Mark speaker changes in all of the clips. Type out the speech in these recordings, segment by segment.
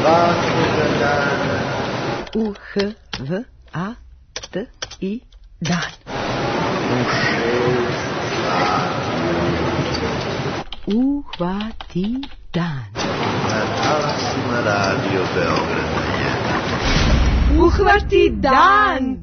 Speaker 1: svakoga dana.
Speaker 2: U-H-V-A-T-I dan.
Speaker 1: U 6 sati.
Speaker 2: Uhvati dan.
Speaker 1: Na talasima Radio Beograda.
Speaker 2: Uhvati dan!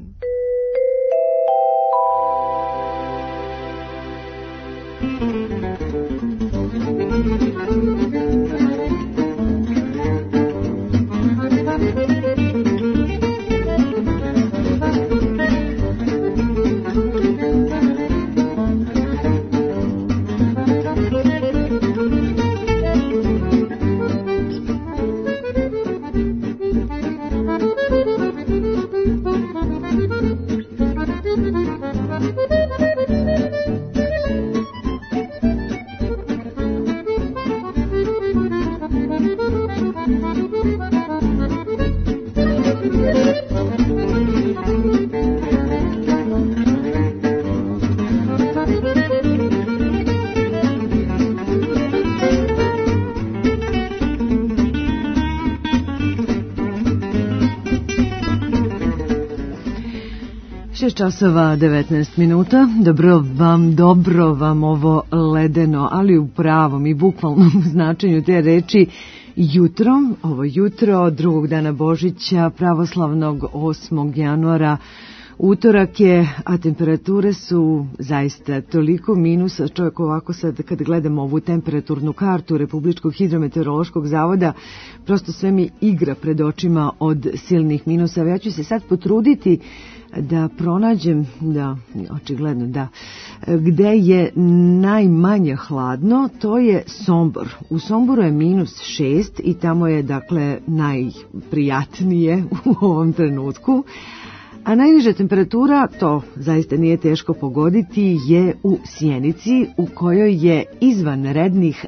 Speaker 2: Časova 19 minuta. Dobro vam ovo ledeno, ali u pravom i bukvalnom značenju te reči jutro. Ovo jutro drugog dana Božića, pravoslavnog 8. januara. Utorak je, a temperature su zaista toliko minusa. Čovjek ovako sad kad gledamo ovu temperaturnu kartu Republičkog hidrometeorološkog zavoda, prosto sve mi igra pred očima od silnih minusa. Ja ću se sad potruditi da pronađem, očigledno da, gde je najmanje hladno, to je Sombor. U Somboru je -6 i tamo je, dakle, najprijatnije u ovom trenutku. A najniža temperatura, to zaista nije teško pogoditi, je u Sjenici, u kojoj je izvanrednih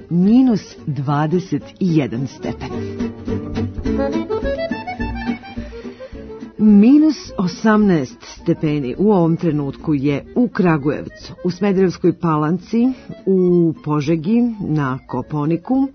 Speaker 2: -21 stepen. -18 stepeni u ovom trenutku je u Kragujevcu, u Smederevskoj Palanci, u Požegi, na Kopaoniku,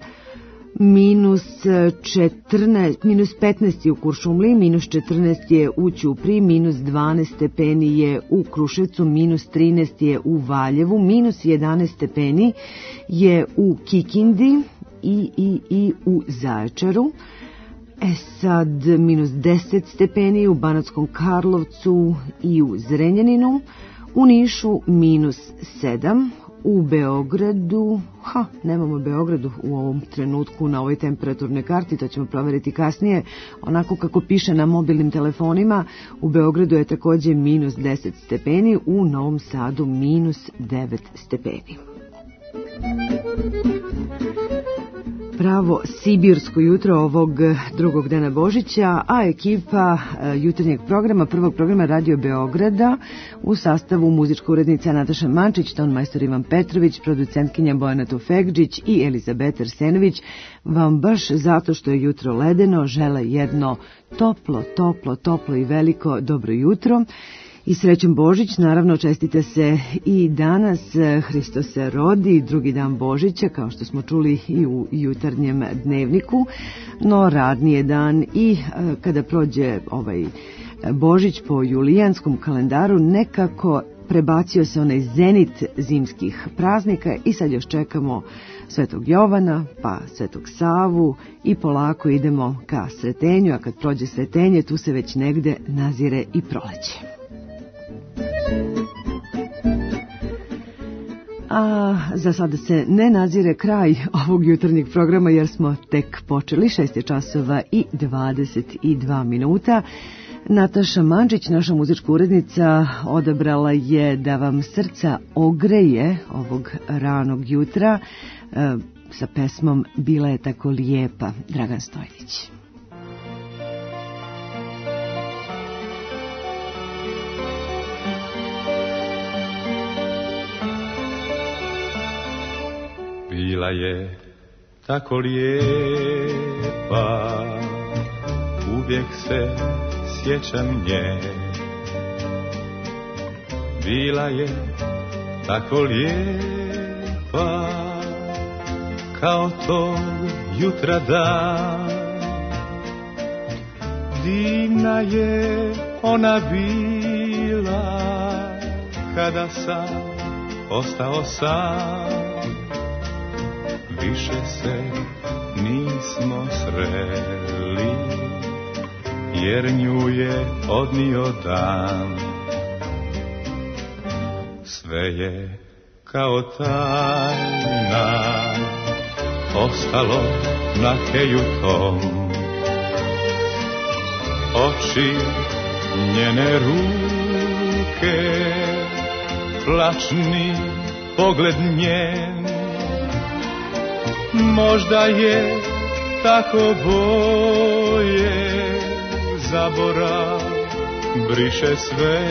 Speaker 2: -15 je u Kuršumliji, -14 je u Ćupriji, -12 stepeni je u Kruševcu, -13 je u Valjevu, -11 stepeni je u Kikindi i u Zaječaru. Sad -10 stepeni u Banatskom Karlovcu i u Zrenjaninu, u Nišu -7, u Beogradu, nemamo Beogradu u ovom trenutku na ovoj temperaturne karti, to ćemo proveriti kasnije, onako kako piše na mobilnim telefonima. U Beogradu je također -10 stepeni, u Novom Sadu -9 stepeni. Pravo sibirsko jutro ovog drugog dana Božića, a ekipa jutarnjeg programa, prvog programa Radio Beograda u sastavu muzička urednica Nataša Mančić, tonmajstor Ivan Petrović, producentkinja Bojana Tufekđić i Elizabeta Arsenović vam baš zato što je jutro ledeno žele jedno toplo i veliko dobro jutro. I srećan Božić, naravno čestite se i danas, Hristos se rodi, drugi dan Božića, kao što smo čuli i u jutarnjem dnevniku, no radni je dan i kada prođe ovaj Božić po julijanskom kalendaru, nekako prebacio se onaj zenit zimskih praznika i sad još čekamo Svetog Jovana, pa Svetog Savu i polako idemo ka Sretenju, a kad prođe Sretenje, tu se već negde nazire i proleće. A za sada se ne nazire kraj ovog jutarnjeg programa jer smo tek počeli, 6 časova i 22 minuta. Nataša Mančić, naša muzička urednica, odabrala je da vam srca ogreje ovog ranog jutra sa pesmom Bila je tako lijepa, Dragan Stojnić.
Speaker 3: Bila je tako lijepa, uvijek se sjećam nje. Bila je tako lijepa, kao tog jutra dan, Divna je ona bila kada sam ostao sam, više se nismo sreli, jer nju je odnio dan. Sve je kao tajna ostalo na keju tom, oči njene ruke, plačni pogled njen. Možda je tako boje, zaborav briše sve,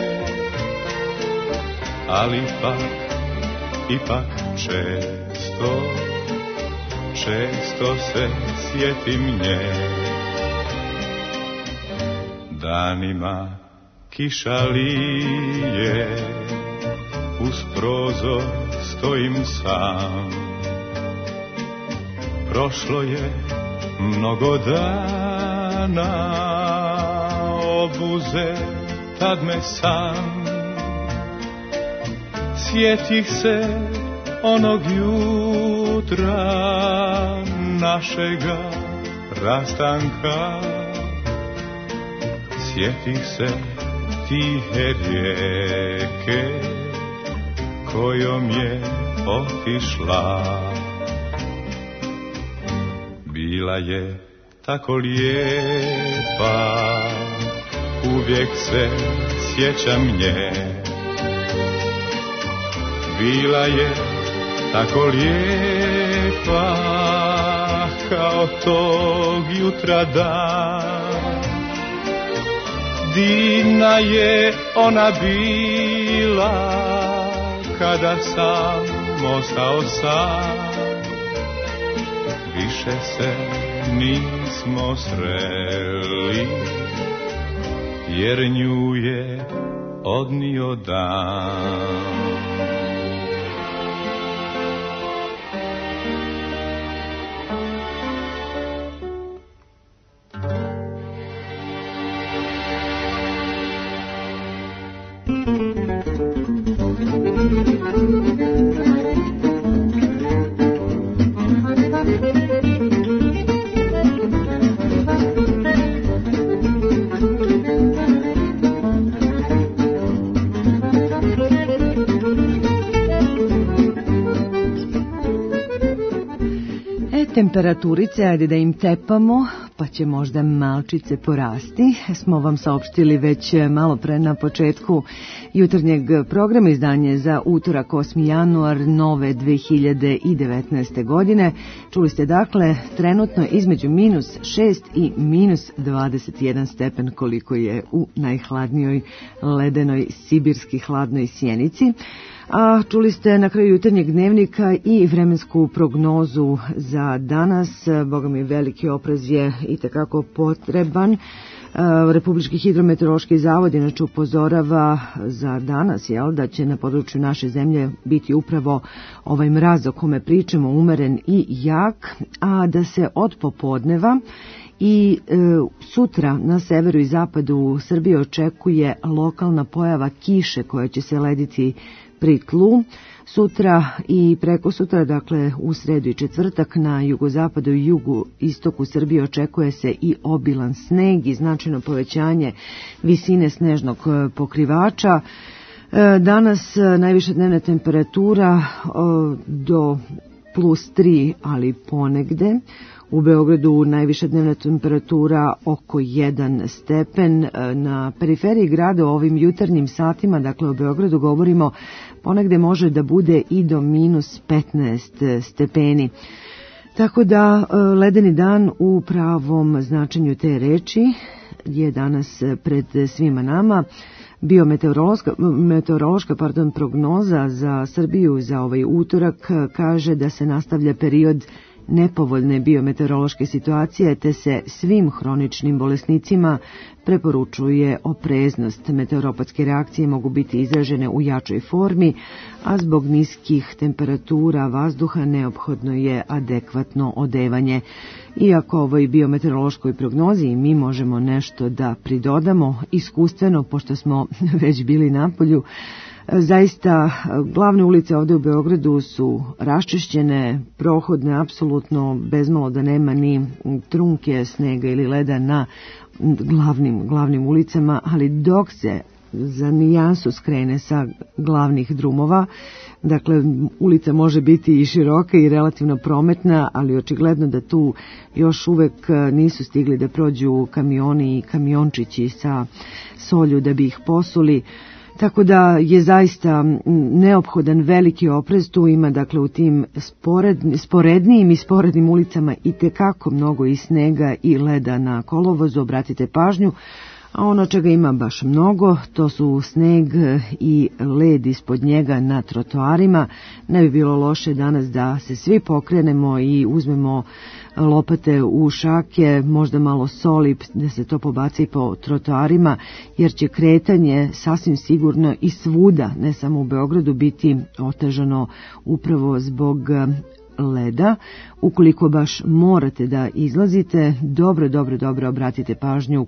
Speaker 3: ali ipak često se sjetim nje. Danima kiša lije, uz prozor stojim sam. Prošlo je mnogo dana, obuze tad me sam. Sjetih se onog jutra našega rastanka, sjetih se tihe rijeke kojom je otišla. Bila je tako lijepa, uvijek se sjećam nje. Bila je tako lijepa, kao tog jutra dan. Divna je ona bila, kada sam ostao sam. Više se nismo sreli, jer nju je odnio dan.
Speaker 2: Temperaturice, ajde da im tepamo, pa će možda malčice porasti. Smo vam saopštili već malo pre na početku jutarnjeg programa, izdanje za utorak 8. januar nove 2019. godine. Čuli ste dakle trenutno između -6 i -21 stepen koliko je u najhladnijoj ledenoj sibirski hladnoj Sjenici. A čuli ste na kraju jutarnjeg dnevnika i vremensku prognozu za danas. Boga mi, veliki oprez je itekako potreban. Republički hidrometeorološki zavod inače upozorava za danas, da će na području naše zemlje biti upravo ovaj mraz o kome pričamo, umeren i jak, a da se od popodneva i sutra na severu i zapadu Srbije očekuje lokalna pojava kiše koja će se lediti pri tlu. Sutra i preko sutra, dakle u sredu i četvrtak, na jugozapadu i jugoistoku Srbije očekuje se i obilan sneg i značajno povećanje visine snežnog pokrivača. Danas najviša dnevna temperatura do +3, ali ponegde. U Beogradu najviša dnevna temperatura oko 1 stepen. Na periferiji grada u ovim jutarnjim satima, dakle u Beogradu govorimo, ponegde može da bude i do -15 stepeni. Tako da ledeni dan u pravom značenju te reči je danas pred svima nama. Meteorološka prognoza za Srbiju za ovaj utorak kaže da se nastavlja period nepovoljne biometeorološke situacije, te se svim hroničnim bolesnicima preporučuje opreznost. Meteoropatske reakcije mogu biti izražene u jačoj formi, a zbog niskih temperatura vazduha neophodno je adekvatno odevanje. Iako ovoj biometeorološkoj prognozi mi možemo nešto da pridodamo iskustveno, pošto smo već bili napolju, zaista glavne ulice ovde u Beogradu su raščišćene, prohodne, apsolutno bezmalo da nema ni trunke snega ili leda na glavnim ulicama, ali dok se za nijansu skrene sa glavnih drumova, dakle ulica može biti i široka i relativno prometna, ali očigledno da tu još uvek nisu stigli da prođu kamioni i kamiončići sa solju da bi ih posuli. Tako da je zaista neophodan veliki oprez. Tu ima, dakle, u tim sporednijim i sporednim ulicama i tekako mnogo i snega i leda na kolovozu, obratite pažnju. A ono čega ima baš mnogo, to su sneg i led ispod njega na trotoarima. Ne bi bilo loše danas da se svi pokrenemo i uzmemo lopate u šake, možda malo soli, da se to pobaci po trotoarima, jer će kretanje sasvim sigurno i svuda, ne samo u Beogradu, biti otežano upravo zbog leda. Ukoliko baš morate da izlazite, dobro obratite pažnju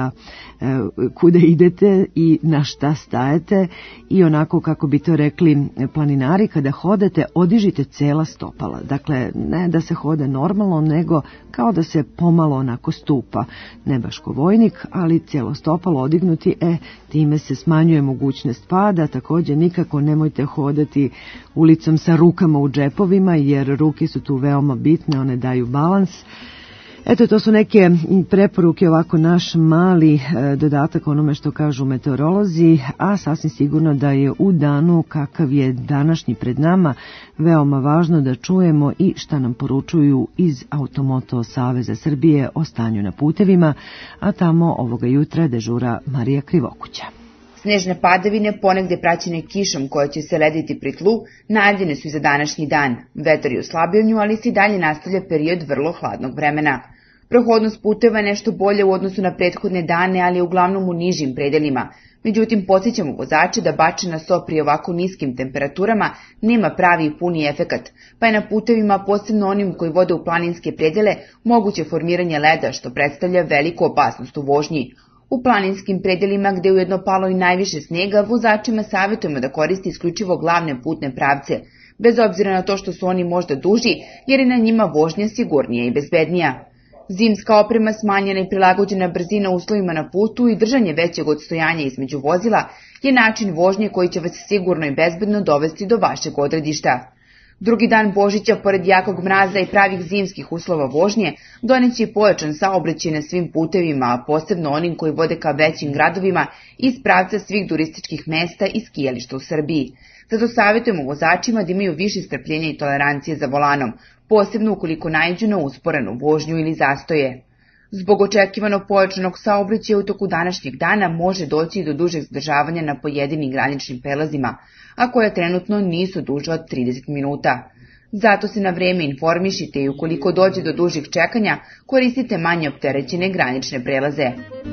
Speaker 2: kuda idete i na šta stajete, i onako kako bi to rekli planinari, kada hodate odižite cela stopala. Dakle, ne da se hoda normalno, nego kao da se pomalo onako stupa. Ne baš ko vojnik, ali celo stopalo odignuti, time se smanjuje mogućnost pada. Također nikako nemojte hodati ulicom sa rukama u džepovima, jer ruke su tu veoma bitne, one daju balans. Eto, to su neke preporuke, ovako naš mali dodatak onome što kažu meteorolozi, a sasvim sigurno da je u danu kakav je današnji pred nama veoma važno da čujemo i šta nam poručuju iz Automoto Saveza Srbije o stanju na putevima, a tamo ovoga jutra dežura Marija Krivokuća.
Speaker 4: Snežne padavine, ponegde praćene kišom koja će se lediti pri tlu, najavljene su i za današnji dan. Vetar je u slabljenju, ali se i dalje nastavlja period vrlo hladnog vremena. Prohodnost puteva je nešto bolje u odnosu na prethodne dane, ali je uglavnom u nižim predelima. Međutim, podsjećamo vozače da bačena so pri ovako niskim temperaturama nema pravi i puni efekat, pa je na putevima, posebno onim koji vode u planinske predele, moguće formiranje leda, što predstavlja veliku opasnost u vožnji. U planinskim predelima, gde je ujedno palo i najviše snega, vozačima savjetujemo da koriste isključivo glavne putne pravce, bez obzira na to što su oni možda duži, jer je na njima vožnja sigurnija i bezbednija. Zimska oprema, smanjena i prilagođena brzina uslovima na putu i držanje većeg odstojanja između vozila je način vožnje koji će vas sigurno i bezbedno dovesti do vašeg odredišta. Drugi dan Božića, pored jakog mraza i pravih zimskih uslova vožnje, doneće i pojačan saobraćaj na svim putevima, a posebno onim koji vode ka većim gradovima iz pravca svih turističkih mesta i skijališta u Srbiji. Zato savjetujemo vozačima da imaju više strpljenja i tolerancije za volanom, posebno ukoliko naiđu na usporenu vožnju ili zastoje. Zbog očekivanog pojačanog saobraćaja u toku današnjeg dana može doći i do dužeg zadržavanja na pojedinim graničnim prelazima, a koja trenutno nisu duža od 30 minuta. Zato se na vreme informišite i ukoliko dođe do dužih čekanja, koristite manje opterećene granične prelaze.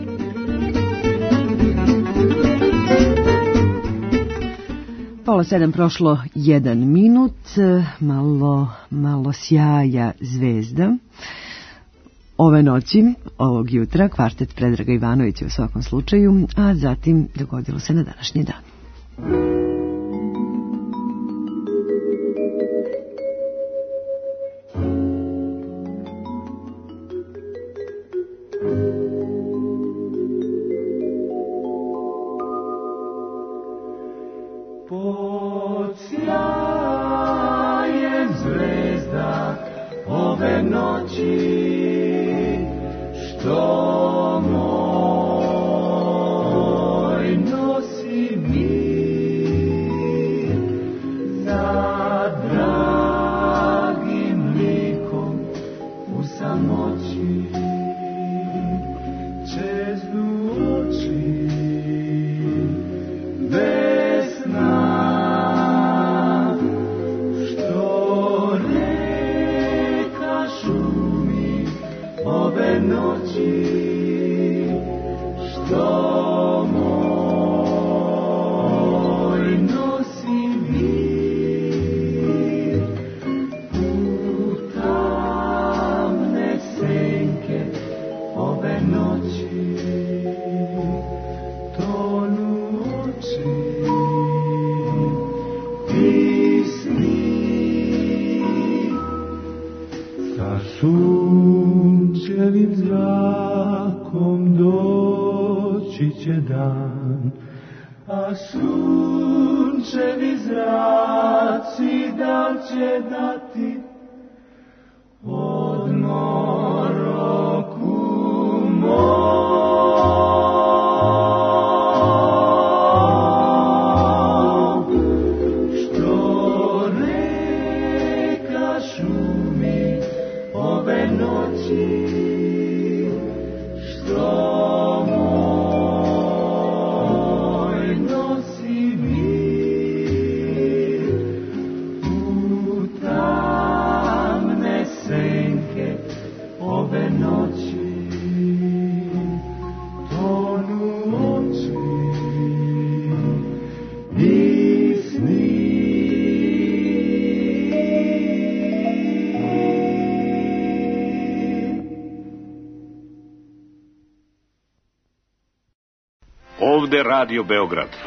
Speaker 2: Pola 7 prošlo 1 minut, malo sjaja zvezda. Ove noći, ovog jutra, kvartet Predraga Ivanovića u svakom slučaju, a zatim dogodilo se na današnji dan.
Speaker 5: Pod sjajem zvezda ove noći, što moj nosi mir za dragim likom u samoći, čeznu oči bez sna, što reka ove noći, što moj nosi mir u tamne senke ove noći, tonu oči pisni. Sa sunčevim zrakom doći će dan, a sunčevi zraci da će dati odmor oku mom, što reka šumi ove noći, što moj nosi mir u tamne senke ove noći, tonu oči pisni.
Speaker 6: Ovde Radio Beograd.
Speaker 7: 3, 2,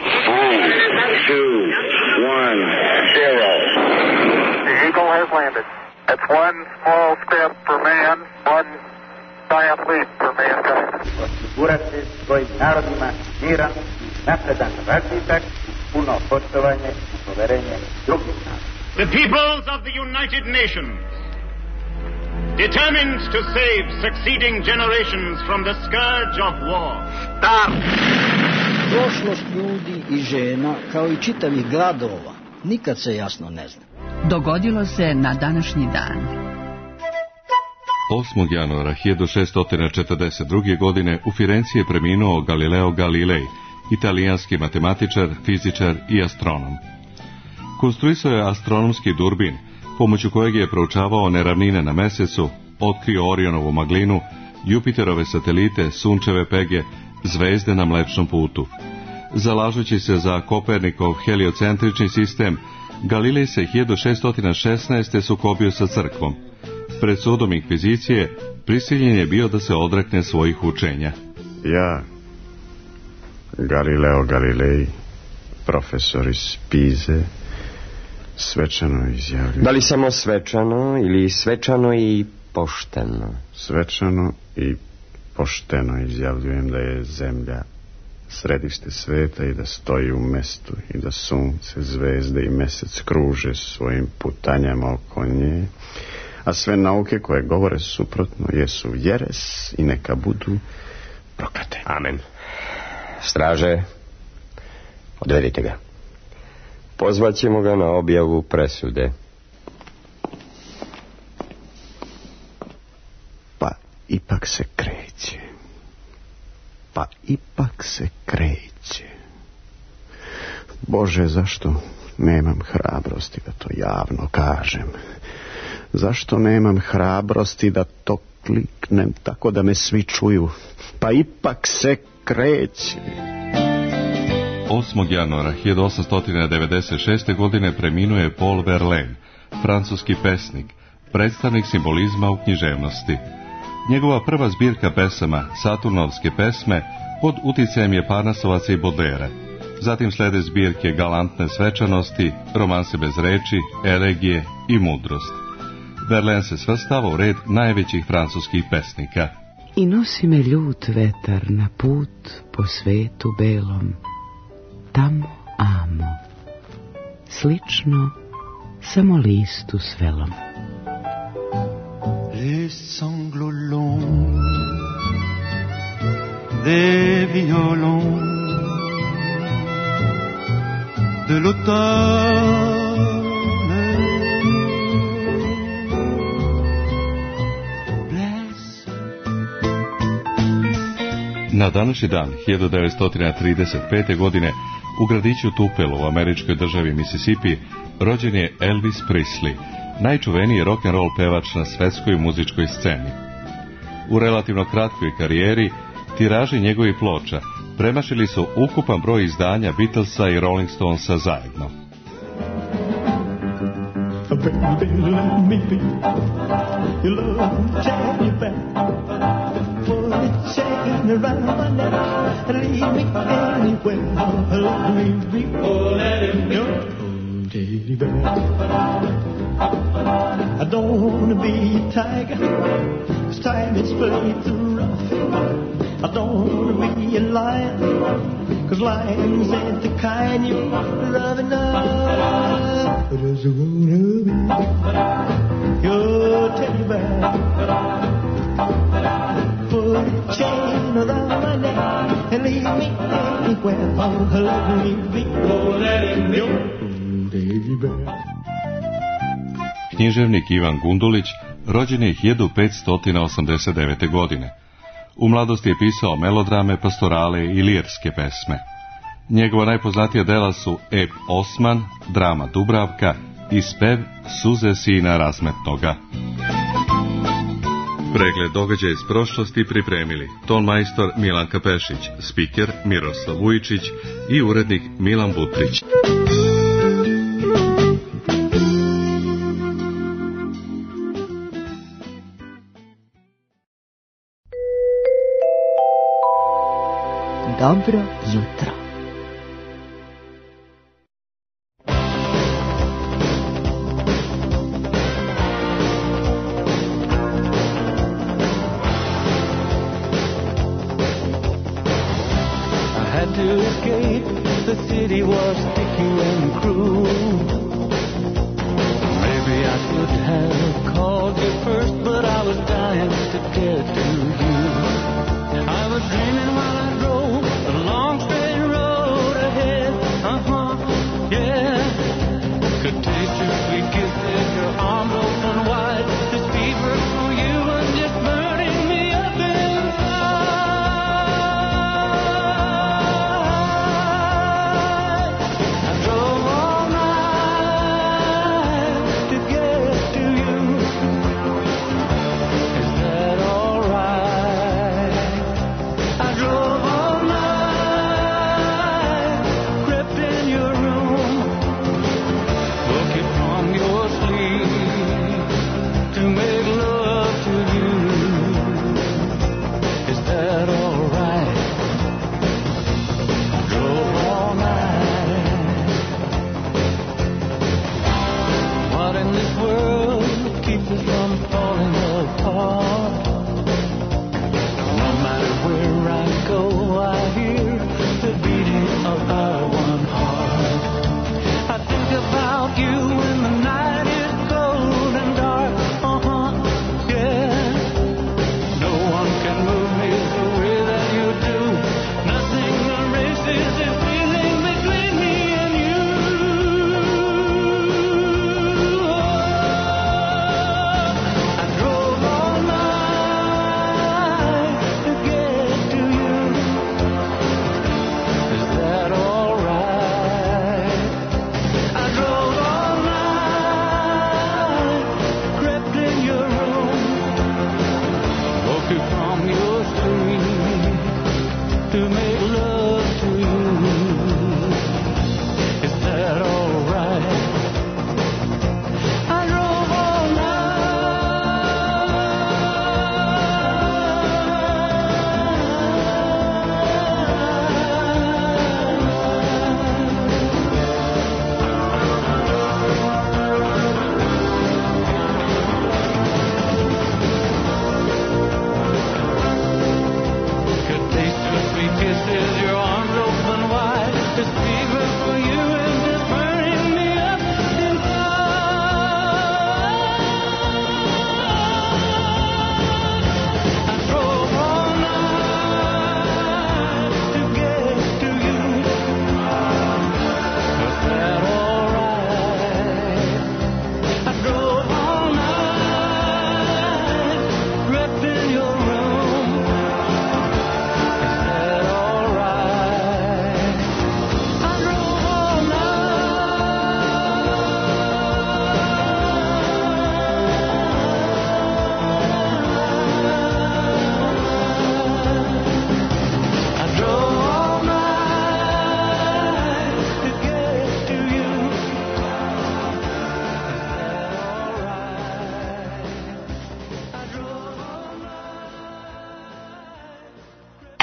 Speaker 7: 1, 0.
Speaker 8: The Eagle has landed. That's one small step for man, one giant leap for mankind.
Speaker 7: Osigurati svojim narodima miran, napredan razvitak, puno poštovanje i poverenje drugih naroda.
Speaker 6: The peoples of the United Nations, determined to save succeeding generations from the scourge of war. Start!
Speaker 9: Prošlost ljudi i žena, kao i čitavih gradova, nikad se jasno ne zna.
Speaker 10: Dogodilo se na današnji dan.
Speaker 3: 8. januara 1642. godine u Firenci je preminuo Galileo Galilei, italijanski matematičar, fizičar i astronom. Konstruisao je astronomski durbin, pomoću kojeg je proučavao neravnine na mesecu, otkrio Orionovu maglinu, Jupiterove satelite, sunčeve pege, zvezde na Mlečnom putu. Zalažući se za Kopernikov heliocentrični sistem, Galilej se 1616. sukobio sa crkvom. Pred sudom inkvizicije prisiljen je bio da se odrekne svojih učenja.
Speaker 1: Ja, Galileo Galilei, profesor iz Pize, svečano izjavljujem.
Speaker 11: Da li samo svečano ili svečano i pošteno?
Speaker 1: Svečano i pošteno izjavljujem da je zemlja središte sveta i da stoji u mestu i da sunce, zvezde i mesec kruže svojim putanjama oko nje, a sve nauke koje govore suprotno jesu jeres i neka budu proklete.
Speaker 11: Amen. Straže, odvedite ga. Pozvaćemo ga na objavu presude.
Speaker 1: Pa ipak se kreće. Pa ipak se kreće. Bože, zašto nemam hrabrosti da to javno kažem? Zašto nemam hrabrosti da to kliknem tako da me svi čuju? Pa ipak se kreće.
Speaker 3: 8. januara 1896. godine preminuo je Paul Verlaine, francuski pesnik, predstavnik simbolizma u književnosti. Njegova prva zbirka pesama, Saturnovske pesme, pod uticajem je Parnasovaca i Baudelaire. Zatim slede zbirke Galantne svečanosti, Romanse bez reči, Elegije i Mudrost. Verlaine se svrstava u red najvećih francuskih pesnika.
Speaker 12: I nosi me ljut vetar na put po svetu belom, tamo amo, slično samo listu svelom.
Speaker 5: Les sanglots longs des violons de l'automne blessent.
Speaker 3: Na današnji dan, 1935. godine, u gradiću Tupelo u američkoj državi Mississippi rođen je Elvis Presley, najčuveniji rock'n'roll pevač na svetskoj muzičkoj sceni. U relativno kratkoj karijeri tiraži njegovih ploča premašili su ukupan broj izdanja Beatlesa i Rolling Stonesa zajedno.
Speaker 5: I don't want to be a tiger, 'cause tigers play too rough. I don't want to be a lion, 'cause lions ain't the kind you love enough. But I just wanna be your teddy bear. Put a chain around my neck and leave me anywhere. Oh, let me be your teddy bear.
Speaker 3: Književnik Ivan Gundulić rođen je 1589. godine. U mladosti je pisao melodrame, pastorale i lirske pesme. Njegova najpoznatija dela su Ep Osman, drama Dubravka i spev Suze sina razmetnoga. Pregled događaja iz prošlosti pripremili tonmajstor Milanka Pešić, spiker Miroslav Vujičić i urednik Milan Butrić.
Speaker 2: Dobro jutro.
Speaker 5: I had to escape, the city was sticky and cruel. Maybe I could have called you first, but I was dying to get to you. I was dreaming while I drove a long straight road ahead. Yeah. Could taste your sweet kisses, your arms open wide. This fever for you was just burning me up inside. I drove all night.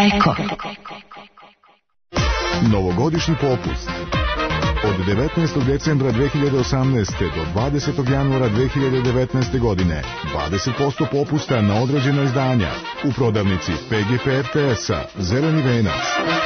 Speaker 10: Eko.
Speaker 13: Novogodišnji popust. Od 19. decembra 2018. do 20. januara 2019. godine 20% popusta na određena izdanja u prodavnici PGP RTS-a Zeleni venac.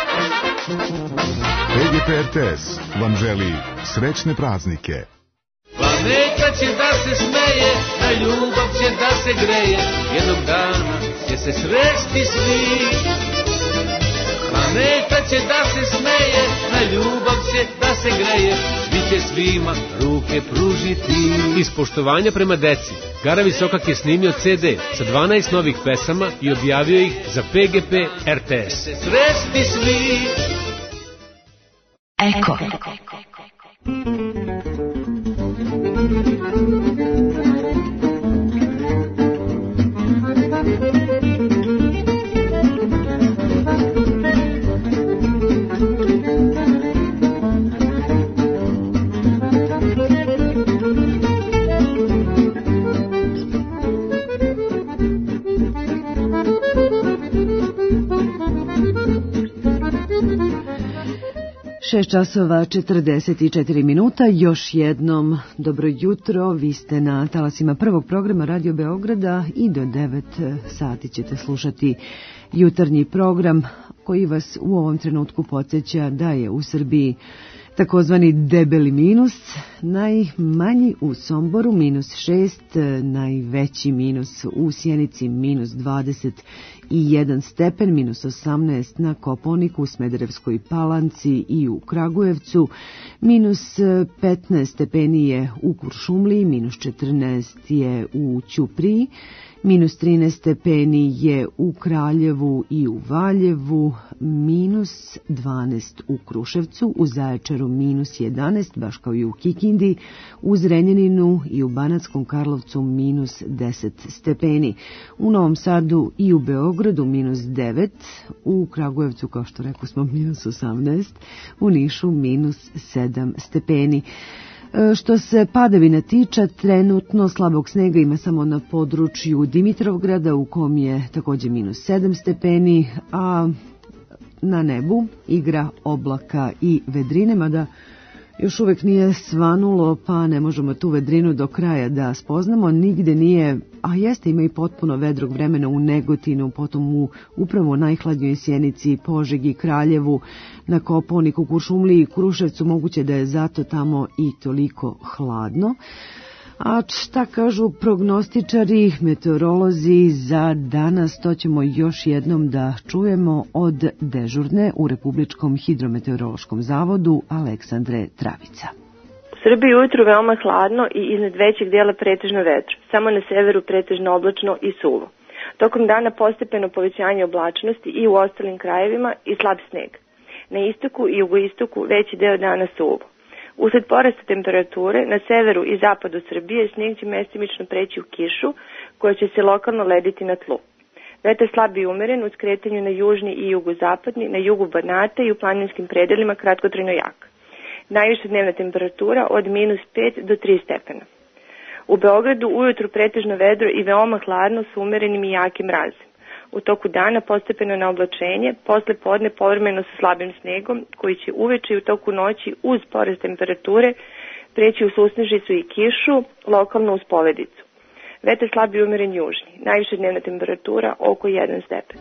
Speaker 13: PGP RTS vam želi srećne praznike.
Speaker 14: Planeta će da se smeje, na ljubav će da se greje, jednog dana će se sresti svi. Planeta će da se smeje, na ljubav će da se greje, svi će svima ruke pružiti. Iz poštovanja prema deci, Gara Visokak je snimio CD sa 12 novih pesama i objavio ih za PGP RTS. Sresti svi.
Speaker 10: Eko.
Speaker 2: Šest časova 44 minuta, još jednom dobro jutro, vi ste na talasima prvog programa Radio Beograda i do 9 sati ćete slušati jutarnji program koji vas u ovom trenutku podsjeća da je u Srbiji takozvani debeli minus, najmanji u Somboru -6, najveći minus u Sjenici -21 stepen, -18 na Kopaoniku, u Smederevskoj Palanci i u Kragujevcu, -15 stepeni je u Kuršumliji, -14 je u Ćupriji, -13 stepeni je u Kraljevu i u Valjevu, -12 u Kruševcu, u Zaječaru -11, baš kao i u Kikindi, u Zrenjaninu i u Banatskom Karlovcu -10 stepeni. U Novom Sadu i u Beogradu -9, u Kragujevcu, kao što rekao smo, -18, u Nišu -7 stepeni. Što se padavina tiče, trenutno slabog snega ima samo na području Dimitrovgrada u kom je također -7 stepeni, a na nebu igra oblaka i vedrine, mada još uvek nije svanulo, pa ne možemo tu vedrinu do kraja da spoznamo. Nigde nije, a jeste, ima i potpuno vedrog vremena u Negotinu, potom upravo najhladnjoj Sjenici, Požegi, Kraljevu, na Kopaoniku, Kuršumliji i Kruševcu. Moguće da je zato tamo i toliko hladno. A šta kažu prognostičari, meteorolozi za danas, to ćemo još jednom da čujemo od dežurne u Republičkom hidrometeorološkom zavodu Aleksandre Travica.
Speaker 15: U Srbiji ujutru veoma hladno i iznad većeg dijela pretežno vedro, samo na severu pretežno oblačno i suvo. Tokom dana postepeno povećanje oblačnosti i u ostalim krajevima i slab sneg. Na istoku i jugoistoku veći deo dana suvo. Usled porasta temperature na severu i zapadu Srbije sneg će mestimično preći u kišu koja će se lokalno lediti na tlu. Vetar slab i umeren u skretanju na južni i jugozapadni, na jugu Banata i u planinskim predelima kratkotrajno jak. Najviša dnevna temperatura od -5 do 3 stepena. U Beogradu ujutru pretežno vedro i veoma hladno s umerenim i jakim mrazom. U toku dana postepeno na oblačenje, posle podne povremeno sa slabim snegom, koji će uveče i u toku noći uz porast temperature preći u susnežicu i kišu, lokalno uz povedicu. Vetar slab i umeren južni, najviša dnevna temperatura oko 1 stepen.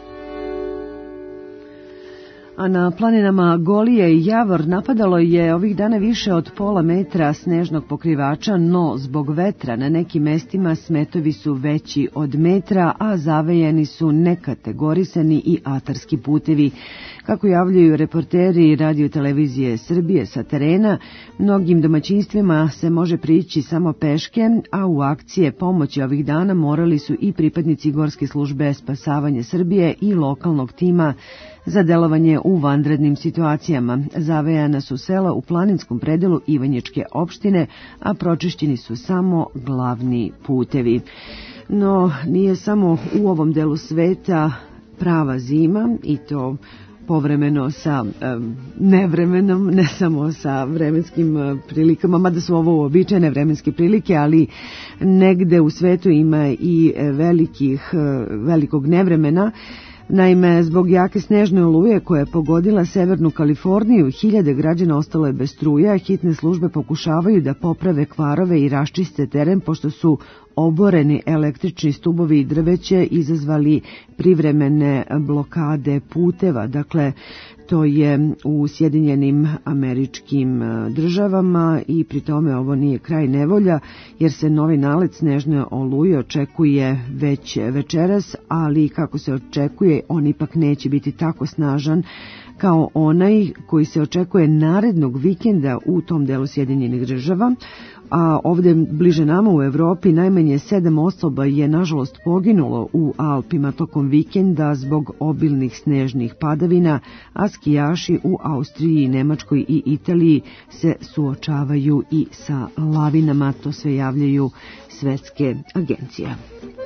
Speaker 2: A na planinama Golije i Javor napadalo je ovih dana više od pola metra snežnog pokrivača, no zbog vetra na nekim mestima smetovi su veći od metra, a zavejani su nekategorisani i atarski putevi. Kako javljaju reporteri Radio Televizije Srbije sa terena, mnogim domaćinstvima se može prići samo peške, a u akcije pomoći ovih dana morali su i pripadnici Gorske službe spasavanja Srbije i lokalnog tima za delovanje u vanrednim situacijama. Zavejana su sela u planinskom predelu Ivanjičke opštine, a pročišćeni su samo glavni putevi. No, nije samo u ovom delu sveta prava zima, i to povremeno sa nevremenom, ne samo sa vremenskim prilikama, mada su ovo uobičajene vremenske prilike, ali negde u svetu ima i velikog nevremena. Naime, zbog jake snežne oluje koja je pogodila severnu Kaliforniju, hiljade građana ostalo je bez struje, a hitne službe pokušavaju da poprave kvarove i raščiste teren, pošto su oboreni električni stubovi i drveće izazvali privremene blokade puteva. Dakle, to je u Sjedinjenim Američkim Državama i pri tome ovo nije kraj nevolja, jer se novi nalet snežne oluje očekuje već večeras, ali kako se očekuje, on ipak neće biti tako snažan kao onaj koji se očekuje narednog vikenda u tom delu Sjedinjenih Država. A ovdje bliže nama u Evropi najmanje 7 osoba je nažalost poginulo u Alpima tokom vikenda zbog obilnih snežnih padavina, a skijaši u Austriji, Nemačkoj i Italiji se suočavaju i sa lavinama, to sve javljaju svetske agencije.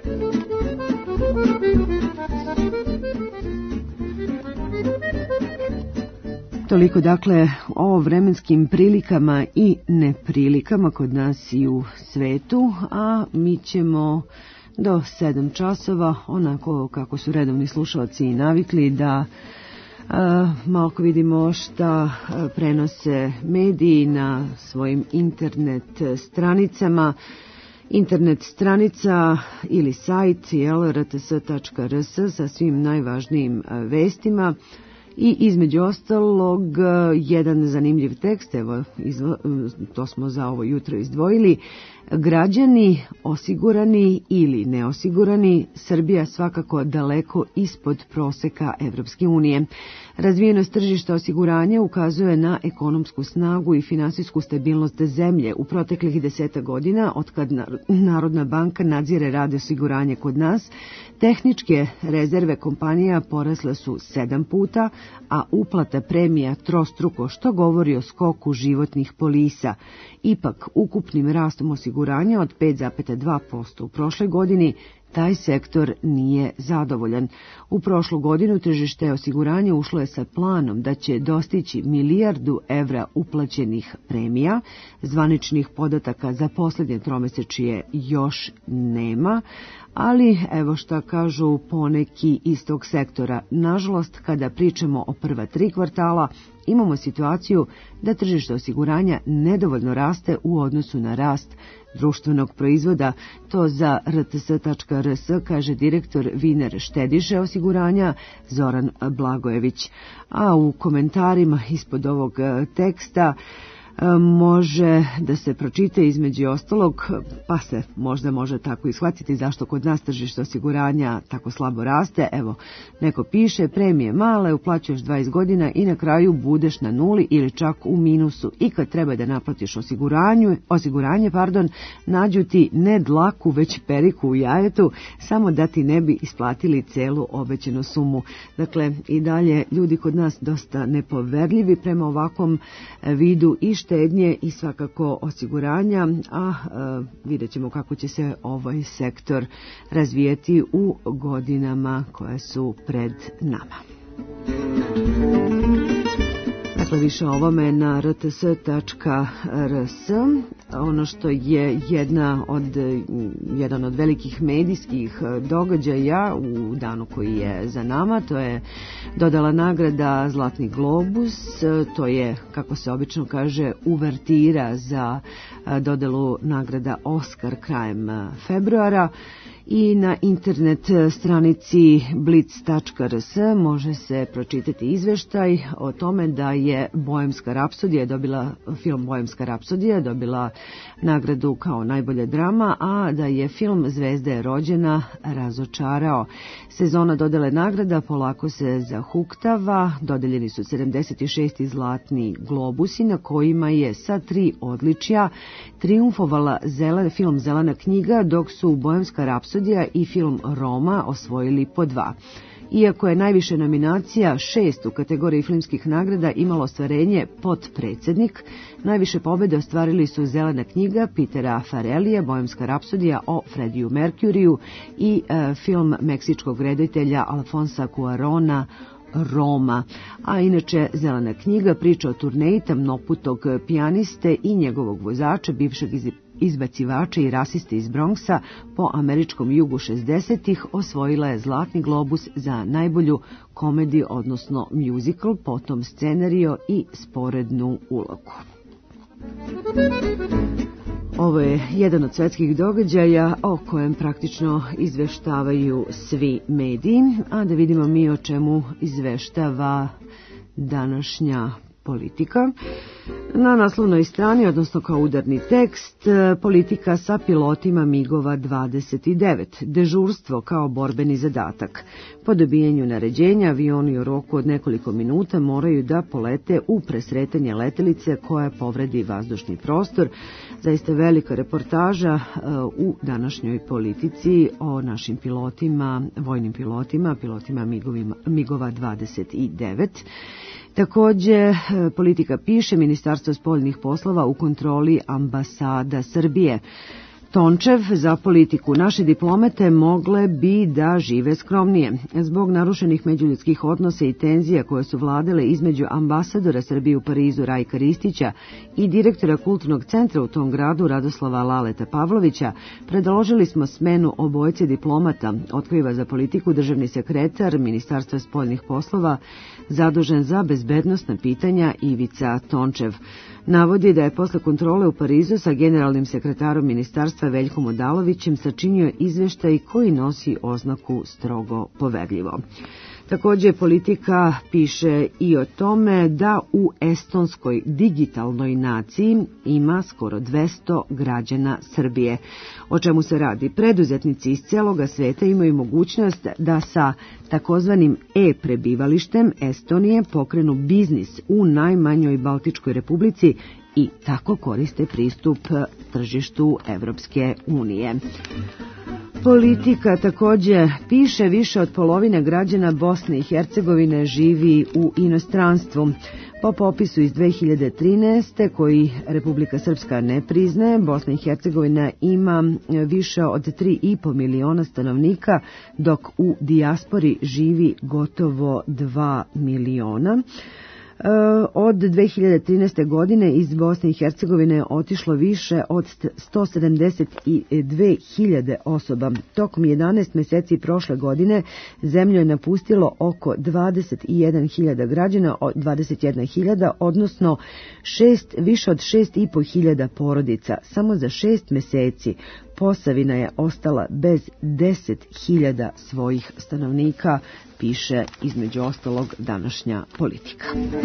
Speaker 2: Toliko dakle o vremenskim prilikama i neprilikama kod nas i u svetu, a mi ćemo do 7 časova, onako kako su redovni slušalci i navikli, da malo vidimo šta prenose mediji na svojim internet stranicama. Internet stranica ili sajt rts.rs sa svim najvažnijim vestima. I između ostalog jedan zanimljiv tekst, evo to smo za ovo jutro izdvojili. Građani osigurani ili neosigurani, Srbija svakako daleko ispod proseka Evropske unije. Razvijenost tržišta osiguranja ukazuje na ekonomsku snagu i finansijsku stabilnost zemlje. U proteklih 10 godina, otkad Narodna banka nadzire rad osiguranja kod nas, tehničke rezerve kompanija porasle su 7 puta, a uplata premija trostruko, što govori o skoku životnih polisa. Ipak, ukupnim rastom osiguranja od 5,2% u prošloj godini, taj sektor nije zadovoljan. U prošlu godinu tržište osiguranja ušlo je sa planom da će dostići milijardu evra uplaćenih premija. Zvaničnih podataka za posljednje tromesečje još nema, ali evo šta kažu poneki iz tog sektora. Nažalost, kada pričamo o prva 3 kvartala, imamo situaciju da tržište osiguranja nedovoljno raste u odnosu na rast društvenog proizvoda. To za rts.rs kaže direktor Viner štediše osiguranja Zoran Blagojević. A u komentarima ispod ovog teksta može da se pročita između ostalog, pa se možda može tako i shvatiti zašto kod nas tržište osiguranja tako slabo raste. Evo, neko piše, premije male, uplaćuješ 20 godina i na kraju budeš na nuli ili čak u minusu. I kad treba da naplatiš osiguranje, nađu ti ne dlaku, već periku u jajetu, samo da ti ne bi isplatili celu obećanu sumu. Dakle, i dalje ljudi kod nas dosta nepoverljivi prema ovakvom vidu i štednje i svakako osiguranja, a vidjet ćemo kako će se ovaj sektor razvijeti u godinama koje su pred nama. Dakle, više o ovome na rts.rs. Ono što je jedan od velikih medijskih događaja u danu koji je za nama, to je dodala nagrada Zlatni globus. To je, kako se obično kaže, uvertira za dodelu nagrada Oskar krajem februara. I na internet stranici blitz.rs može se pročitati izveštaj o tome da je film Boemska rapsodija dobila nagradu kao najbolja drama, a da je film Zvezda je rođena razočarao. Sezona dodele nagrada polako se zahuktava, dodeljeni su 76 zlatni globusi na kojima je sa 3 odličja triumfovala film Zelena knjiga, dok su Boemska rapsodija i film Roma osvojili po 2. Iako je najviše nominacija, 6 u kategoriji filmskih nagrada, imalo ostvarenje Potpredsjednik, najviše pobjede ostvarili su Zelena knjiga Petera Farrellija, Boemska rapsodija o Freddiju Mercuriju i film meksičkog reditelja Alfonsa Cuarona Roma. A inače, Zelena knjiga priča o turneji tamnoputog pijaniste i njegovog vozača, bivšeg izbacivače i rasiste iz Bronxa po američkom jugu 60-ih osvojila je Zlatni globus za najbolju komediju, odnosno musical, potom scenario i sporednu ulogu. Ovo je jedan od svetskih događaja o kojem praktično izveštavaju svi mediji, a da vidimo mi o čemu izveštava današnja Politika. Na naslovnoj strani, odnosno kao udarni tekst, Politika sa pilotima Migova 29, dežurstvo kao borbeni zadatak. Po dobijanju naređenja, avioni u roku od nekoliko minuta moraju da polete u presretanje letelice koja povredi vazdušni prostor. Zaista velika reportaža u današnjoj Politici o našim pilotima, vojnim pilotima, pilotima Migova 29. Takođe, Politika piše, Ministarstvo spoljnih poslova u kontroli ambasada Srbije. Tončev za Politiku. Naše diplomate mogle bi da žive skromnije. Zbog narušenih međuljudskih odnosa i tenzija koje su vladale između ambasadora Srbije u Parizu Rajka Ristića i direktora kulturnog centra u tom gradu Radoslava Laleta Pavlovića, predložili smo smenu obojice diplomata, otkriva za Politiku državni sekretar Ministarstva spoljnih poslova zadužen za bezbednosna pitanja Ivica Tončev. Navodi da je posle kontrole u Parizu sa generalnim sekretarom ministarstva Veljkom Odalovićem sačinio izveštaj koji nosi oznaku strogo poverljivo. Takođe, Politika piše i o tome da u estonskoj digitalnoj naciji ima skoro 200 građana Srbije. O čemu se radi? Preduzetnici iz celoga sveta imaju mogućnost da sa takozvanim e-prebivalištem Estonije pokrenu biznis u najmanjoj Baltičkoj republici i tako koriste pristup tržištu Evropske unije. Politika takođe piše, više od polovine građana Bosne i Hercegovine živi u inostranstvu. Po popisu iz 2013. koji Republika Srpska ne priznaje, Bosna i Hercegovina ima više od 3,5 miliona stanovnika, dok u dijaspori živi gotovo 2 miliona. Od 2013. godine iz Bosne i Hercegovine je otišlo više od 172.000 osoba. Tokom 11 meseci prošle godine zemlju je napustilo oko 21.000 građana, 21.000, odnosno više od 6.500 porodica. Samo za 6 meseci Posavina je ostala bez 10.000 svojih stanovnika, piše između ostalog današnja Politika.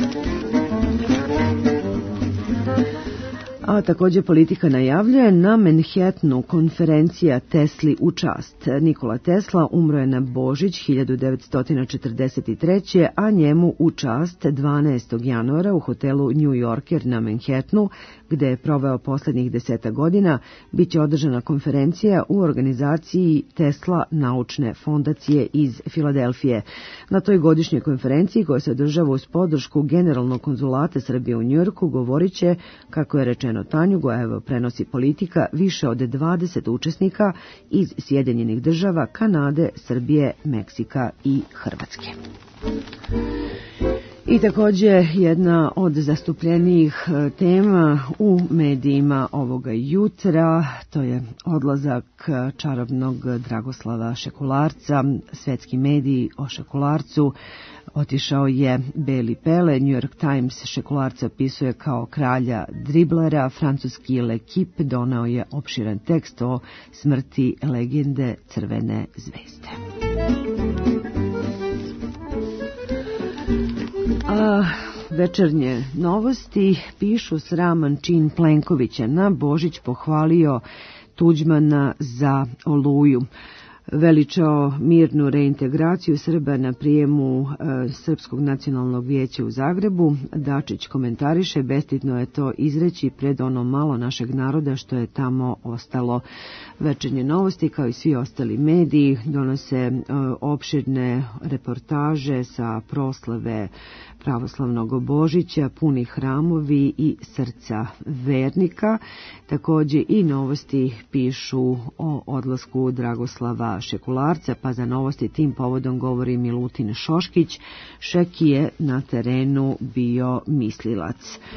Speaker 2: A takođe Politika najavljuje na Manhattanu konferencija Tesli u čast. Nikola Tesla umro je na Božić 1943. a njemu u čast 12. januara u hotelu New Yorker na Manhattanu, gde je proveo poslednjih 10 godina, biće održana konferencija u organizaciji Tesla naučne fondacije iz Filadelfije. Na toj godišnjoj konferenciji, koja se održava uz podršku Generalnog konzulata Srbije u Njujorku, govorit će, kako je rečeno Tanju Gojevo prenosi Politika, više od 20 učesnika iz Sjedinjenih država, Kanade, Srbije, Meksika i Hrvatske. I takođe jedna od zastupljenijih tema u medijima ovoga jutra, to je odlazak čarobnog Dragoslava Šekularca. Svetski mediji o Šekularcu: otišao je Beli Pele, New York Times Šekularca opisuje kao kralja driblera, francuski L'Equipe donao je opširan tekst o smrti legende Crvene zvezde. Večernje novosti pišu: sraman čin Plenkovića, na Božić pohvalio Tuđmana za Oluju. Veličao mirnu reintegraciju Srba na prijemu Srpskog nacionalnog vijeća u Zagrebu. Dačić komentariše: bestidno je to izreći pred ono malo našeg naroda što je tamo ostalo. Večernje novosti, kao i svi ostali mediji, donose opširne reportaže sa proslave pravoslavnog Božića, puni hramovi i srca vernika. Takođe i novosti pišu o odlasku Dragoslava Šekularca, pa za novosti tim povodom govori Milutin Šoškić: Šeki je na terenu bio mislilac.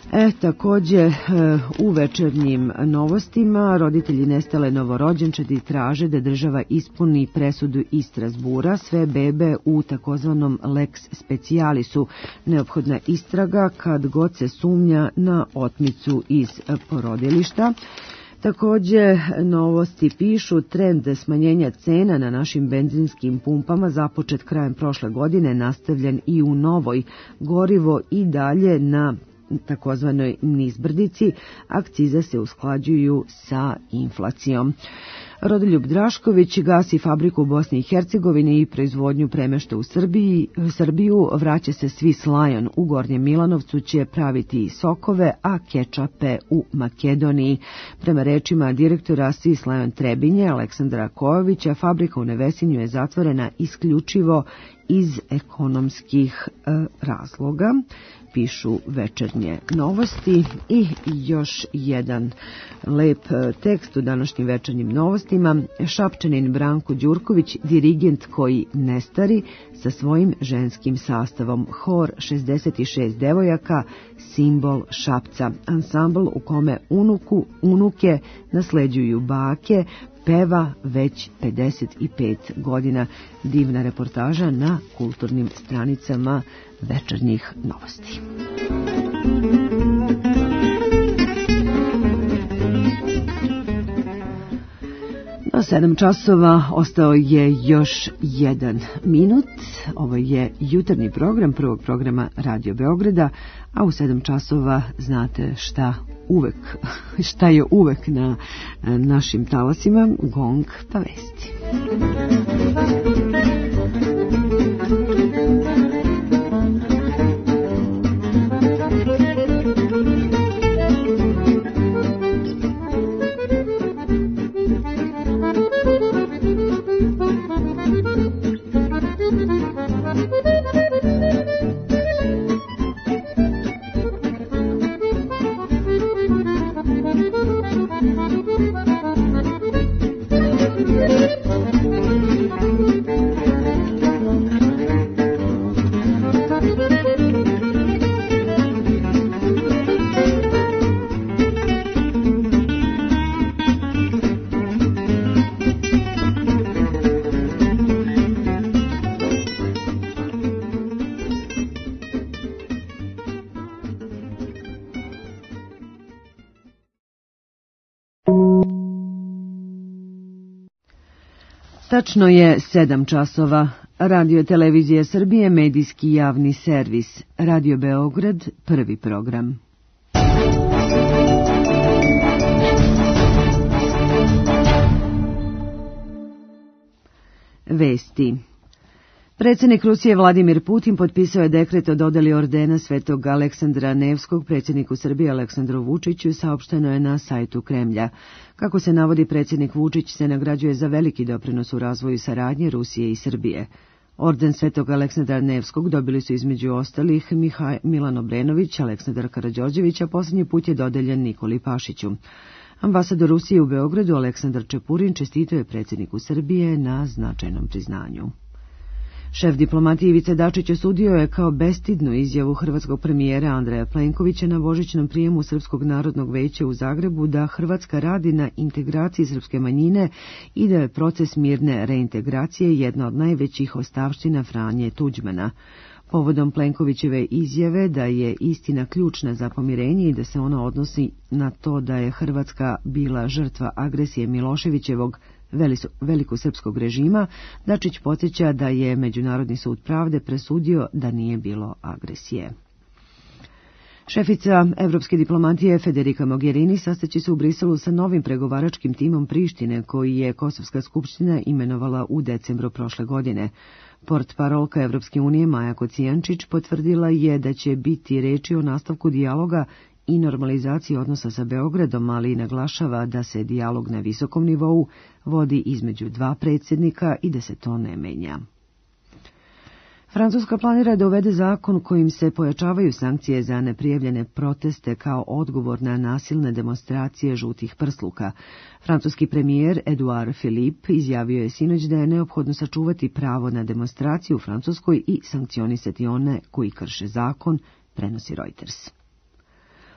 Speaker 2: Takođe, u večernjim novostima roditelji nestale novorođenčadi traže da država ispuni presudu iz Strasbura. Sve bebe u takozvanom lex specialisu, neophodna istraga kad god se sumnja na otmicu iz porodilišta. Takođe, novosti pišu trend smanjenja cena na našim benzinskim pumpama započet krajem prošle godine, nastavljen i u novoj. Gorivo i dalje na takozvanoj nizbrdici, akcize se usklađuju sa inflacijom. Rodoljub Drašković gasi fabriku u Bosni i Hercegovini i proizvodnju premešta u Srbiju. Vraća se Swiss Lion u Gornjem Milanovcu, će praviti sokove, a kečape u Makedoniji. Prema rečima direktora Swiss Lion Trebinje, Aleksandra Kojovića, fabrika u Nevesinju je zatvorena isključivo iz ekonomskih razloga, pišu večernje novosti. I još jedan lep tekst u današnjim večernjim novostima. Šapčanin Branko Đurković, dirigent koji ne stari, sa svojim ženskim sastavom. Hor 66 devojaka, simbol Šapca. Ansambl u kome unuke nasleđuju bake, peva već 55 godina. Divna reportaža na kulturnim stranicama večernjih novosti. Do 7 časova ostao je još 1 minut. Ovo je jutarnji program prvog programa Radio Beograda, a u 7 časova znate šta je uvek na našim talasima, gong pa vesti. Tačno je 7 časova. Radio Televizija Srbije, medijski javni servis. Radio Beograd, prvi program. Vesti. Predsjednik Rusije Vladimir Putin potpisao je dekret o dodeli ordena Svetog Aleksandra Nevskog predsjedniku Srbije Aleksandru Vučiću, saopšteno je na sajtu Kremlja. Kako se navodi, predsjednik Vučić se nagrađuje za veliki doprinos u razvoju saradnje Rusije i Srbije. Orden Svetog Aleksandra Nevskog dobili su između ostalih Milan Obrenović, Aleksandar Karađorđević, a posljednji put je dodeljen Nikoli Pašiću. Ambasador Rusije u Beogradu Aleksandar Čepurin čestitao je predsjedniku Srbije na značajnom priznanju. Šef diplomatije Ivica Dačić osudio je kao bestidnu izjavu hrvatskog premijera Andreja Plenkovića na božićnom prijemu Srpskog narodnog veća u Zagrebu da Hrvatska radi na integraciji srpske manjine i da je proces mirne reintegracije jedna od najvećih ostavština Franje Tuđmana. Povodom Plenkovićeve izjave da je istina ključna za pomirenje i da se ona odnosi na to da je Hrvatska bila žrtva agresije Miloševićevog velikosrpskog režima, Dačić podsjeća da je Međunarodni sud pravde presudio da nije bilo agresije. Šefica evropske diplomatije Federica Mogherini sastaće se u Briselu sa novim pregovaračkim timom Prištine koji je Kosovska skupština imenovala u decembru prošle godine. Portparolka Evropske unije Maja Kocijančić potvrdila je da će biti reči o nastavku dijaloga i normalizaciji odnosa sa Beogradom, ali i naglašava da se dijalog na visokom nivou vodi između dva predsjednika i da se to ne menja. Francuska planira da uvede zakon kojim se pojačavaju sankcije za neprijavljene proteste kao odgovor na nasilne demonstracije žutih prsluka. Francuski premijer Edouard Philippe izjavio je sinoć da je neophodno sačuvati pravo na demonstraciju u Francuskoj i sankcionisati one koji krše zakon, prenosi Reuters.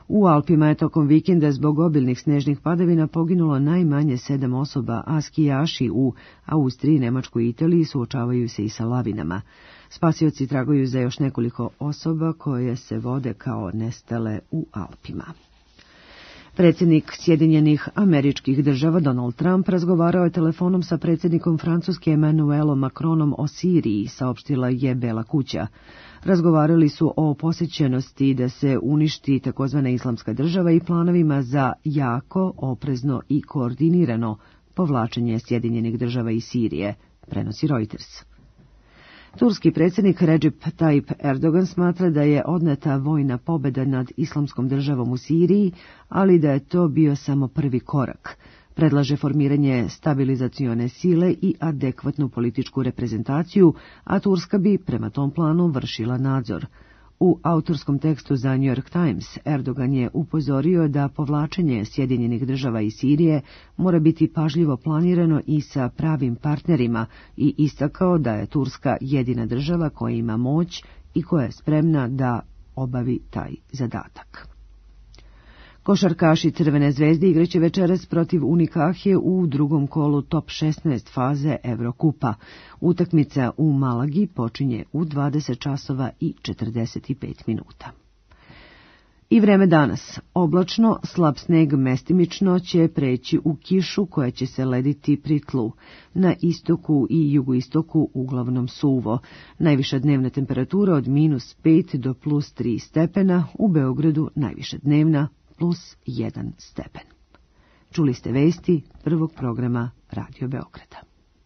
Speaker 2: U Alpima je tokom vikenda zbog obilnih snežnih padavina poginulo najmanje 7 osoba, a skijaši u Austriji, Nemačkoj i Italiji suočavaju se i sa lavinama. Spasioci traguju za još nekoliko osoba koje se vode kao nestale u Alpima. Predsjednik Sjedinjenih Američkih Država Donald Trump razgovarao je telefonom sa predsjednikom Francuske Emmanuelom Macronom o Siriji, saopštila je Bela kuća. Razgovarali su o posjećenosti da se uništi takozvana Islamska država i planovima za jako, oprezno i koordinirano povlačenje Sjedinjenih Država iz Sirije, prenosi Reuters. Turski predsjednik Recep Tayyip Erdogan smatra da je odneta vojna pobjeda nad Islamskom državom u Siriji, ali da je to bio samo prvi korak. Predlaže formiranje stabilizacione sile i adekvatnu političku reprezentaciju, a Turska bi prema tom planu vršila nadzor. U autorskom tekstu za New York Times Erdogan je upozorio da povlačenje Sjedinjenih Država iz Sirije mora biti pažljivo planirano i sa pravim partnerima i istakao da je Turska jedina država koja ima moć i koja je spremna da obavi taj zadatak. Košarkaši Crvene zvezde igraće večeras protiv Unikahije u drugom kolu top 16 faze Evrokupa. Utakmica u Malagi počinje u 20 časova i 45 minuta. I vreme danas. Oblačno, slab sneg mestimično će preći u kišu koja će se lediti pri tlu. Na istoku i jugoistoku uglavnom suvo. Najviša dnevna temperatura od -5 do +3 stepena, u Beogradu najviša dnevna +1 stepen. Čuli ste vesti prvog programa Radio Beograda.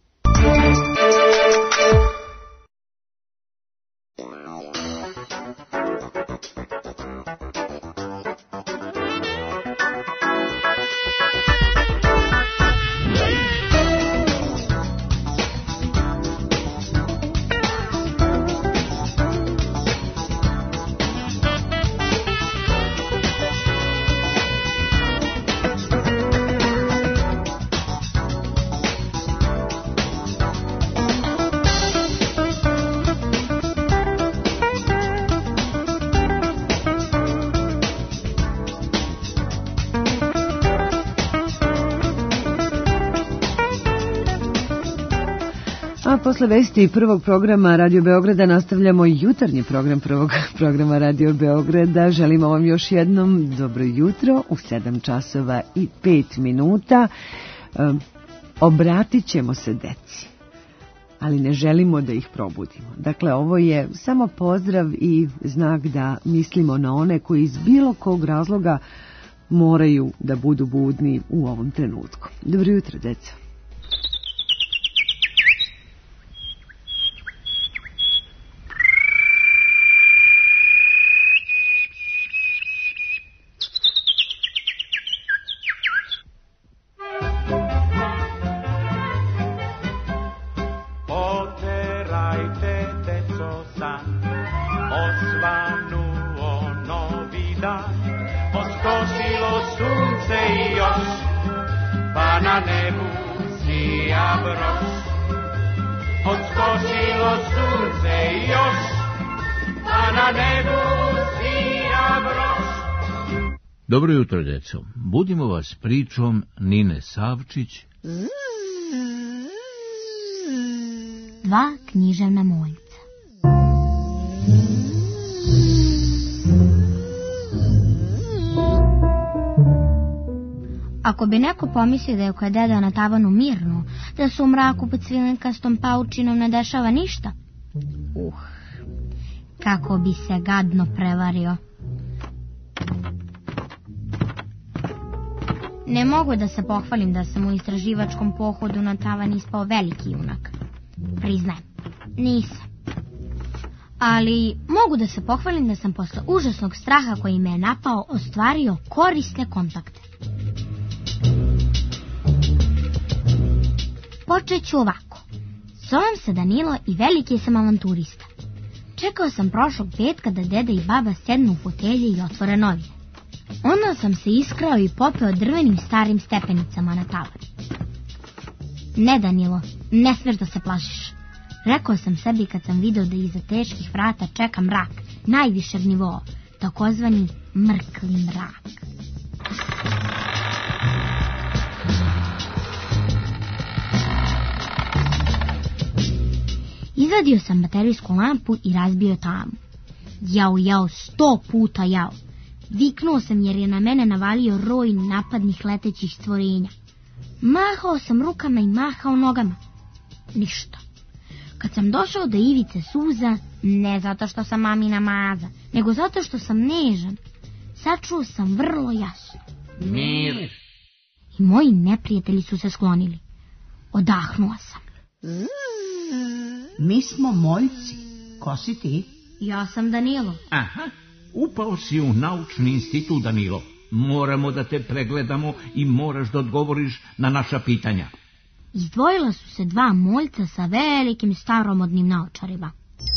Speaker 2: Posle vesti prvog programa Radio Beograda nastavljamo jutarnji program prvog programa Radio Beograda. Želimo vam još jednom dobro jutro u 7 časova i 5 minuta. Obratit ćemo se deci, ali ne želimo da ih probudimo. Dakle, ovo je samo pozdrav i znak da mislimo na one koji iz bilo kog razloga moraju da budu budni u ovom trenutku. Dobro jutro, deca.
Speaker 16: Dobro jutro, djeco. Budimo vas pričom Nine Savčić.
Speaker 17: Dva književna moljca. Ako bi neko pomislio da je oko deda na tavanu mirno, da se u mraku pod svilenkastom paučinom ne dešava ništa, kako bi se gadno prevario. Ne mogu da se pohvalim da sam u istraživačkom pohodu na tavan ispao veliki junak. Priznajem, nisam. Ali mogu da se pohvalim da sam posle užasnog straha koji me je napao ostvario korisne kontakte. Počet ću ovako. Zovem se Danilo i veliki sam avanturista. Čekao sam prošlog petka da deda i baba sednu u fotelje i otvore novine. Onda sam se iskrao i popeo drvenim starim stepenicama na tavan. Ne, Danilo, ne smiješ da se plašiš. Rekao sam sebi kad sam video da iza teških vrata čeka mrak najvišeg nivoa, takozvani mrkli mrak. Izvadio sam baterijsku lampu i razbio tamu. Jao, 100 puta jao. Viknuo sam jer je na mene navalio roj napadnih letećih stvorenja. Mahao sam rukama i mahao nogama. Ništa. Kad sam došao do ivice suza, ne zato što sam mamina maza, nego zato što sam nežan, sačuo sam vrlo jasno:
Speaker 16: mir.
Speaker 17: I moji neprijatelji su se sklonili. Odahnuo sam.
Speaker 18: Mi smo moljci. Ko si ti?
Speaker 17: Ja sam Danilo.
Speaker 16: Aha, upao si u naučni institut, Danilo. Moramo da te pregledamo i moraš da odgovoriš na naša pitanja.
Speaker 17: Izdvojila su se 2 moljca sa velikim staromodnim naočarima.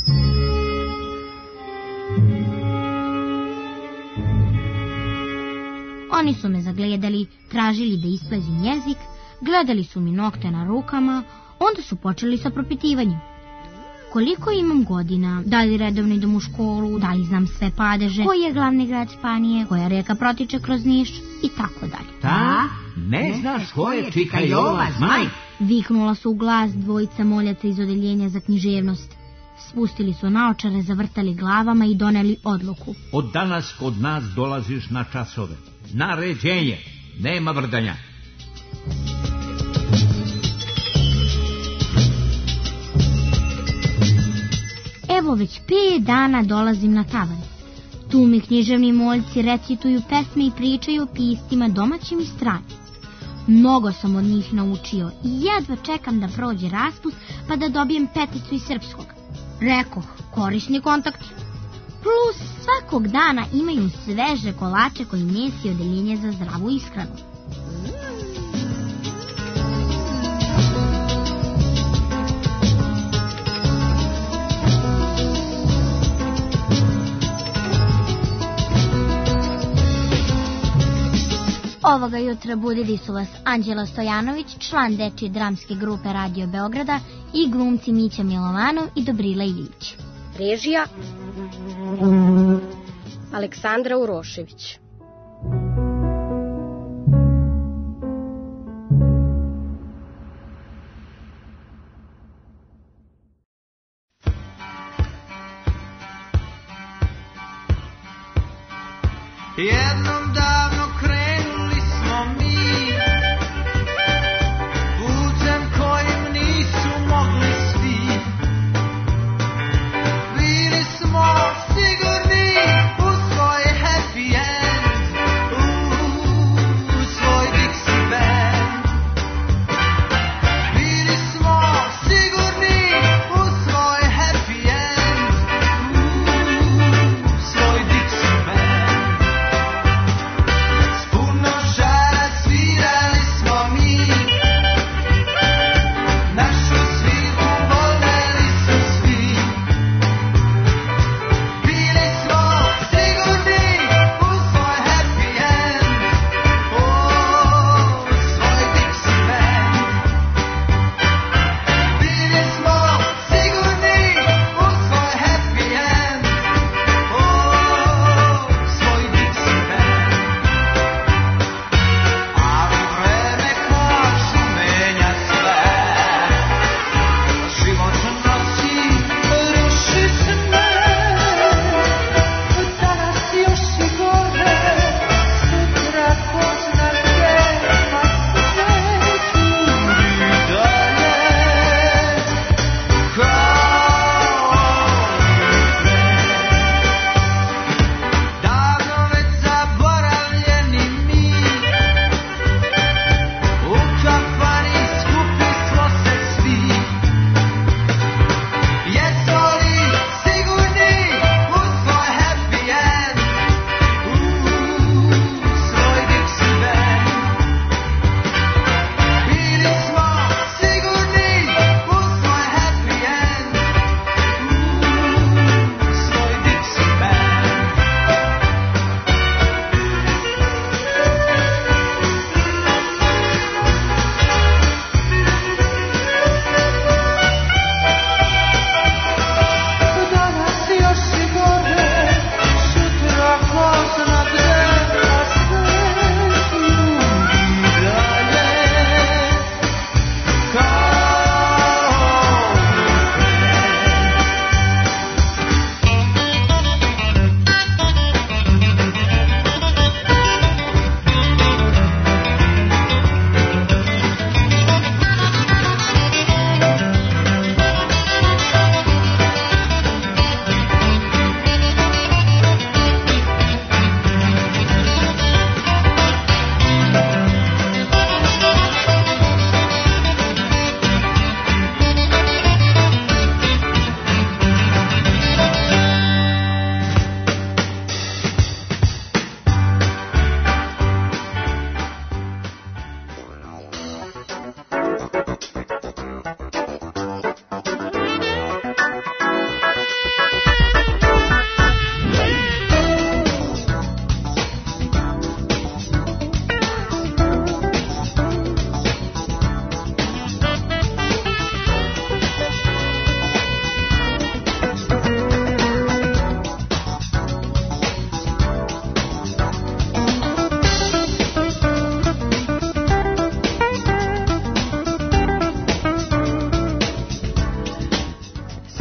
Speaker 17: Oni su me zagledali, tražili da isplezim jezik, gledali su mi nokte na rukama, onda su počeli sa propitivanjem. Koliko imam godina, da li redovno idem u školu, da li znam sve padeže, koji je glavni grad Španije, koja reka protiče kroz Niš i tako dalje.
Speaker 16: Ta? Ne znaš ko je Čikajova zmaj?
Speaker 17: Viknula su u glas 2 moljaca iz odeljenja za književnost. Spustili su naočare, zavrtali glavama i doneli odluku.
Speaker 16: Od danas kod nas dolaziš na časove. Naređenje, nema vrdanja.
Speaker 17: Evo već 5 dana dolazim na tavan. Tu mi književni moljci recituju pesme i pričaju o piscima domaćim i stranim. Mnogo sam od njih naučio i jedva čekam da prođe raspust pa da dobijem peticu iz srpskog. Rekoh, korisni kontakti. Plus svakog dana imaju sveže kolače koji nesi odeljenje za zdravu ishranu. Ovoga jutra budili su vas Anđela Stojanović, član dečije dramske grupe Radio Beograda, i glumci Mića Milovanov i Dobrila Ilić.
Speaker 19: Režija Aleksandra Urošević.
Speaker 5: Jednom davno krenuli smo mi putem kojim nisu mogli svi. Bili smo sigurni u svoj happy end, u svoj Dixie band. Bili smo sigurni u svoj happy end, u svoj Dixie band.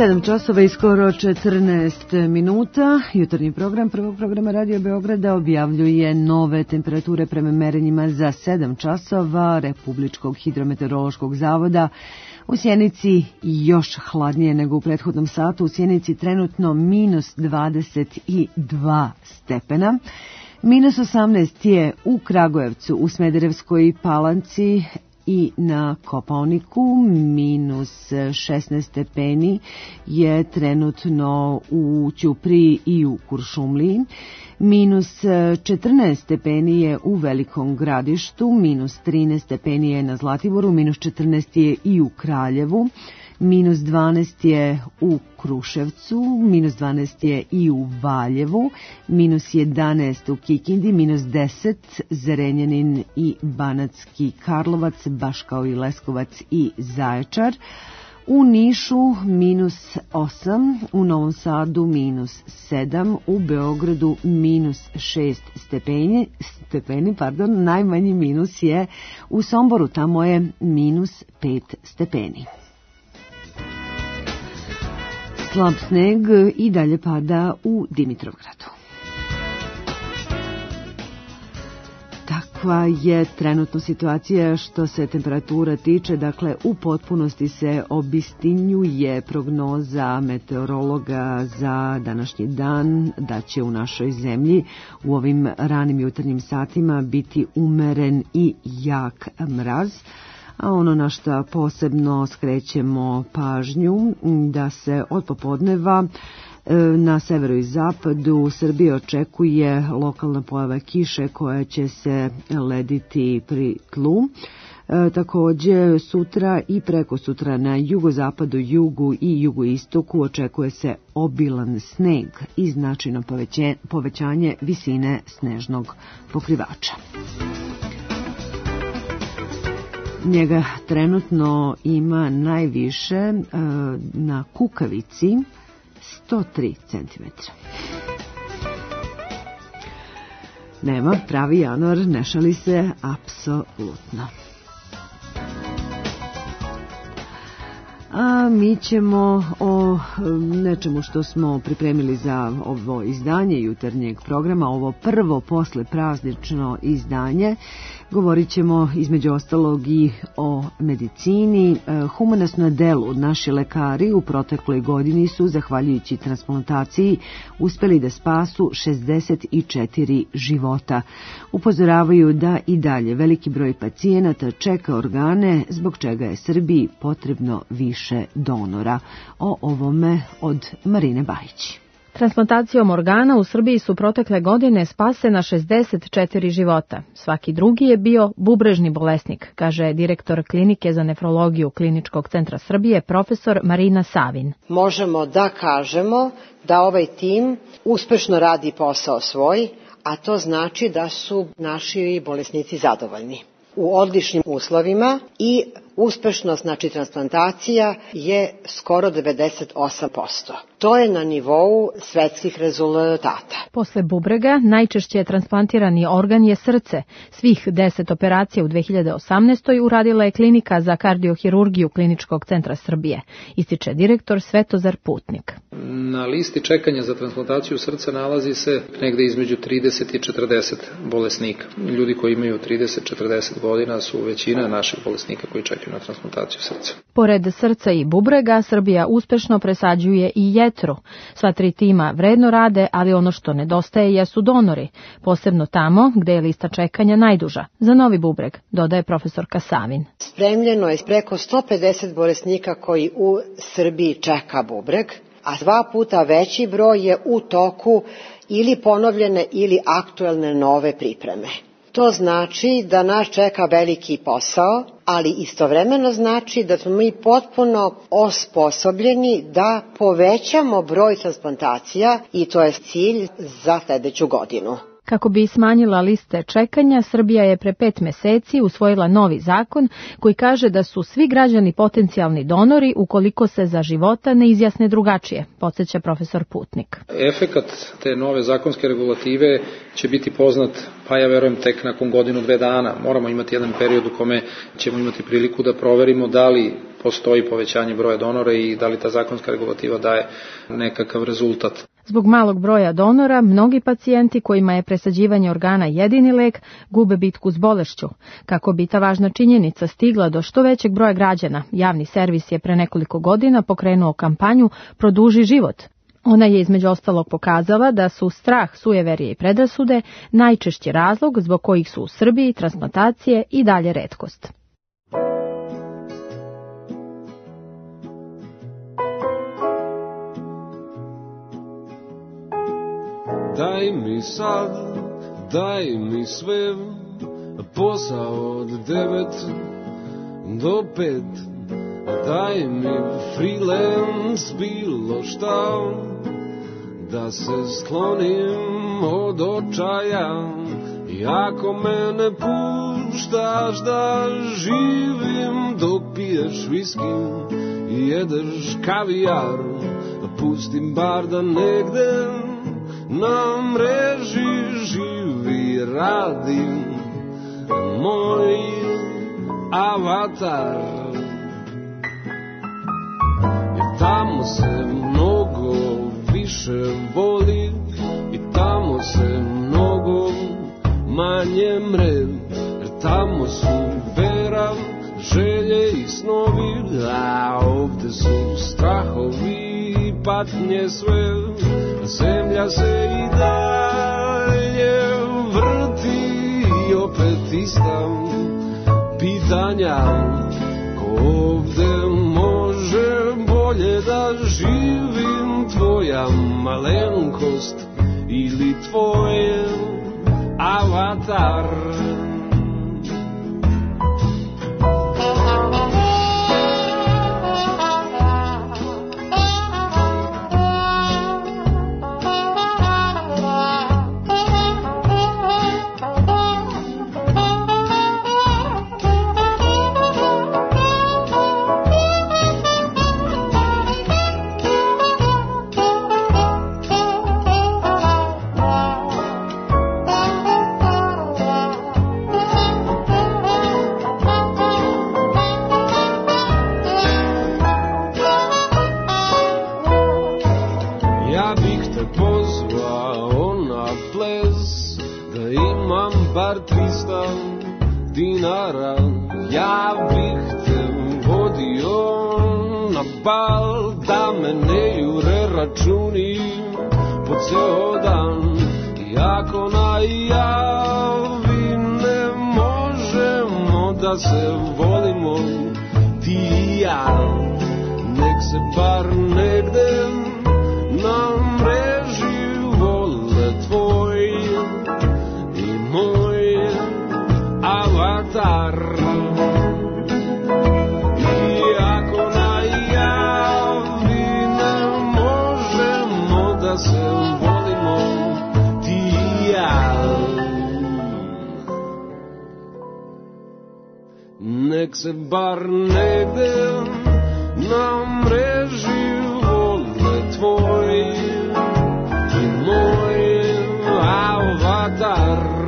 Speaker 2: 7 časova i skoro 14 minuta. Jutarnji program prvog programa Radio Beograda objavljuje nove temperature prema merenjima za 7 časova Republičkog hidrometeorološkog zavoda. U Sjenici još hladnije nego u prethodnom satu. U Sjenici trenutno minus 22 stepena. Minus 18 je u Kragujevcu, u Smederevskoj Palanci i na Kopaoniku. Minus 16 stepeni je trenutno u Ćupriji i u Kuršumliji. Minus 14 stepeni je u Velikom Gradištu, minus 13 stepeni je na Zlatiboru, minus 14 je i u Kraljevu, minus 12 je u Kruševcu, minus 12 je i u Valjevu, minus 11 u Kikindi, minus 10 Zrenjanin i Banatski Karlovac, baš kao i Leskovac i Zaječar. U Nišu minus 8, u Novom Sadu minus 7, u Beogradu minus 6 stepeni, najmanji minus je u Somboru, tamo je minus 5 stepeni. Slab sneg i dalje pada u Dimitrovgradu. Takva je trenutno situacija što se temperatura tiče, dakle u potpunosti se obistinjuje prognoza meteorologa za današnji dan da će u našoj zemlji u ovim ranim jutarnjim satima biti umeren i jak mraz. A ono na što posebno skrećemo pažnju da se od popodneva na severu i zapadu Srbije očekuje lokalna pojava kiše koja će se lediti pri tlu. Također sutra i preko sutra na jugozapadu, jugu i jugoistoku očekuje se obilan sneg i značajno povećanje visine snežnog pokrivača. Njega trenutno ima najviše na Kukavici 103 cm. Nema, pravi januar, ne šali se apsolutno. A mi ćemo o nečemu što smo pripremili za ovo izdanje jutarnjeg programa, ovo prvo posle praznično izdanje. Govorit ćemo između ostalog i o medicini. Humanost na delu. Naši lekari u protekloj godini su, zahvaljujući transplantaciji, uspeli da spasu 64 života. Upozoravaju da i dalje veliki broj pacijenata čeka organe, zbog čega je Srbiji potrebno više donora. O ovome od Marine Bajić.
Speaker 20: Transplantacijom organa u Srbiji su protekle godine spasena 64 života. Svaki drugi je bio bubrežni bolesnik, kaže direktor klinike za nefrologiju Kliničkog centra Srbije, profesor Marina Savin.
Speaker 21: Možemo da kažemo da ovaj tim uspešno radi posao svoj, a to znači da su naši bolesnici zadovoljni. U odličnim uslovima i uspešnost, znači transplantacija, je skoro 98%. To je na nivou svetskih rezultata.
Speaker 20: Posle bubrega najčešće transplantirani organ je srce. Svih 10 operacija u 2018. uradila je klinika za kardiohirurgiju Kliničkog centra Srbije, ističe direktor Svetozar Putnik.
Speaker 22: Na listi čekanja za transplantaciju srca nalazi se negde između 30 i 40 bolesnika. Ljudi koji imaju 30-40 godina su većina naših bolesnika koji čekaju na transplantaciju srca.
Speaker 20: Pored srca i bubrega, Srbija uspešno presađuje i jetru. Sva 3 tima vredno rade, ali ono što nedostaje jesu donori, posebno tamo gde je lista čekanja najduža. Za novi bubreg, dodaje profesor Kasavin.
Speaker 21: Spremljeno je preko 150 bolesnika koji u Srbiji čeka bubreg, a 2 puta veći broj je u toku ili ponovljene ili aktuelne nove pripreme. To znači da nas čeka veliki posao, ali istovremeno znači da smo mi potpuno osposobljeni da povećamo broj transplantacija i to je cilj za sledeću godinu.
Speaker 20: Kako bi smanjila liste čekanja, Srbija je pre 5 meseci usvojila novi zakon koji kaže da su svi građani potencijalni donori ukoliko se za života ne izjasne drugačije, podsjeća profesor Putnik.
Speaker 22: Efekat te nove zakonske regulative će biti poznat, pa ja verujem, tek nakon 1-2 dana. Moramo imati jedan period u kome ćemo imati priliku da proverimo da li postoji povećanje broja donora i da li ta zakonska regulativa daje nekakav rezultat.
Speaker 20: Zbog malog broja donora, mnogi pacijenti kojima je presađivanje organa jedini lek gube bitku s bolešću. Kako bi ta važna činjenica stigla do što većeg broja građana, javni servis je pre nekoliko godina pokrenuo kampanju Produži život. Ona je između ostalog pokazala da su strah, sujeverije i predrasude najčešći razlog zbog kojih su u Srbiji transplantacije i dalje retkost.
Speaker 4: Daj mi sad, daj mi sve, posao od 9 do 5. Daj mi freelance, bilo šta, da se sklonim od očaja. I ako me ne puštaš da živim dok piješ viski i jedeš kavijar, pustim bar da negde na mreži živi radi moj avatar. Jer tamo se mnogo više voli i tamo se mnogo manje mre. Jer tamo su vera, želje i snovi, a ovde su strahovi i patnje sve. Zemlja se i dalje vrti i opet ista pitanja. Ko ovde može bolje da živim, tvoja malenkost ili tvoj avatar? Dinara, ja bih te vodio na bal, da me ne jure računi po ceo dan. I ako najavi ne možemo da se volimo ti i ja, nek se bar negde na mreži vole tvoj i moj avatar. I ako najavi ne možemo da se volimo ti i ja, nek se bar negde na mreži vole tvoj i moj avatar.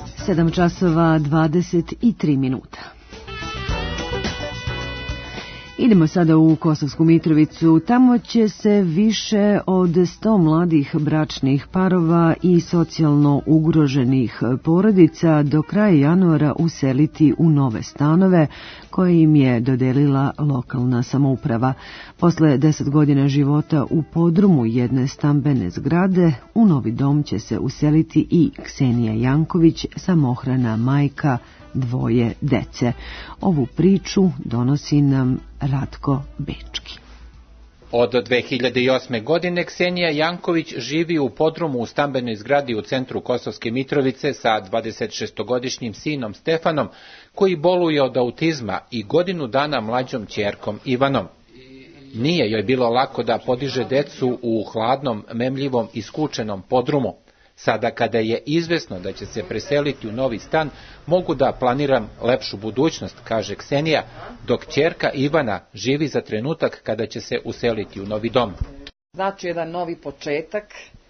Speaker 2: časova 23 minuta. Idemo sada u Kosovsku Mitrovicu. Tamo će se više od 100 mladih bračnih parova i socijalno ugroženih porodica do kraja januara useliti u nove stanove koje im je dodelila lokalna samouprava. Posle 10 godina života u podrumu jedne stambene zgrade, u novi dom će se useliti i Ksenija Janković, samohrana majka dvoje dece. Ovu priču donosi nam Ratko Bečki.
Speaker 7: Od 2008. godine Ksenija Janković živi u podrumu u stambenoj zgradi u centru Kosovske Mitrovice sa 26-godišnjim sinom Stefanom, koji boluje od autizma, i godinu dana mlađom ćerkom Ivanom. Nije joj bilo lako da podiže decu u hladnom, memljivom i skučenom podrumu. Sada kada je izvesno da će se preseliti u novi stan, mogu da planiram lepšu budućnost, kaže Ksenija, dok ćerka Ivana živi za trenutak kada će se useliti u novi dom.
Speaker 8: Znači jedan novi početak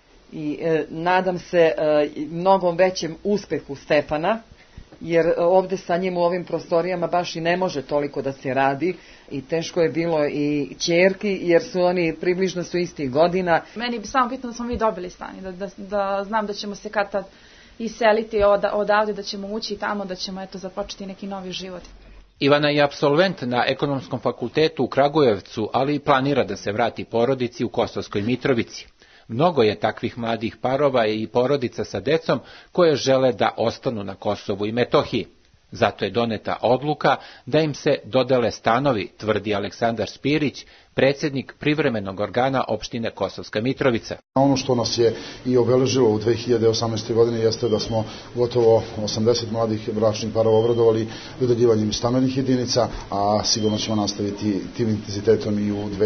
Speaker 8: i nadam se mnogom većem uspehu Stefana, jer ovde sa njim u ovim prostorijama baš i ne može toliko da se radi i teško je bilo i ćerki, jer su oni približno su istih godina.
Speaker 23: Meni bi samo bitno da smo mi dobili stan i da znam da ćemo se kad tad iseliti odavde, da ćemo ući tamo, da ćemo započeti neki novi život.
Speaker 7: Ivana je apsolvent na Ekonomskom fakultetu u Kragujevcu, ali i planira da se vrati porodici u Kosovskoj Mitrovici. Mnogo je takvih mladih parova i porodica sa decom koje žele da ostanu na Kosovu i Metohiji. Zato je doneta odluka da im se dodele stanovi, tvrdi Aleksandar Spirić, predsjednik privremenog organa opštine Kosovska Mitrovica.
Speaker 24: Ono što nas je i obeležilo u 2018. godini jeste da smo gotovo 80 mladih bračnih parova obradovali dodeljivanjem stambenih jedinica, a sigurno ćemo nastaviti tim intenzitetom i u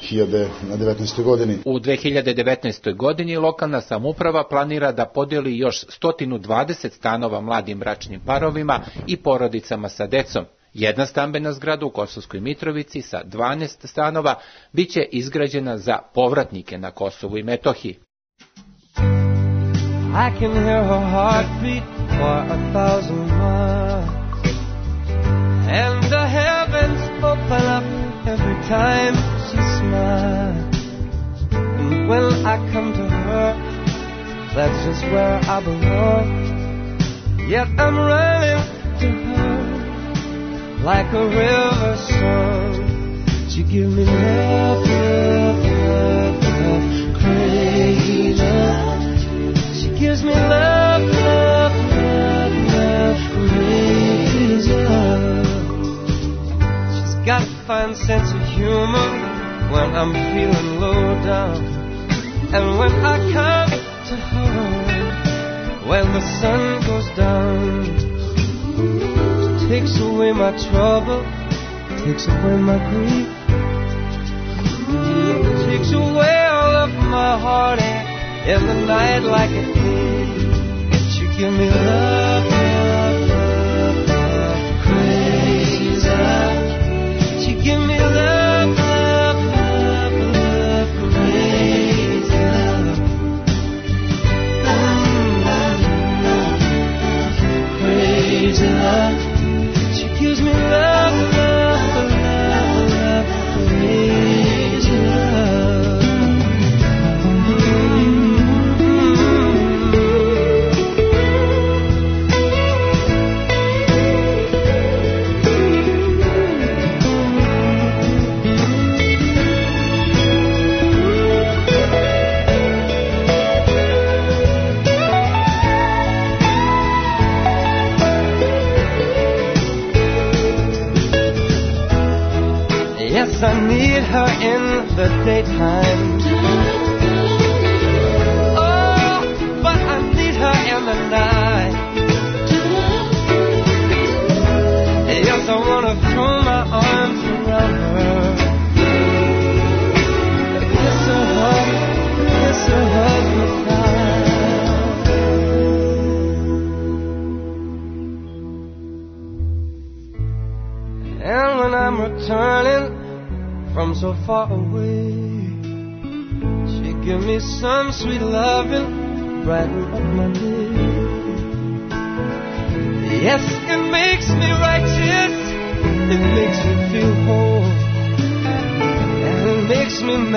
Speaker 24: 2019. godini.
Speaker 7: U 2019. godini lokalna samouprava planira da podeli još 120 stanova mladim bračnim parovima i porodicama sa decom. Jedna stambena zgrada u Kosovskoj Mitrovici sa 12 stanova biće izgrađena za povratnike na Kosovu i Metohiji.
Speaker 5: I can hear her heartbeat for 1,000 miles, and the heavens open up every time she smiles. And when I come to her, that's just where I belong. Yet I'm running to her like a river song. She give me love, love, love, love, crazy love. She gives me love, love, love, love, crazy love. She's got a fine sense of humor when I'm feeling low down, and when I come to her, when the sun goes down, takes away my trouble, takes away my grief, takes away all of my heartache in the night like a thief. She give me love, love, love, love, crazy love. She give me love, love, love, love, crazy love. Crazy love. Gives me love, love, love, love, crazy love. I need her in the daytime. Oh, but I need her in the night. Yes, I want to throw my arms around her, kiss her, hug her tight. And when I'm returning from so far away, she give me some sweet loving, brighten up my day. Yes, it makes me righteous, it makes me feel whole,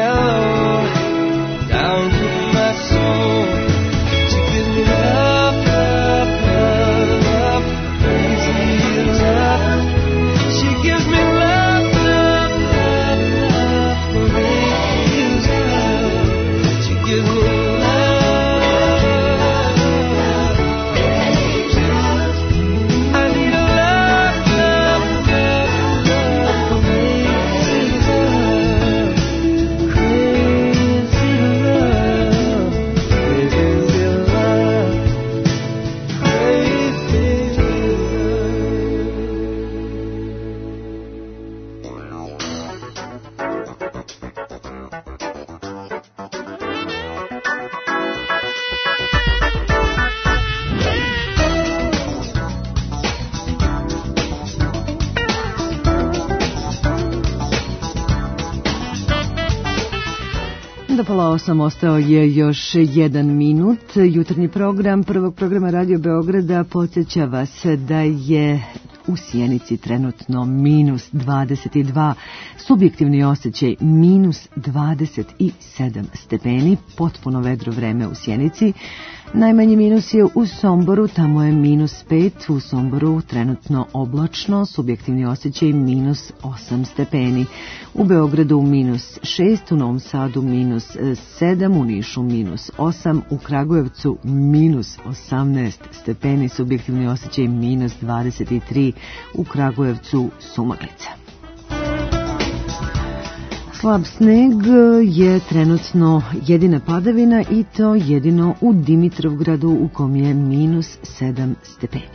Speaker 5: mellow down to my soul. She gives me love, love, love, love, crazy love. She gives me love, love, love, love, crazy love. She gives me
Speaker 2: Do pola 8 ostao je još 1 minut. Jutarnji program prvog programa Radio Beograda podsjeća vas da je u Sjenici trenutno minus 22, subjektivni osjećaj minus 27 stepeni, potpuno vedro vreme u Sjenici. Najmanji minus je u Somboru, tamo je minus 5, u Somboru trenutno oblačno, subjektivni osjećaj minus 8 stepeni. U Beogradu minus 6, u Novom Sadu minus 7, u Nišu minus 8, u Kragujevcu minus 18 stepeni, subjektivni osjećaj minus 23, u Kragujevcu sumaglica. Slab sneg je trenutno jedina padavina i to jedino u Dimitrovgradu u kom je minus 7 stepeni.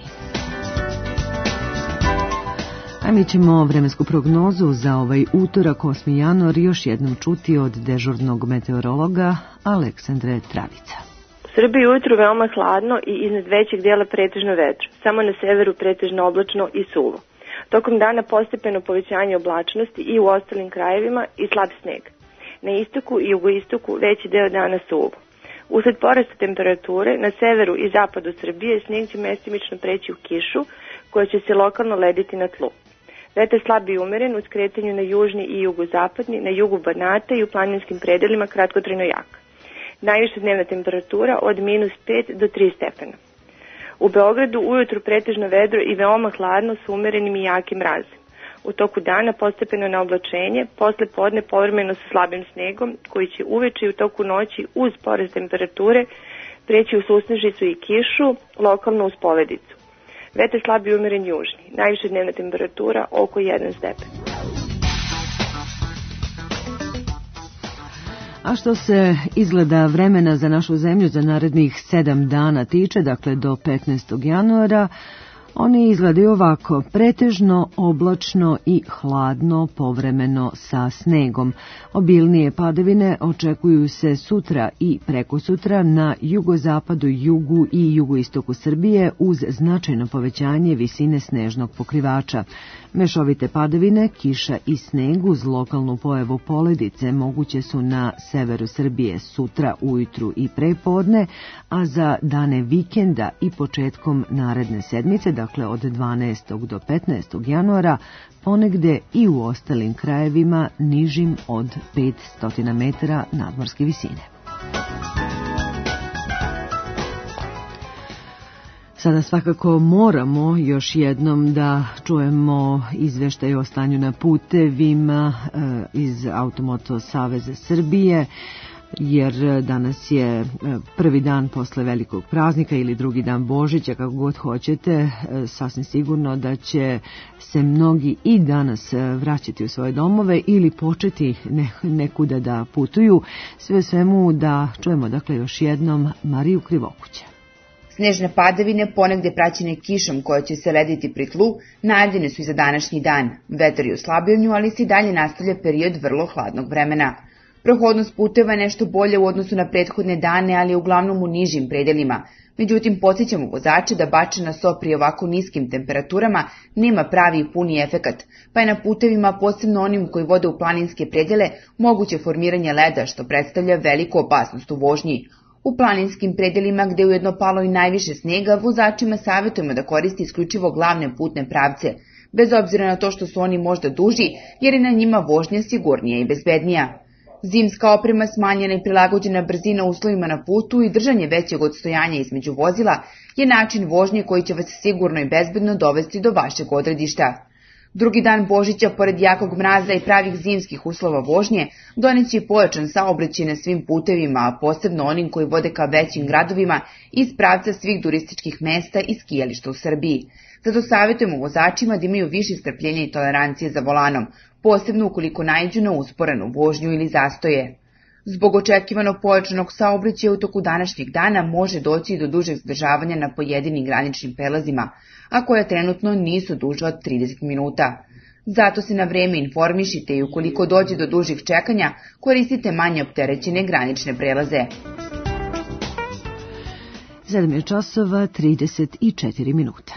Speaker 2: A mi ćemo vremensku prognozu za ovaj utorak 8. januar još jednom čuti od dežurnog meteorologa Aleksandre Travica.
Speaker 15: U Srbiji ujutru veoma hladno i iznad većeg dijela pretežno vedro, samo na severu pretežno oblačno i suvo. Tokom dana postepeno povećanje oblačnosti i u ostalim krajevima i slab sneg. Na istoku i jugoistoku veći deo dana suvo. Usled porasta temperature na severu i zapadu Srbije sneg će mestimično preći u kišu koja će se lokalno lediti na tlu. Vetar slab i umeren u skretanju na južni i jugozapadni, na jugu Banata i u planinskim predelima kratkotrajno jak. Najviša dnevna temperatura od minus 5 do 3 stepena. U Beogradu ujutru pretežno vedro i veoma hladno sa umerenim i jakim mrazom. U toku dana postepeno na oblačenje, posle podne povremeno sa slabim snegom, koji će uveče i u toku noći uz porast temperature preći u susnežicu i kišu, lokalno uz poledicu. Vetar slab i umeren južni. Najviša dnevna temperatura oko 1 stepen.
Speaker 2: A što se izgleda vremena za našu zemlju za narednih 7 dana tiče, dakle do 15. januara, oni izgledaju ovako: pretežno, oblačno i hladno, povremeno sa snegom. Obilnije padavine očekuju se sutra i prekosutra na jugozapadu, jugu i jugoistoku Srbije uz značajno povećanje visine snežnog pokrivača. Mešovite padavine, kiša i sneg uz lokalnu pojavu poledice moguće su na severu Srbije sutra ujutru i prepodne, a za dane vikenda i početkom naredne sedmice, dakle od 12. do 15. januara, ponegde i u ostalim krajevima nižim od 500 metara nadmorske visine. Sada svakako moramo još jednom da čujemo izveštaj o stanju na putevima iz Automoto Saveza Srbije, jer danas je prvi dan posle velikog praznika ili drugi dan Božića, kako god hoćete. Sasvim sigurno da će se mnogi i danas vraćati u svoje domove ili početi nekuda da putuju. Sve svemu da čujemo dakle još jednom Mariju Krivokuća.
Speaker 1: Snežne padavine, ponegde praćene kišom koja će se lediti pri tlu, najavljene su i za današnji dan. Vetar je u slabljenju, ali se i dalje nastavlja period vrlo hladnog vremena. Prohodnost puteva je nešto bolje u odnosu na prethodne dane, ali je uglavnom u nižim predelima. Međutim, podsjećamo vozače da bačena so pri ovako niskim temperaturama nema pravi i puni efekat, pa je na putevima, posebno onim koji vode u planinske predele, moguće formiranje leda, što predstavlja veliku opasnost u vožnji. U planinskim predelima, gde je ujedno palo i najviše snega, vozačima savjetujemo da koriste isključivo glavne putne pravce, bez obzira na to što su oni možda duži, jer je na njima vožnja sigurnija i bezbednija. Zimska oprema, smanjena i prilagođena brzina uslovima na putu i držanje većeg odstojanja između vozila je način vožnje koji će vas sigurno i bezbedno dovesti do vašeg odredišta. Drugi dan Božića, pored jakog mraza i pravih zimskih uslova vožnje, doneće i pojačan saobraćaj na svim putevima, a posebno onim koji vode ka većim gradovima iz pravca svih turističkih mesta i skijališta u Srbiji. Zato savjetujemo vozačima da imaju više strpljenja i tolerancije za volanom, posebno ukoliko naiđu na usporenu vožnju ili zastoje. Zbog očekivano pojačanog saobraćaja u toku današnjeg dana može doći do dužeg zadržavanja na pojedinim graničnim prelazima, a koja trenutno nisu duža od 30 minuta. Zato se na vreme informišite i ukoliko dođe do dužih čekanja, koristite manje opterećene granične prelaze.
Speaker 2: 7 časova 34 minuta.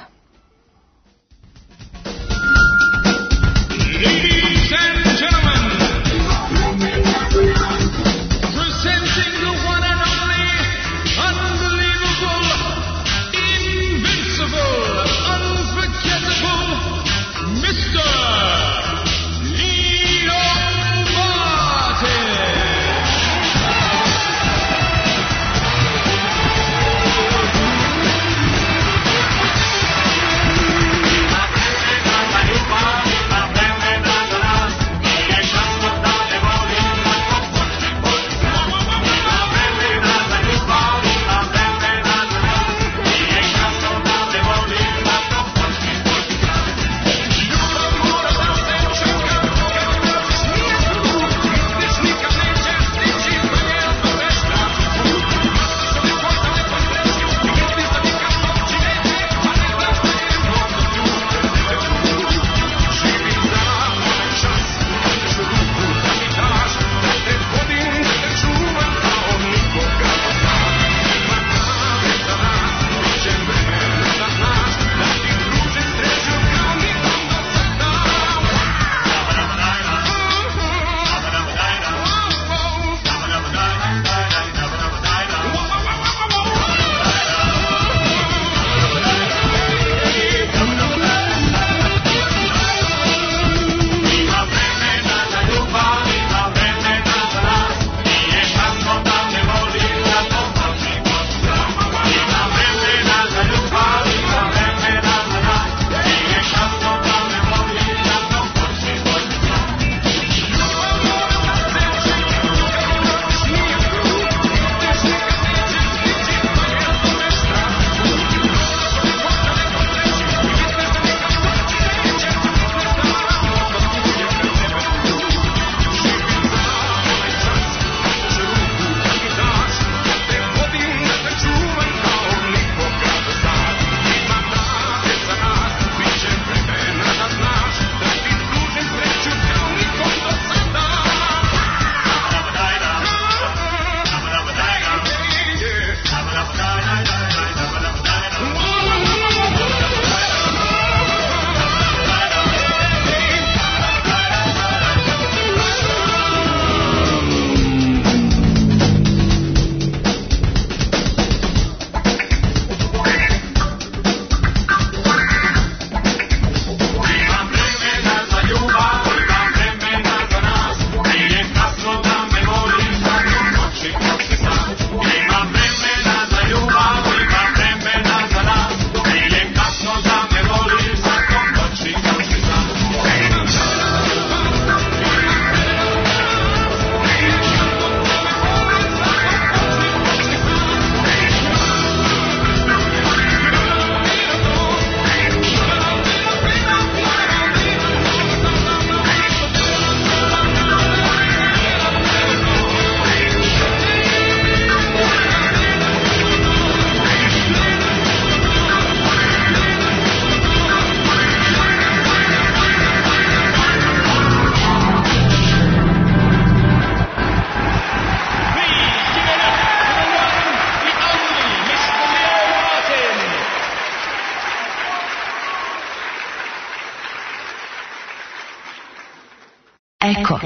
Speaker 6: Eko.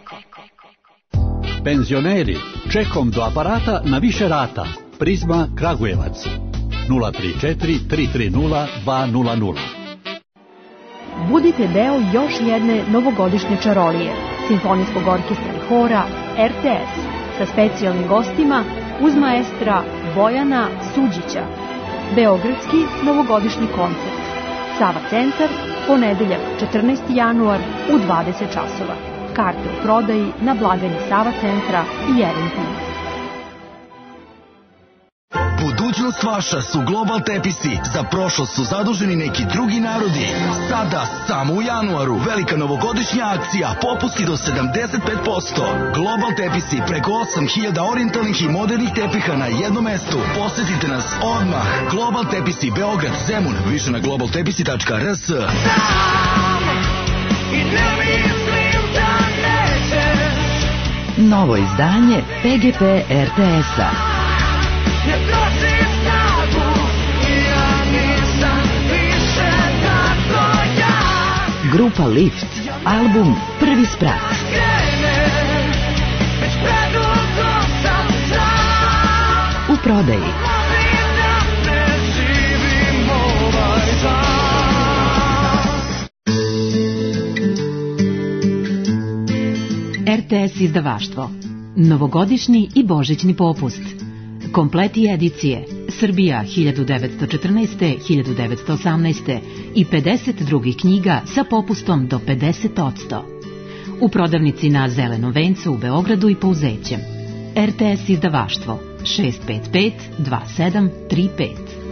Speaker 6: Penzioneri, čekom do aparata na više rata. Prizma Kragujevac 034 330 200.
Speaker 20: Budite deo još jedne novogodišnje čarolije. Simfonijskog orkestra i hora RTS sa specijalnim gostima uz maestra Bojana Suđića. Beogradski novogodišnji koncert. Sava centar, ponedeljak 14. januar u 20 časova. Karte u prodaji na blagajni Sava centra i RNP.
Speaker 3: Budućnost vaša su Global Tepisi. Za prošlost su zaduženi neki drugi narodi. Sada, samo u januaru, velika novogodišnja akcija, popusti do 75%. Global Tepisi, preko 8000 orijentalnih i modernih tepiha na jednom mestu. Posjetite nas odmah. Global Tepisi, Beograd, Zemun, više na globaltepisi.rs.
Speaker 9: Novo izdanje PGP RTS-a. Grupa Lift, album Prvi sprat. U prodaji. RTS izdavaštvo. Novogodišnji i božićni popust. Kompleti edicije Srbija 1914. 1918. i 50 drugih knjiga sa popustom do 50%. U prodavnici na Zelenom vencu u Beogradu i Pouzećem. RTS izdavaštvo 655 2735.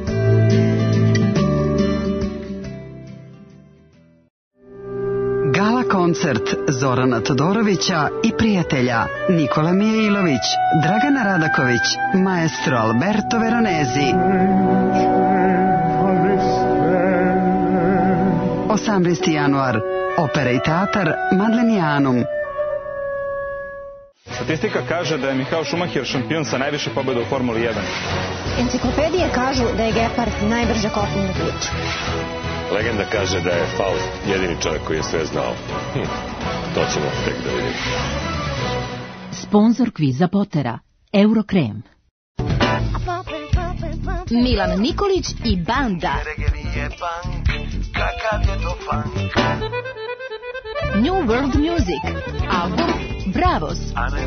Speaker 11: Gala koncert Zorana Todorovića i prijatelja Nikola Mijailović, Dragana Radaković, maestro Alberto Veronesi. 18. januar, Opera i teatar Madlenianum.
Speaker 12: Statistika kaže da je Michael Schumacher šampion sa najviše pobjeda u Formuli 1.
Speaker 25: Enciklopedije kažu da je Gepard najbrže kopnena priča.
Speaker 26: Legenda kaže da je Faust jedini čovjek koji je sve znao. To ćemo tek da vidimo.
Speaker 9: Sponzor kviza Potera, Eurokrem.
Speaker 27: Milan Nikolić i banda. New World Music, album Bravos.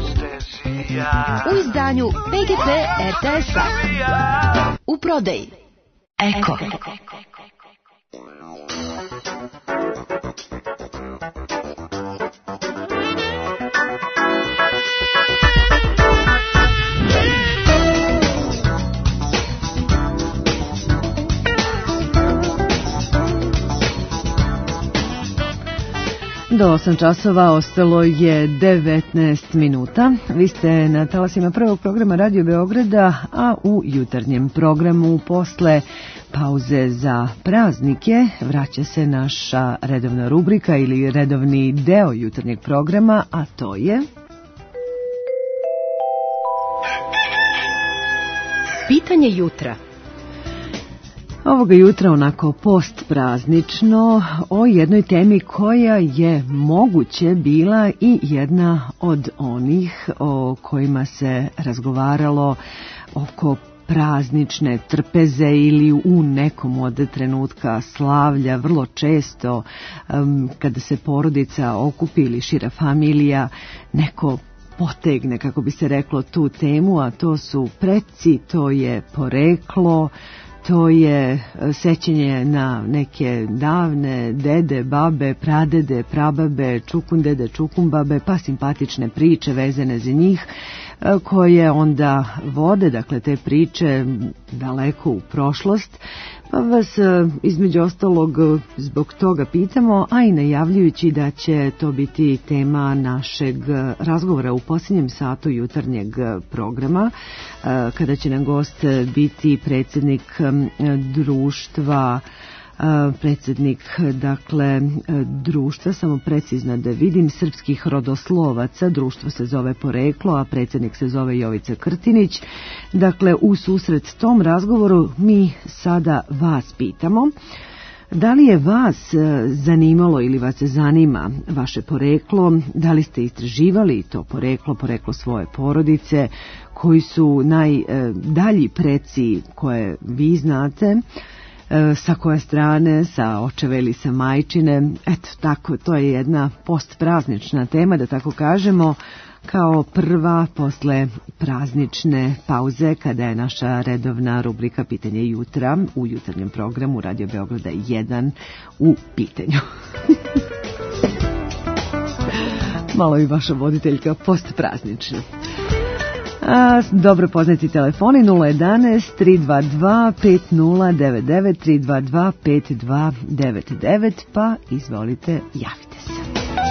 Speaker 27: U izdanju PGP RTS-a. U prodaji. Eko.
Speaker 2: Do 8 časova ostalo je 19 minuta. Vi ste na talasima prvog programa Radio Beograda, a u jutarnjem programu posle pauze za praznike vraća se naša redovna rubrika ili redovni deo jutarnjeg programa, a to je...
Speaker 9: Pitanje jutra.
Speaker 2: Ovoga jutra onako postpraznično o jednoj temi koja je moguće bila i jedna od onih o kojima se razgovaralo oko praznične trpeze ili u nekom od trenutka slavlja. Vrlo često kada se porodica okupi ili šira familija, neko potegne, kako bi se reklo, tu temu, a to su preci, to je poreklo, to je sećanje na neke davne dede, babe, pradede, prababe, čukundede, čukumbabe, pa simpatične priče vezane za njih, koje onda vode, dakle, te priče daleko u prošlost. Pa vas između ostalog zbog toga pitamo, a i najavljujući da će to biti tema našeg razgovora u posljednjem satu jutarnjeg programa, kada će nam gost biti predsjednik društva, društva, samo precizno da vidim, srpskih rodoslovaca. Društvo se zove Poreklo, a predsjednik se zove Jovica Krtinić. Dakle, u susret tom razgovoru mi sada vas pitamo: da li je vas zanimalo ili vas zanima vaše poreklo? Da li ste istraživali to poreklo svoje porodice? Koji su najdalji preci koje vi znate? sa koje strane, sa očeve ili sa majčine. Eto, tako, to je jedna postpraznična tema, da tako kažemo, kao prva posle praznične pauze, kada je naša redovna rubrika Pitanje jutra u jutarnjem programu Radio Beograda 1 u pitanju. Malo i vaša voditeljka postpraznična. Dobro poznati telefoni 011 322 5099 322 5299, pa izvolite, javite se.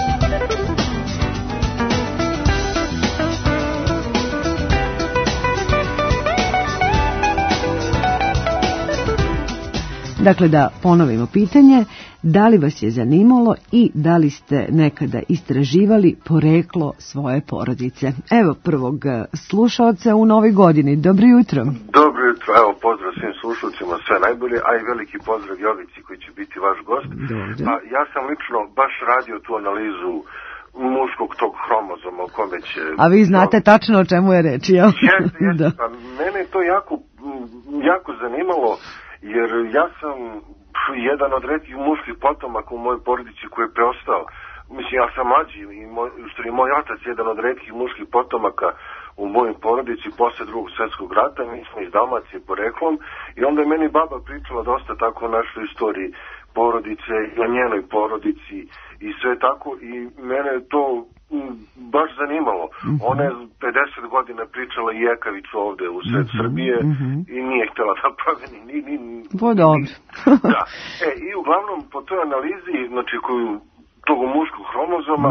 Speaker 2: Dakle, da ponovimo pitanje, da li vas je zanimalo i da li ste nekada istraživali poreklo svoje porodice? Evo prvog slušalca u novoj godini. Dobro jutro.
Speaker 10: Dobro jutro, evo pozdrav svim slušalcima, sve najbolje, a i veliki pozdrav Jovici koji će biti vaš gost. Pa, ja sam lično baš radio tu analizu muškog tog hromozoma o kome će...
Speaker 2: A vi znate tačno o čemu je reč, jel?
Speaker 10: Jeste, pa mene je to jako zanimalo, jer ja sam jedan od retkih muških potomaka u mojoj porodici koji je preostao. Mislim, ja sam mlađi i moj otac je jedan od retkih muških potomaka u mojoj porodici posle Drugog svjetskog rata. Mi smo iz Dalmacije poreklom i onda je meni baba pričala dosta tako o našoj istoriji porodice i o njenoj porodici i sve tako, i mene je to baš zanimalo. Ona je 50 godina pričala i Jekavicu ovde u sred Srbije i nije htjela da promeni ni
Speaker 2: dobro.
Speaker 10: Da. I uglavnom po toj analizi, znači koju tog muškog hromozoma,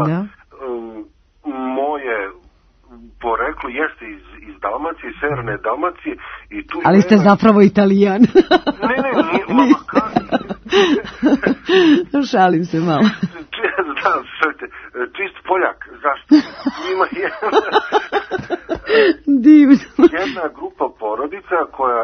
Speaker 10: moje poreklo jeste iz Dalmacije, iz severne Dalmacije, i tu...
Speaker 2: Ali ste zapravo Italijan.
Speaker 10: Ne, mama kaže.
Speaker 2: Šalim se malo.
Speaker 10: Da, čist Poljak, zašto? Ima jedna grupa porodica koja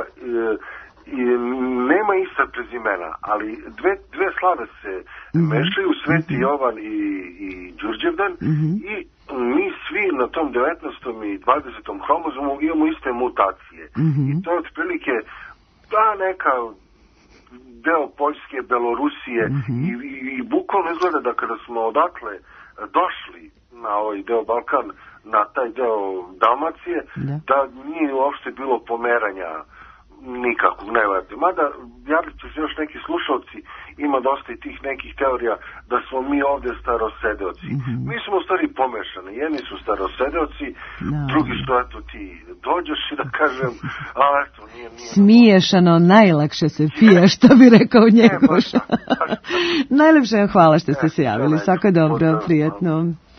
Speaker 10: nema ista prezimena, ali dve slave se mešaju, Sveti Jovan i Đurđevdan, i mi svi na tom 19. i 20. hromozomu imamo iste mutacije. I to je otprilike neka deo Poljske, Belorusije, i bukvalno izgleda da kada smo odatle došli na ovaj deo Balkan, na taj deo Dalmacije, da nije uopšte bilo pomeranja nikakvog, najlepije. Mada, javit će se još neki slušalci, ima dosta i tih nekih teorija da smo mi ovde starosedeoci. Mi smo u stvari pomešani, jedni su starosedeoci, drugi što eto ti dođeš i da kažem, ali eto nije...
Speaker 2: Smiješano, najlakše se pije, što bi rekao Njegoš. Najlepše vam hvala što ste se javili, svako dobro, prijatno.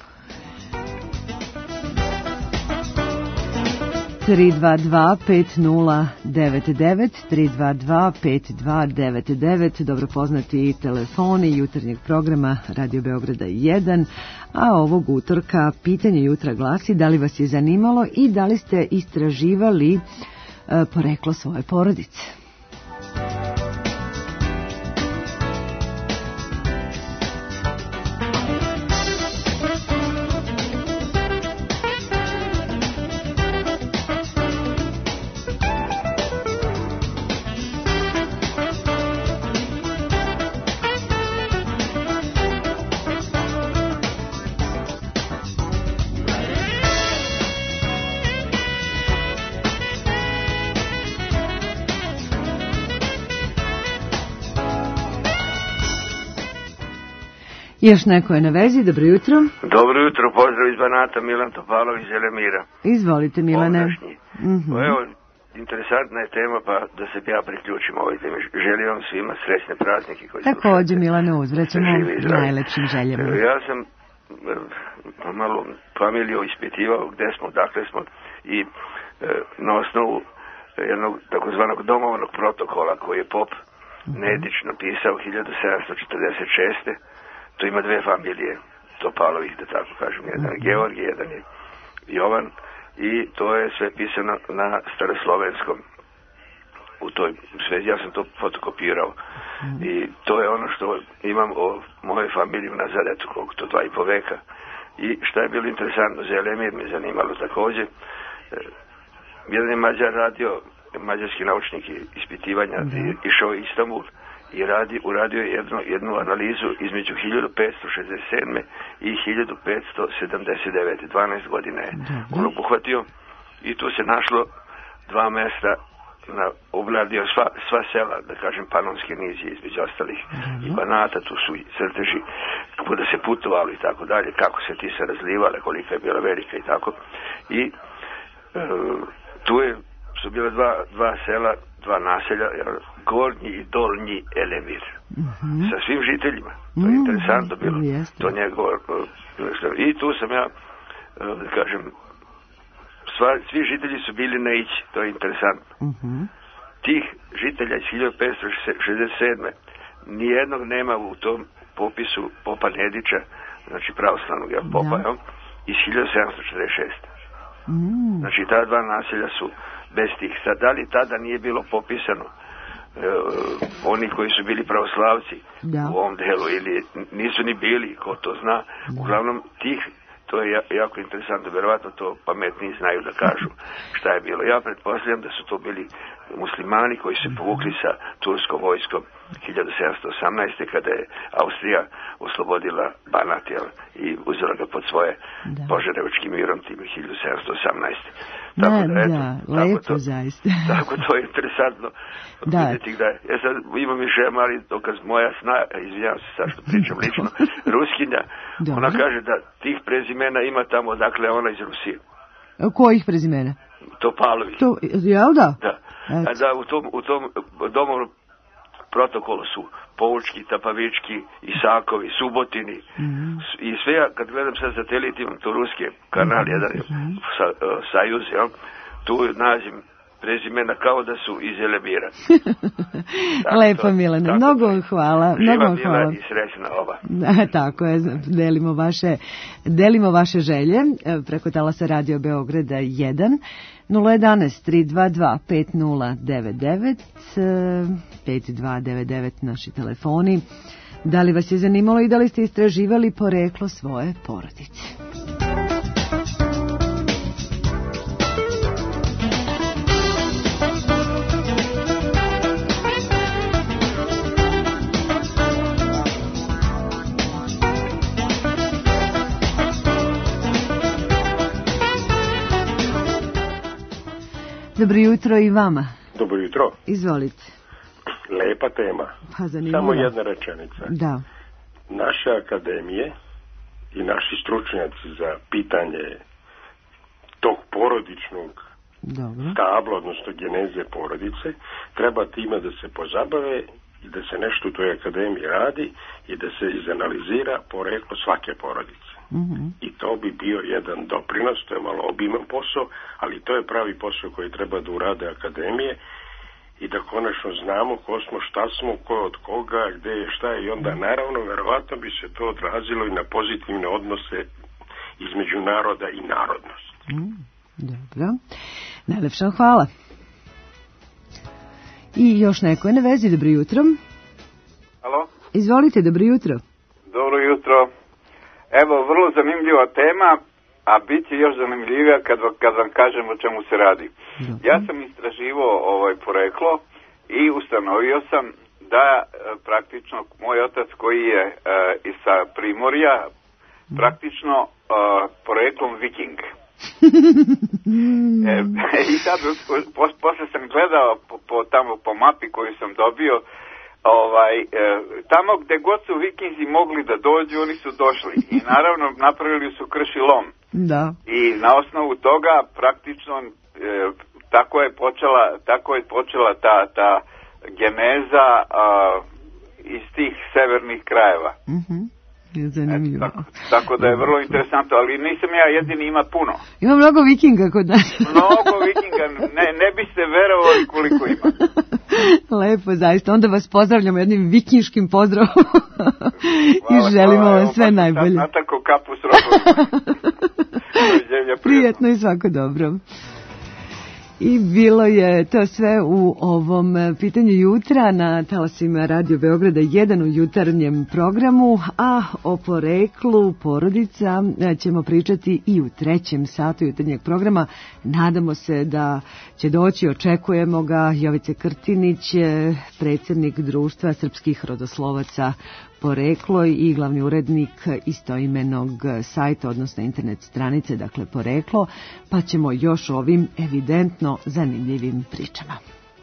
Speaker 2: 322-5099, 322-5299, dobro poznati telefoni jutarnjeg programa Radio Beograda 1, a ovog utorka pitanje jutra glasi da li vas je zanimalo i da li ste istraživali poreklo svoje porodice. Još neko je na vezi, dobro jutro.
Speaker 13: Dobro jutro, pozdrav iz Banata, Milan Topalov iz Zelemira.
Speaker 2: Izvolite, Milane.
Speaker 13: Evo, interesantna je tema, pa da se ja priključim ovoj temi. Želim vam svima srećne praznike.
Speaker 2: Također, Milane, uzvraćamo najlepšim željama.
Speaker 13: Ja sam malo familiju ispitivao gde smo, dakle smo, i na osnovu jednog takozvanog domovnog protokola koji je pop Nedić napisao 1746. To ima dve familije Topalovih, da tako kažem, jedan je Georgij, jedan je Jovan, i to je sve pisano na staroslovenskom. U toj svezi ja sam to fotokopirao i to je ono što imam o mojoj familiji nazad, eto koliko to 2,5 veka. I šta je bilo interesantno, Zelemir me zanimalo također. Jedan je Mađar radio mađarski naučnik ispitivanja, išao u Istanbul i uradio je jednu analizu između 1567. i 1579. 12 godina je on obuhvatio i tu se našlo 2 mesta, obradio sva sela, da kažem, panonske nizije između ostalih i Banata, tu su i crteži kuda se putovalo i tako dalje, kako se ti se razlivale, kolika je bila velika i tako. I tu su bile dva sela, 2 naselja, Gornji i Dolnji Elemir, sa svim žiteljima. To je interesantno bilo. To njegovo, i tu sam ja, da kažem, svi žitelji su bili na ići, to je interesantno. Tih žitelja iz 1567. nijednog nema u tom popisu popa Nedića, znači pravoslavnog popa, iz 1746. Znači ta 2 naselja su bez tih. Sad, da li tada nije bilo popisano oni koji su bili pravoslavci u ovom delu ili nisu ni bili, ko to zna, uglavnom tih. To je jako interesantno, verovatno to pametniji znaju da kažu šta je bilo. Ja pretpostavljam da su to bili muslimani koji se povukli sa turskom vojskom 1718. kada je Austrija oslobodila Banat i uzela ga pod svoje Požarevačkim mirom tim 1718. Tako
Speaker 2: lepo zaista.
Speaker 13: Tako to je interesantno vidjeti da je. Ja sad imam više mali dokaz, moja izvinjavam se sad što pričam lično, Ruskinja, ona kaže da tih prezimena ima tamo, dakle ona iz Rusije.
Speaker 2: Kojih prezimena?
Speaker 13: Topalović.
Speaker 2: Jel da?
Speaker 13: Da. A da u tom domu protokolu su Poučki, Tapavički, Isakovi, Subotini i sve, ja kad gledam sad satelit, imam to ruske kanal, jedan Sajuz, tu nađem prezimena kao da su iz Elemira.
Speaker 2: Lepo, Milane, mnogo vam hvala.
Speaker 13: Živa bila i srećna oba.
Speaker 2: Tako je, delimo vaše želje preko talasa Radio Beograda 1 011 322 5099 5299 naši telefoni. Da li vas je zanimalo i da li ste istraživali poreklo svoje porodice? Dobro jutro i vama.
Speaker 14: Dobro jutro.
Speaker 2: Izvolite.
Speaker 14: Lepa tema.
Speaker 2: Pa zanimljivo.
Speaker 14: Samo jedna rečenica.
Speaker 2: Da.
Speaker 14: Naše akademije i naši stručnjaci za pitanje tog porodičnog stabla, odnosno geneze porodice, treba time da se pozabave i da se nešto u toj akademiji radi i da se izanalizira poreklo svake porodice. I to bi bio jedan doprinos, to je malo obiman posao, ali to je pravi posao koji treba da urade akademije i da konačno znamo ko smo, šta smo, ko od koga, gde je, šta je i onda naravno, verovatno bi se to odrazilo i na pozitivne odnose između naroda i narodnosti.
Speaker 2: Dobro. Najlepša hvala. I još neko je na vezi, dobro jutro.
Speaker 16: Alo?
Speaker 2: Izvolite, dobro jutro.
Speaker 16: Dobro jutro. Evo, vrlo zanimljiva tema, a bit će još zanimljivija kad vam kažem o čemu se radi. Ja sam istraživao poreklo i ustanovio sam da praktično moj otac koji je iz Primorja, praktično poreklom Viking. I sad, posle sam gledao po mapi koju sam dobio, tamo gde god su Vikinzi mogli da dođu, oni su došli i naravno napravili su krš i lom.
Speaker 2: Da.
Speaker 16: I na osnovu toga praktično tako je počela ta geneza iz tih severnih krajeva.
Speaker 2: Zanimljivo.
Speaker 16: Tako da je vrlo interesantno, ali nisam ja jedini, ima puno.
Speaker 2: Ima mnogo Vikinga kod nas.
Speaker 16: Mnogo Vikinga, ne biste verovali koliko ima.
Speaker 2: Lepo, zaista. Onda vas pozdravljamo jednim vikinškim pozdravom i želimo vam sve najbolje.
Speaker 16: Na tako kapu s rogovima.
Speaker 2: Prijetno i svako dobro. I bilo je to sve u ovom pitanju jutra na talasima Radio Beograda 1 u jutarnjem programu, a o poreklu porodica ćemo pričati i u 3. satu jutarnjeg programa. Nadamo se da će doći, očekujemo ga, Jovica Krtinić, predsjednik Društva srpskih rodoslovaca Poreklo i glavni urednik istoimenog sajta, odnosno internet stranice, dakle Poreklo, pa ćemo još o ovim evidentno zanimljivim pričama.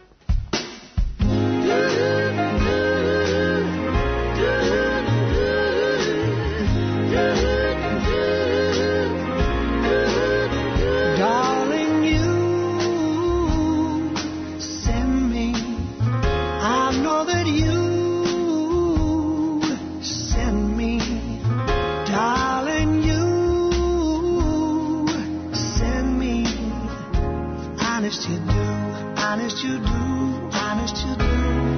Speaker 4: Honest you do, honest you do.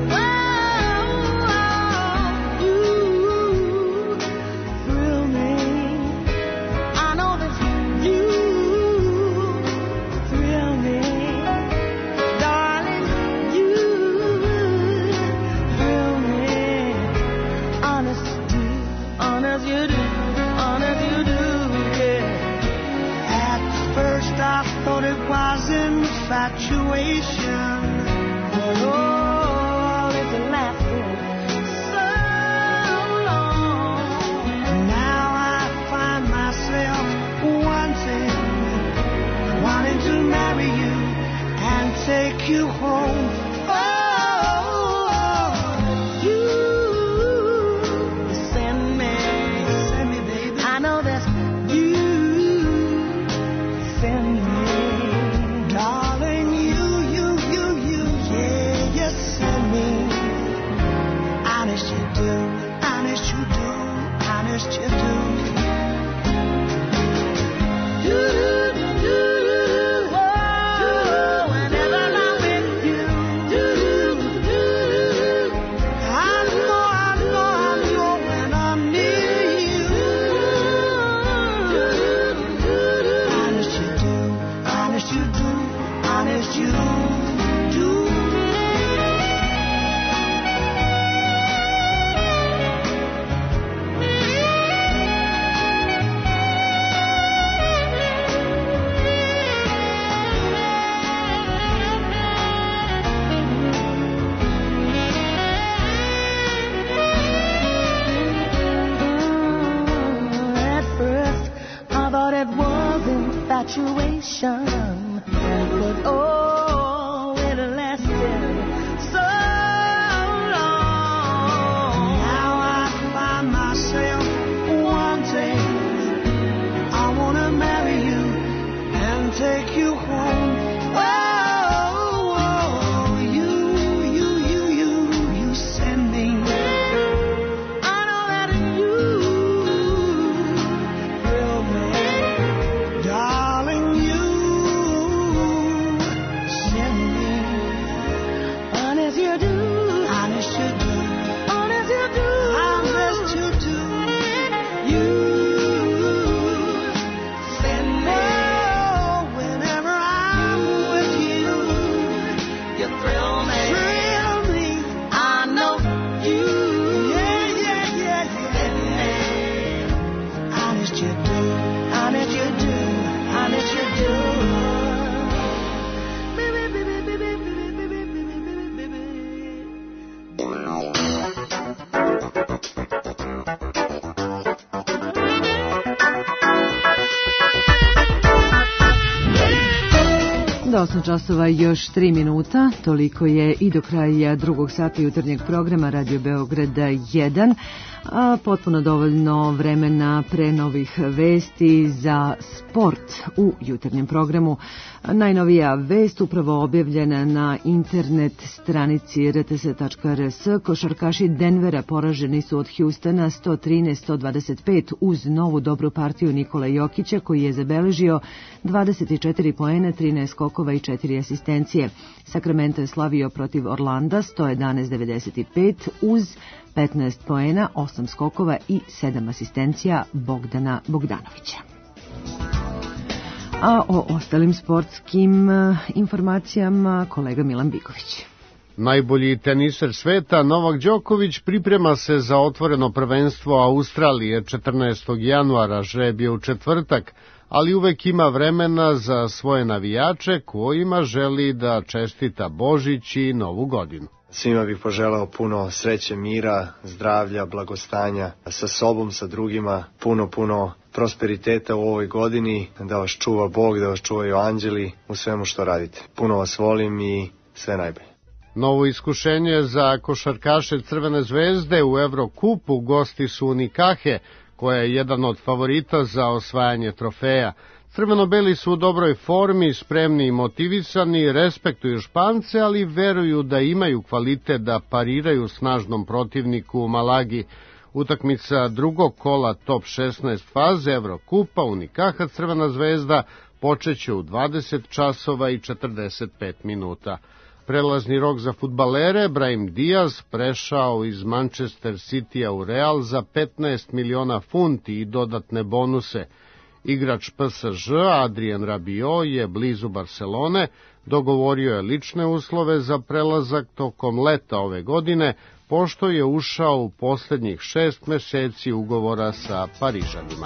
Speaker 4: Infatuation, but oh, it's lasted so long. Now I find myself wanting to marry you and take you home. Oh, you send me, baby. I know that's you. Send me. But oh, it lasted so long. Now I find myself wanting, I want to marry you and take you home. Oh, you send me. I know that you will make, darling, you.
Speaker 2: Do 8 časova još 3 minuta, toliko je i do kraja 2. sata jutarnjeg programa Radio Beograda 1, a potpuno dovoljno vremena pre novih vesti za sport u jutarnjem programu. Najnovija vest upravo objavljena na internet stranici rts.rs. Košarkaši Denvera poraženi su od Hjustona 113-125 uz novu dobru partiju Nikola Jokića koji je zabeležio 24 poena, 13 skokova i 4 asistencije. Sacramento je slavio protiv Orlanda 111-95 uz 15 poena, 8 skokova i 7 asistencija Bogdana Bogdanovića. A o ostalim sportskim informacijama kolega Milan Biković.
Speaker 8: Najbolji teniser sveta Novak Đoković priprema se za otvoreno prvenstvo Australije 14. januara, žreb je u četvrtak, ali uvek ima vremena za svoje navijače kojima želi da čestita Božić i Novu godinu.
Speaker 17: Svima bih poželeo puno sreće, mira, zdravlja, blagostanja sa sobom, sa drugima, puno prosperiteta u ovoj godini, da vas čuva Bog, da vas čuvaju anđeli u svemu što radite. Puno vas volim i sve najbolje.
Speaker 8: Novo iskušenje za košarkaše Crvene zvezde u Evrokupu gosti su Unikahe, koja je jedan od favorita za osvajanje trofeja. Crveno-beli su u dobroj formi, spremni i motivisani, respektuju Špance, ali veruju da imaju kvalitet da pariraju snažnom protivniku u Malagi. Utakmica drugog kola top 16 faze Evrokupa Unikaha Crvena zvezda počeće u 20 časova i 45 minuta. Prelazni rok za fudbalere, Brahim Diaz prešao iz Manchester Citya u Real za 15 miliona funti i dodatne bonuse. Igrač PSG Adrien Rabiot je blizu Barcelone, dogovorio je lične uslove za prelazak tokom leta ove godine, pošto je ušao u posljednjih 6 meseci ugovora sa Parižanima.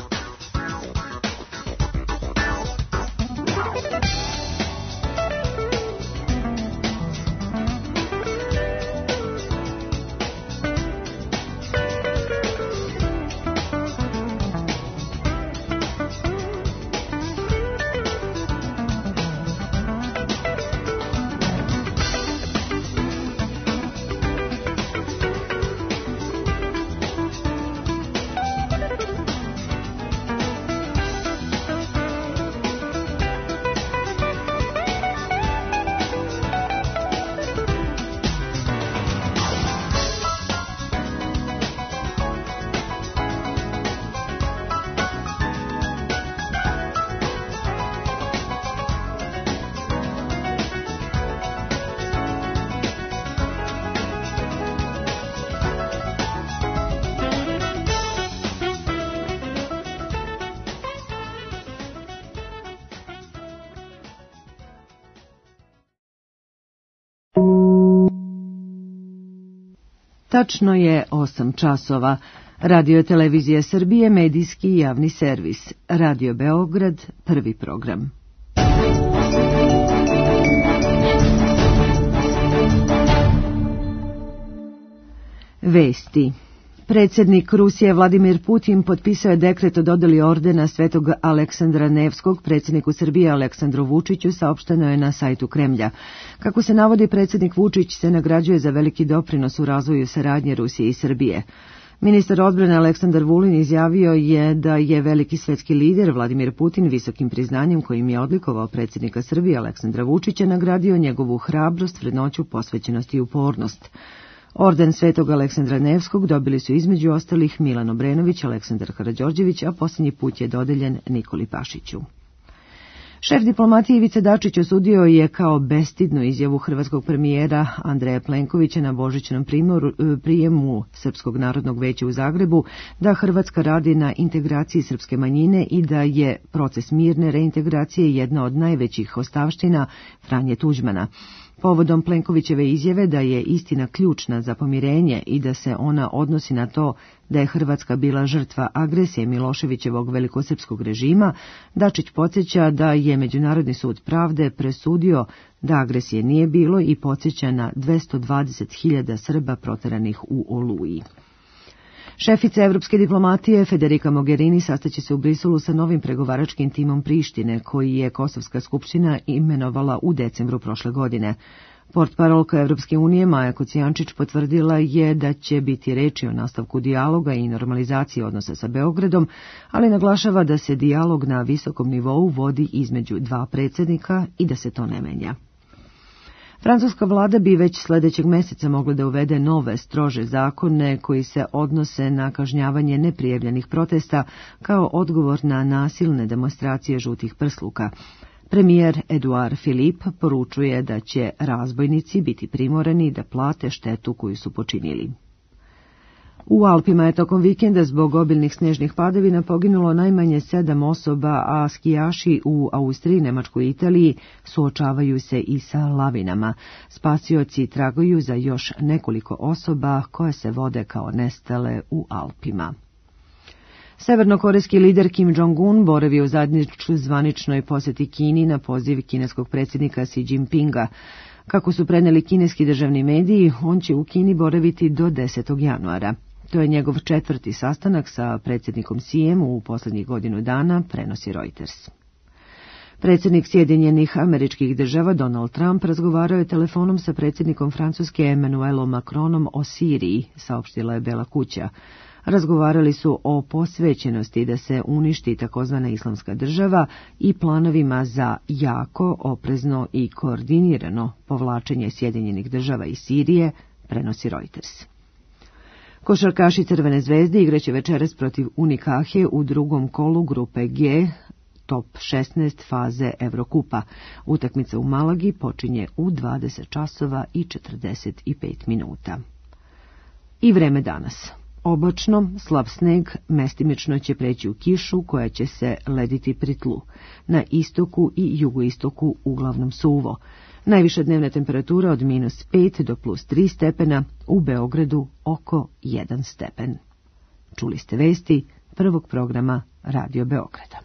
Speaker 2: Tačno je 8 časova. Radio Televizija Srbije, medijski i javni servis. Radio Beograd, prvi program. Vesti. Predsjednik Rusije Vladimir Putin potpisao je dekret o dodeli ordena Svetog Aleksandra Nevskog predsjedniku Srbije Aleksandru Vučiću, saopšteno je na sajtu Kremlja. Kako se navodi, predsjednik Vučić se nagrađuje za veliki doprinos u razvoju saradnje Rusije i Srbije. Ministar odbrane Aleksandar Vulin izjavio je da je veliki svetski lider Vladimir Putin visokim priznanjem kojim je odlikovao predsjednika Srbije Aleksandra Vučića nagradio njegovu hrabrost, vrednoću, posvećenost i upornost. Orden Svetog Aleksandra Nevskog dobili su između ostalih Milan Obrenović, Aleksandar Karađorđević, a posljednji put je dodeljen Nikoli Pašiću. Šef diplomatije Ivica Dačić osudio je kao bestidnu izjavu hrvatskog premijera Andreja Plenkovića na božićnom prijemu Srpskog narodnog veća u Zagrebu da Hrvatska radi na integraciji srpske manjine i da je proces mirne reintegracije jedna od najvećih ostavština Franje Tuđmana. Povodom Plenkovićeve izjave da je istina ključna za pomirenje i da se ona odnosi na to da je Hrvatska bila žrtva agresije Miloševićevog velikosrpskog režima, Dačić podsjeća da je Međunarodni sud pravde presudio da agresije nije bilo i podsjeća na 220.000 Srba proteranih u Oluji. Šefica evropske diplomatije Federica Mogherini sastaće se u Briselu sa novim pregovaračkim timom Prištine, koji je Kosovska skupština imenovala u decembru prošle godine. Portparolka Evropske unije Maja Kocijančić potvrdila je da će biti reči o nastavku dijaloga i normalizaciji odnosa sa Beogradom, ali naglašava da se dijalog na visokom nivou vodi između dva predsjednika i da se to ne menja. Francuska vlada bi već sljedećeg mjeseca mogla da uvede nove, strože zakone koji se odnose na kažnjavanje neprijavljenih protesta kao odgovor na nasilne demonstracije žutih prsluka. Premijer Edouard Philippe poručuje da će razbojnici biti primorani da plate štetu koju su počinili. U Alpima je tokom vikenda zbog obilnih snežnih padavina poginulo najmanje 7 osoba, a skijaši u Austriji, Nemačkoj i Italiji suočavaju se i sa lavinama. Spasioci traguju za još nekoliko osoba koje se vode kao nestale u Alpima. Severnokorejski lider Kim Jong-un boravi u zadnjičkoj zvaničnoj posjeti Kini na poziv kineskog predsjednika Xi Jinpinga. Kako su preneli kineski državni mediji, on će u Kini boraviti do 10. januara. To je njegov 4. sastanak sa predsjednikom Xijem u posljednjih godinu dana, prenosi Reuters. Predsjednik Sjedinjenih Američkih Država Donald Trump razgovarao je telefonom sa predsjednikom Francuske Emmanuelom Macronom o Siriji, saopštila je Bela kuća. Razgovarali su o posvećenosti da se uništi takozvana Islamska država i planovima za jako, oprezno i koordinirano povlačenje Sjedinjenih Država iz Sirije, prenosi Reuters. Košarkaši Crvene zvezde igraće večeras protiv Unikahe u drugom kolu grupe G, top 16 faze Evrokupa. Utakmica u Malagi počinje u 20 časova i 45 minuta. I vreme danas. Oblačno, slab sneg, mestimično će preći u kišu koja će se lediti pri tlu. Na istoku i jugoistoku uglavnom suvo. Najviša dnevna temperatura od -5 do +3 stepena, u Beogradu oko 1 stepen. Čuli ste vesti prvog programa Radio Beograda.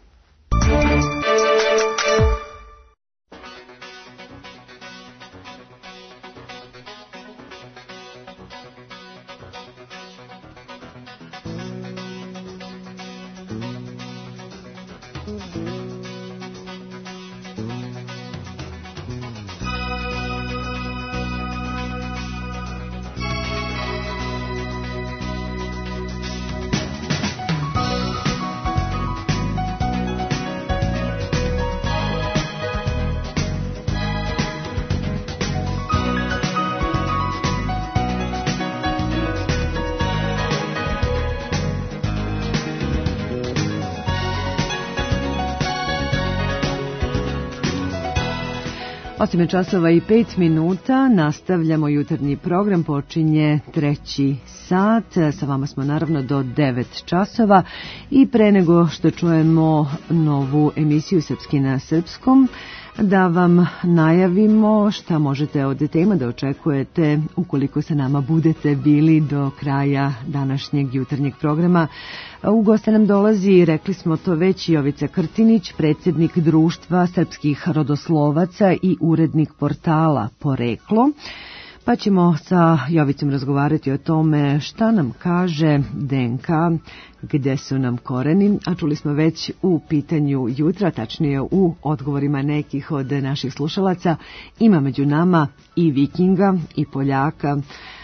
Speaker 2: Osam časova i 5 minuta, nastavljamo jutarnji program, počinje 3. sat, sa vama smo naravno do 9 časova i pre nego što čujemo novu emisiju Srpski na srpskom, da vam najavimo šta možete od tema da očekujete ukoliko sa nama budete bili do kraja današnjeg jutarnjeg programa. U goste nam dolazi, rekli smo to već, Jovica Krtinić, predsjednik Društva srpskih rodoslovaca i urednik portala Poreklo. Pa ćemo sa Jovicom razgovarati o tome šta nam kaže DNK, gde su nam koreni, a čuli smo već u pitanju jutra, tačnije u odgovorima nekih od naših slušalaca, ima među nama i Vikinga i Poljaka.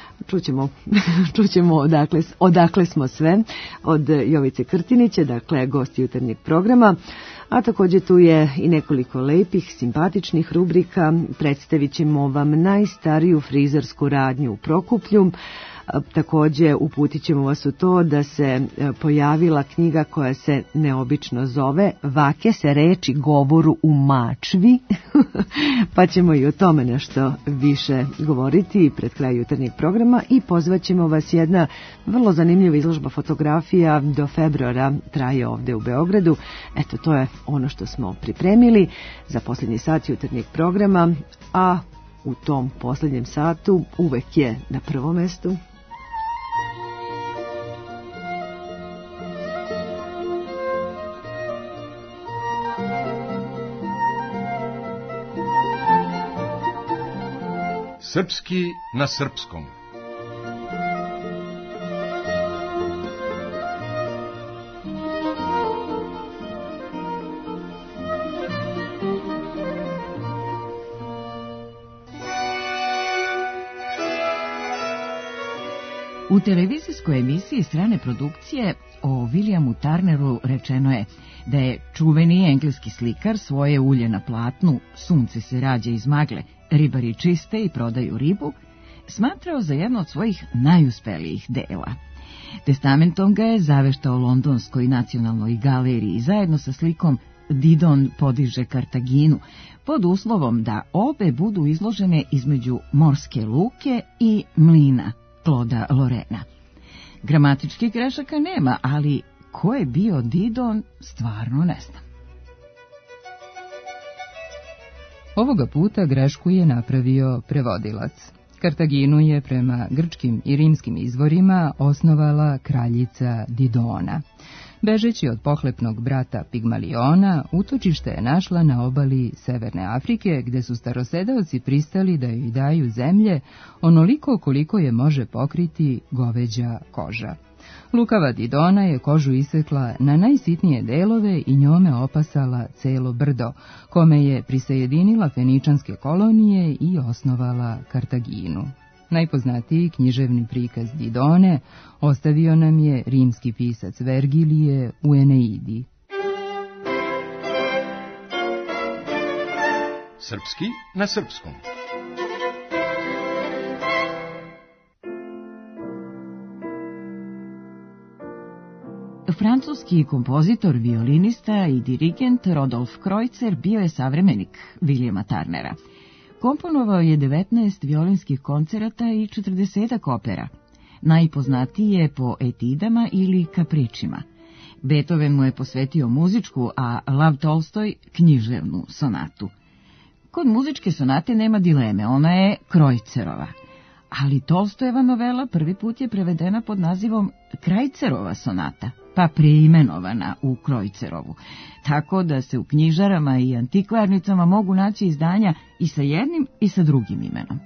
Speaker 2: Čućemo odakle smo sve od Jovice Krtinića, dakle gost jutarnjeg programa. A također tu je i nekoliko lepih, simpatičnih rubrika. Predstavit ćemo vam najstariju frizersku radnju u Prokuplju. Također uputit ćemo vas u to da se pojavila knjiga koja se neobično zove Vake se reči govoru u Mačvi, pa ćemo i o tome nešto više govoriti pred kraj jutarnjeg programa i pozvat ćemo vas jedna vrlo zanimljiva izložba fotografija do februara traje ovdje u Beogradu. Eto, to je ono što smo pripremili za posljednji sat jutarnjeg programa, a u tom posljednjem satu uvek je na prvom mestu
Speaker 7: Srpski na srpskom.
Speaker 18: U televizijskoj emisiji strane produkcije o Williamu Turneru rečeno je da je čuveni engleski slikar svoje ulje na platnu Sunce se rađa iz magle, ribari čiste i prodaju ribu, smatrao za jedno od svojih najuspelijih dela. Testamentom ga je zaveštao Londonskoj nacionalnoj galeriji zajedno sa slikom Didon podiže Kartaginu, pod uslovom da obe budu izložene između morske luke i mlina Claude'a Lorraina. Gramatičkih grešaka nema, ali ko je bio Didon, stvarno ne znam.
Speaker 5: Ovoga puta grešku je napravio prevodilac. Kartaginu je prema grčkim i rimskim izvorima osnovala kraljica Didona. Bežeći od pohlepnog brata Pigmaliona, utočište je našla na obali Severne Afrike, gde su starosedeoci pristali da joj daju zemlje onoliko koliko je može pokriti goveđa koža. Lukava Didona je kožu isekla na najsitnije delove i njome opasala celo brdo, kome je prisajedinila feničanske kolonije i osnovala Kartaginu. Najpoznatiji književni prikaz Didone ostavio nam je rimski pisac Vergilije u Eneidi.
Speaker 7: Srpski na srpskom.
Speaker 18: Francuski kompozitor, violinista i dirigent Rodolf Kreutzer bio je savremenik Williama Turnera. Komponovao je 19 violinskih koncerata i 40 opera. Najpoznatiji je po etidama ili kapričima. Beethoven mu je posvetio muzičku, a Lav Tolstoj književnu sonatu. Kod muzičke sonate nema dileme, ona je Kreutzerova. Ali Tolstojeva novela prvi put je prevedena pod nazivom Krajcerova sonata, pa preimenovana u Kreutzerovu, tako da se u knjižarama i antikvarnicama mogu naći izdanja i sa jednim i sa drugim imenom.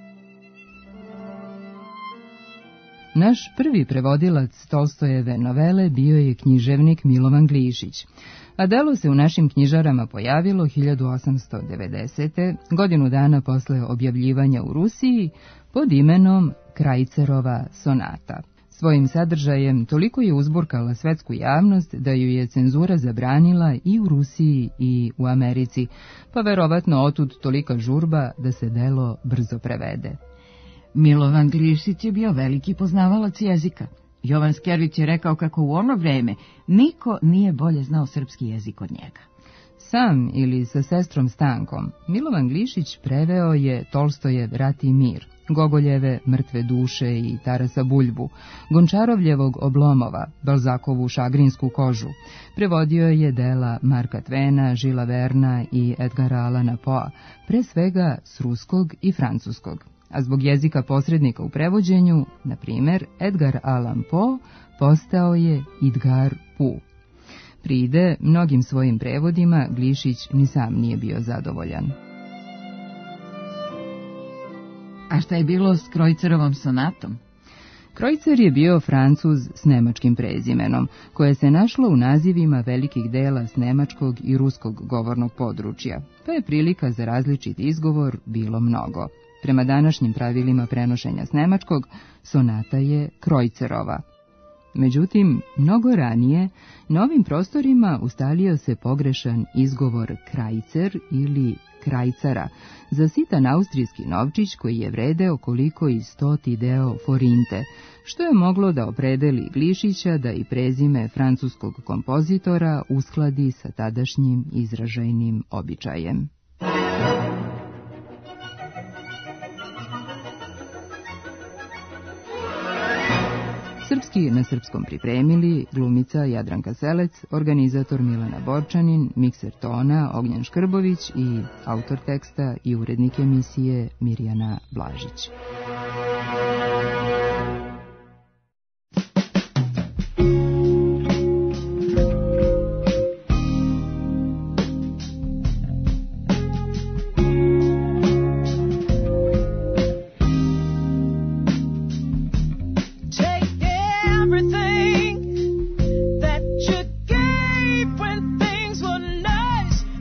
Speaker 5: Naš prvi prevodilac Tolstojeve novele bio je književnik Milovan Glišić, a delo se u našim knjižarama pojavilo 1890. godinu dana posle objavljivanja u Rusiji pod imenom Krajcerova sonata. Svojim sadržajem toliko je uzburkala svetsku javnost da ju je cenzura zabranila i u Rusiji i u Americi, pa verovatno otud tolika žurba da se delo brzo prevede.
Speaker 18: Milovan Glišić je bio veliki poznavalac jezika. Jovan Skervić je rekao kako u ono vreme niko nije bolje znao srpski jezik od njega.
Speaker 5: Sam ili sa sestrom Stankom, Milovan Glišić preveo je Tolstojev Rat i mir, Gogoljeve Mrtve duše i Tarasa Buljbu, Gončarovljevog Oblomova, Balzakovu Šagrinsku kožu. Prevodio je dela Marka Tvena, Žila Verna i Edgara Allana Poa, pre svega s ruskog i francuskog. A zbog jezika posrednika u prevođenju, na primjer, Edgar Allan Poe postao je Idgar Pu. Pride, mnogim svojim prevodima Glišić ni sam nije bio zadovoljan.
Speaker 18: A šta je bilo s Kreutzerovom sonatom?
Speaker 5: Kreutzer je bio Francuz s nemačkim prezimenom, koje se našlo u nazivima velikih dela s nemačkog i ruskog govornog područja, pa je prilika za različit izgovor bilo mnogo. Prema današnjim pravilima prenošenja s nemačkog, sonata je Kreutzerova. Međutim, mnogo ranije, na ovim prostorima ustalio se pogrešan izgovor Krajcer ili Krajcara, za sitan austrijski novčić koji je vredeo koliko i 100 deo forinte, što je moglo da opredeli Glišića da i prezime francuskog kompozitora uskladi sa tadašnjim izražajnim običajem. Srpski na srpskom pripremili glumica Jadranka Selec, organizator Milana Borčanin, mikser tona Ognjen Škrbović i autor teksta i urednik emisije Mirjana Blažić.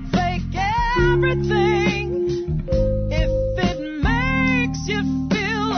Speaker 4: Everything, if it makes you feel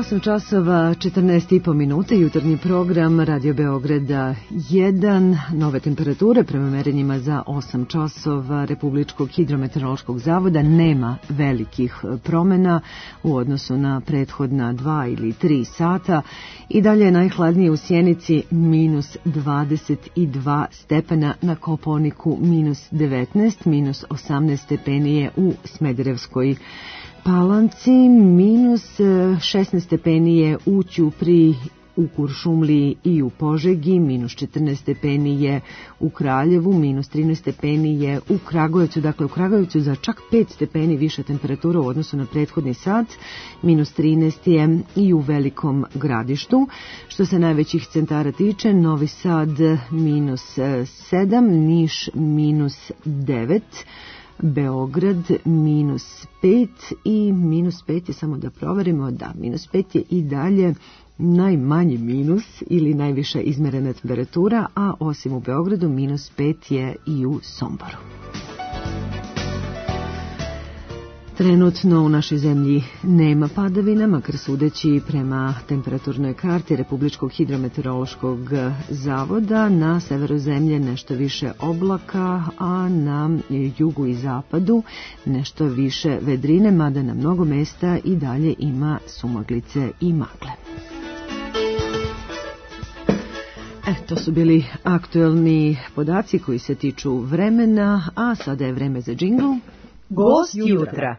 Speaker 2: 8 časova 14,5 minute, jutarnji program Radio Beograda 1, nove temperature prema merenjima za 8 časova Republičkog hidrometeorološkog zavoda, nema velikih promjena u odnosu na prethodna 2 ili 3 sata i dalje je najhladnije u Sjenici minus 22 stepena, na Kopaoniku minus 19, minus 18 stepeni je u Smederevskoj Palanci, minus 16 stepeni je u Ćupriji, u Kuršumliji i u Požegi, minus 14 stepeni je u Kraljevu, minus 13 stepeni je u Kragujevcu, dakle u Kragujevcu za čak 5 stepeni više temperatura u odnosu na prethodni sat, minus 13 je i u Velikom Gradištu. Što se najvećih centara tiče, Novi Sad minus 7, Niš minus 9, Beograd minus 5 i minus 5 je, samo da proverimo, da, minus 5 je i dalje najmanji minus ili najviša izmerena temperatura, a osim u Beogradu minus 5 je i u Somboru. Trenutno u našoj zemlji nema padavina, makar sudeći prema temperaturnoj karti Republičkog hidrometeorološkog zavoda. Na severu zemlje nešto više oblaka, a na jugu i zapadu nešto više vedrine, mada na mnogo mesta i dalje ima sumaglice i magle. To su bili aktuelni podaci koji se tiču vremena, a sada je vreme za džingl.
Speaker 27: Gost jutra.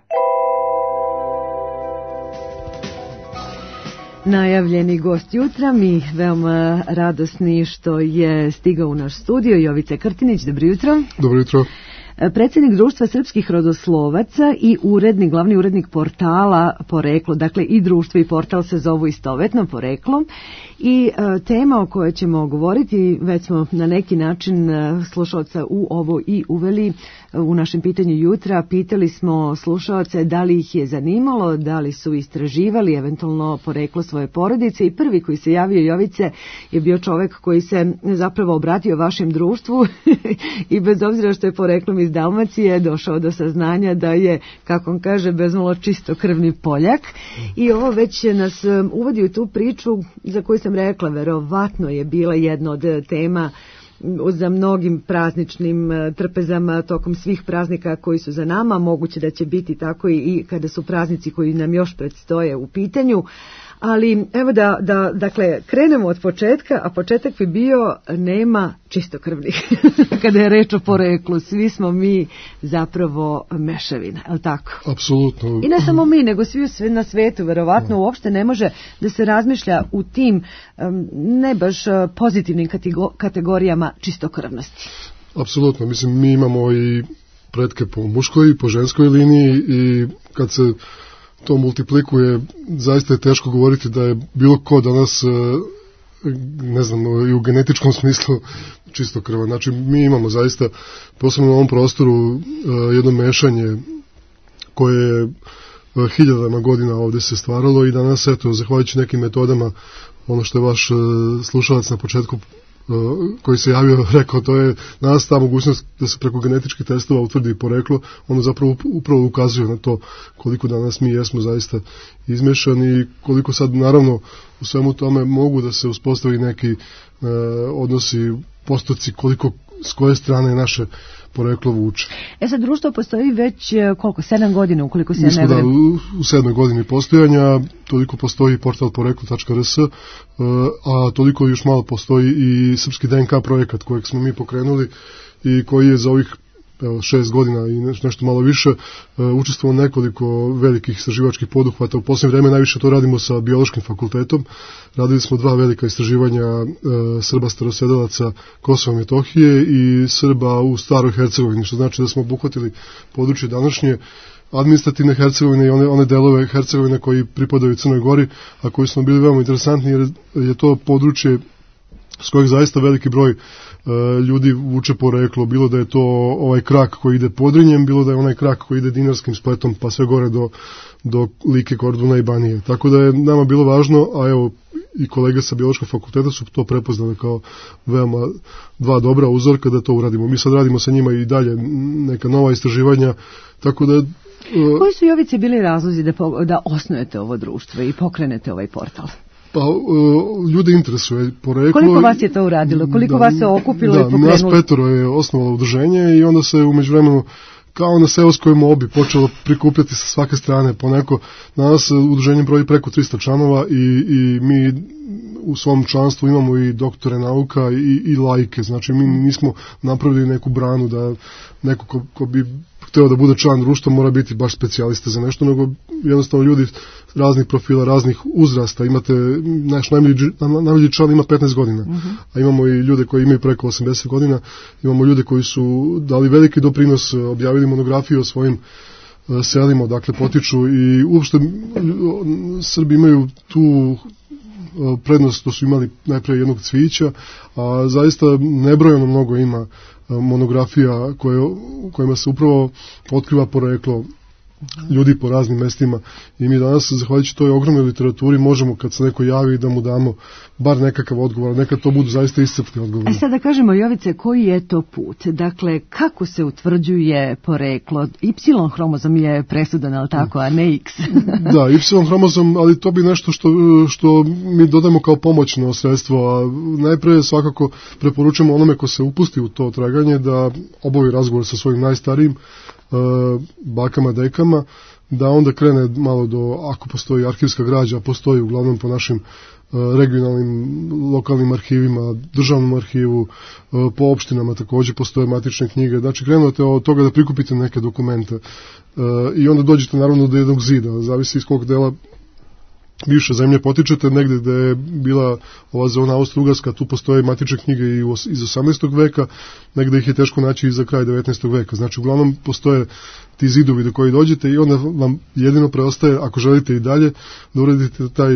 Speaker 2: Najavljeni gost jutra, mi veoma radosni što je stigao u naš studio, Jovica Krtinić. Dobro jutro.
Speaker 1: Dobro jutro.
Speaker 2: Predsjednik Društva srpskih rodoslovaca i glavni urednik portala Poreklo, dakle i društvo i portal se zovu istovetno Poreklo, i tema o kojoj ćemo govoriti, već smo na neki način slušalca u ovo i uveli u našem pitanju jutra. Pitali smo slušalce da li ih je zanimalo, da li su istraživali eventualno poreklo svoje porodice, i prvi koji se javio, Jovice, je bio čovek koji se zapravo obratio vašem društvu i bez obzira što je poreklom iz Dalmacije došao do saznanja da je, kako on kaže, bezmalo čistokrvni Poljak. I ovo već nas uvodi u tu priču za koju sam rekla, verovatno je bila jedna od tema za mnogim prazničnim trpezama tokom svih praznika koji su za nama. Moguće da će biti tako i kada su praznici koji nam još predstoje u pitanju. Ali evo dakle, krenemo od početka, a početak bi bio nema čistokrvnih. Kada je reč o poreklu, svi smo mi zapravo mešavina, je li tako?
Speaker 1: Apsolutno.
Speaker 2: I ne samo mi, nego svi na svetu, verovatno uopšte ne može da se razmišlja u tim ne baš pozitivnim kategorijama čistokrvnosti.
Speaker 1: Apsolutno, mislim, mi imamo i pretke po muškoj i po ženskoj liniji, i kad se to multiplikuje, zaista je teško govoriti da je bilo ko danas, ne znam, i u genetičkom smislu čistokrvan. Znači, mi imamo zaista, posebno na ovom prostoru, jedno mešanje koje je hiljadama godina ovdje se stvaralo, i danas, eto, zahvaljujući nekim metodama, ono što je vaš slušalac na početku koji se javio rekao, to je danas ta mogućnost da se preko genetičkih testova utvrdi poreklo. Ono zapravo upravo ukazuje na to koliko danas mi jesmo zaista izmešani i koliko sad naravno u svemu tome mogu da se uspostavi neki odnosi, postoci, koliko s koje strane naše poreklo vuče.
Speaker 2: Sad društvo postoji već koliko? 7 godina, ukoliko se ne
Speaker 1: vrem? Mi smo u 7. godini postojanja, toliko postoji portal poreklo.rs, a toliko još malo postoji i Srpski DNK projekat kojeg smo mi pokrenuli i koji je za ovih 6 godina i nešto malo više učestvovalo nekoliko velikih istraživačkih poduhvata. U posljednje vrijeme najviše to radimo sa Biološkim fakultetom. Radili smo 2 velika istraživanja Srba starosedelaca Kosova i Metohije i Srba u Staroj Hercegovini, što znači da smo obuhvatili područje današnje administrativne Hercegovine i one delove Hercegovine koji pripadaju Crnoj Gori, a koji smo bili veoma interesantni jer je to područje s kojeg zaista veliki broj ljudi vuče poreklo, bilo da je to ovaj krak koji ide Podrinjem, bilo da je onaj krak koji ide Dinarskim spletom, pa sve gore do Like, Korduna i Banije. Tako da je nama bilo važno, a evo i kolege sa Biološkog fakulteta su to prepoznali kao veoma 2 dobra uzorka da to uradimo. Mi sad radimo sa njima i dalje neka nova istraživanja, tako da
Speaker 2: Koji su, Jovice, bili razlozi da osnujete ovo društvo i pokrenete ovaj portal?
Speaker 1: Pa, ljude interesuje poreklo.
Speaker 2: Koliko vas je to uradilo? Koliko vas se okupilo i pokrenulo?
Speaker 1: Nas 5 je osnovalo udruženje i onda se u međuvremenu kao na seoskoj mobi počelo prikupljati sa svake strane poneko. Danas udruženje broji preko 300 članova i mi u svom članstvu imamo i doktore nauka i laike. Znači mi nismo napravili neku branu da neko ko bi hteo da bude član društva mora biti baš specijalista za nešto, nego jednostavno ljudi raznih profila, raznih uzrasta. Imate, naš najbolji član ima 15 godina, a imamo i ljude koji imaju preko 80 godina, imamo ljude koji su dali veliki doprinos, objavili monografiju o svojim selima, dakle potiču i uopšte Srbi imaju tu prednost što su imali najpre jednog cvića, a zaista nebrojeno mnogo ima monografija kojima se upravo otkriva poreklo ljudi po raznim mestima i mi danas, zahvaljujući toj ogromnoj literaturi, možemo kad se neko javi da mu damo bar nekakav odgovor, nekad to budu zaista iscrpni odgovori.
Speaker 2: Sada kažemo, Jovice, koji je to put? Dakle, kako se utvrđuje poreklo? Y hromozom je presudan, ali tako, a ne X.
Speaker 1: Da, Y hromozom, ali to bi nešto što mi dodamo kao pomoćno sredstvo, a najpre svakako preporučujemo onome ko se upusti u to traganje da obavi razgovor sa svojim najstarijim bakama, dekama, da onda krene malo ako postoji arhivska građa, postoji uglavnom po našim regionalnim, lokalnim arhivima, državnom arhivu, po opštinama također postoje matične knjige. Znači krenete od toga da prikupite neke dokumente i onda dođete naravno do jednog zida, zavisi iz kog dela bivše zemlje potičete, negdje gde je bila ova zona Austro-Ugarska, tu postoje matične knjige i iz 18. veka, negdje ih je teško naći i za kraj 19. veka. Znači, uglavnom postoje ti zidovi do koji dođete i onda vam jedino preostaje, ako želite i dalje, da uradite taj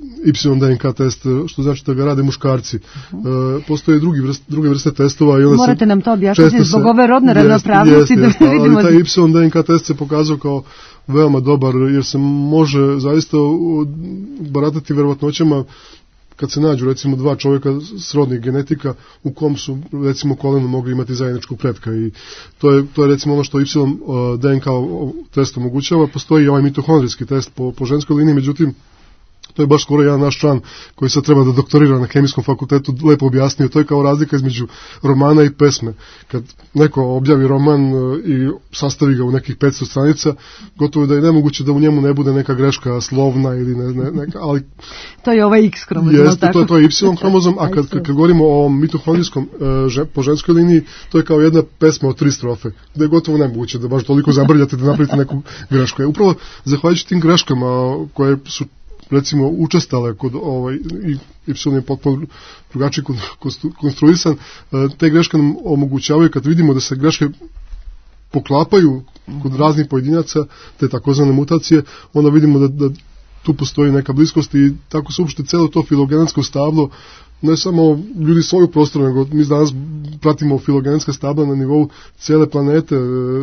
Speaker 1: Y-DNK test, što znači da ga rade muškarci. Postoje druge vrste testova. I onda
Speaker 2: morate nam to objašnjati zbog ove rodne ravnopravnosti da vidimo.
Speaker 1: Ali taj Y-DNK test se pokazao kao veoma dobar, jer se može zaista baratati verovatnoćama kad se nađu recimo dva čovjeka srodnih genetika u kom su recimo koleno mogli imati zajedničkog pretka i to je recimo ono što Y-DNK test omogućava. Postoji i ovaj mitohondrijski test po ženskoj liniji, međutim to je baš skoro jedan naš član koji sad treba da doktorira na Hemijskom fakultetu lepo objasnio. To je kao razlika između romana i pesme. Kad neko objavi roman i sastavi ga u nekih 500 stranica, gotovo da je nemoguće da u njemu ne bude neka greška slovna ili neka, ali
Speaker 2: to je ovaj X hromozom.
Speaker 1: Jeste, to je Y hromozom, a kad govorimo o mitohondrijskom po ženskoj liniji, to je kao jedna pesma od 3 strofe, gde je gotovo nemoguće da baš toliko zabrljate da napravite neku grešku. I upravo zahvaljujući tim greškama koje su recimo učestale kod Y je potpuno drugačije konstruisan, te greške nam omogućavaju kad vidimo da se greške poklapaju kod raznih pojedinaca, te takozvane mutacije, onda vidimo da tu postoji neka bliskost i tako se uopšte celo to filogenetsko stablo, ne samo ljudi svojeg prostora, nego mi danas pratimo filogenetska stabla na nivou cele planete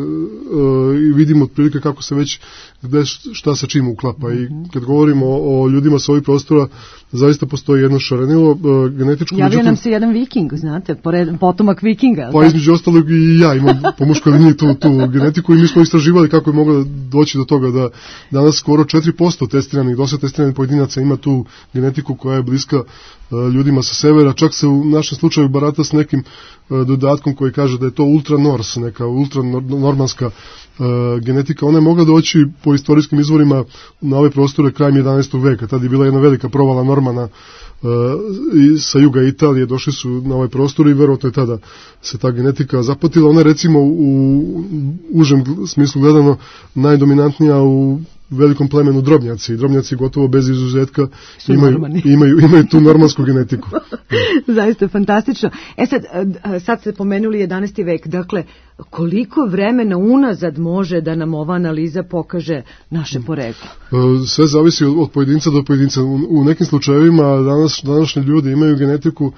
Speaker 1: i vidimo otprilike kako se već gde šta sa čim uklapa. I kad govorimo o ljudima sa ovih prostora, zaista postoji jedno šarenilo genetičko.
Speaker 2: Javio nam se jedan viking, znate, potomak vikinga.
Speaker 1: Pa između ostalog i ja imam po muškoj liniji tu genetiku i mi smo istraživali kako je moglo doći do toga da danas skoro 4% dosad testiranih pojedinaca ima tu genetiku koja je bliska ljudima sa severa. Čak se u našem slučaju barata s nekim dodatkom koji kaže da je to ultra-nors, neka ultranormanska genetika. Ona je mogla doći po istorijskim izvorima na ove prostore krajem 11. veka. Tad je bila jedna velika provala Normana sa juga Italije, došli su na ovaj prostor i verovatno je tada se ta genetika zapatila. Ona je recimo u užem smislu gledano najdominantnija u velikom plemenu drobnjaci. Drobnjaci gotovo bez izuzetka imaju tu normansku genetiku.
Speaker 2: Zaista fantastično. Sad ste pomenuli 11. vek. Dakle, koliko vremena unazad može da nam ova analiza pokaže naše poreklo?
Speaker 1: Sve zavisi od pojedinca do pojedinca. U nekim slučajevima današnji ljudi imaju genetiku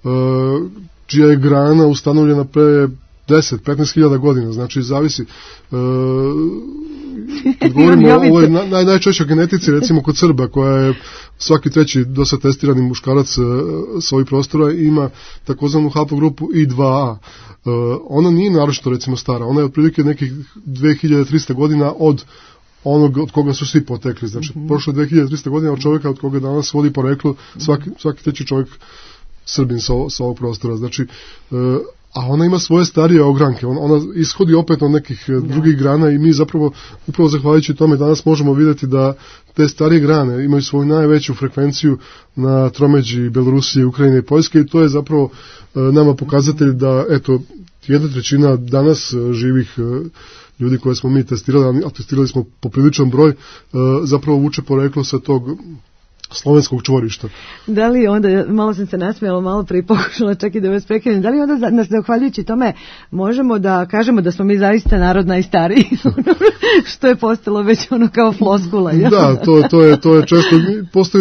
Speaker 1: čija je grana ustanovljena pre 10-15 hiljada godina, znači zavisi. kad govorimo o ovoj najčešćoj genetici, recimo kod Srba, koja je svaki treći dosad testirani muškarac sa ovih prostora, ima takozvanu haplogrupu I2A. Ona nije naročito recimo stara, ona je otprilike nekih 2300 godina od onog od koga su svi potekli. Znači, prošlo je 2300 godina od čovjeka od koga danas vodi poreklo svaki treći čovjek Srbin sa ovog prostora. Znači, a ona ima svoje starije ogranke, ona ishodi opet od nekih drugih grana i mi zapravo, upravo zahvaljujući tome, danas možemo vidjeti da te starije grane imaju svoju najveću frekvenciju na tromeđi Belorusije, Ukrajine i Poljske i to je zapravo nama pokazatelj da, eto, 1/3 danas živih ljudi koje smo mi testirali, a testirali smo popriličan broj, zapravo vuče poreklo sa tog slovenskog čvorišta.
Speaker 2: Da li onda, malo sam se nasmijala, malo prije pokušala čak i da vas prekrenem, da li onda nas zahvaljujući tome možemo da kažemo da smo mi zaista narod najstariji, što je postalo već ono kao floskula? Ja?
Speaker 1: Da, to je često, postoji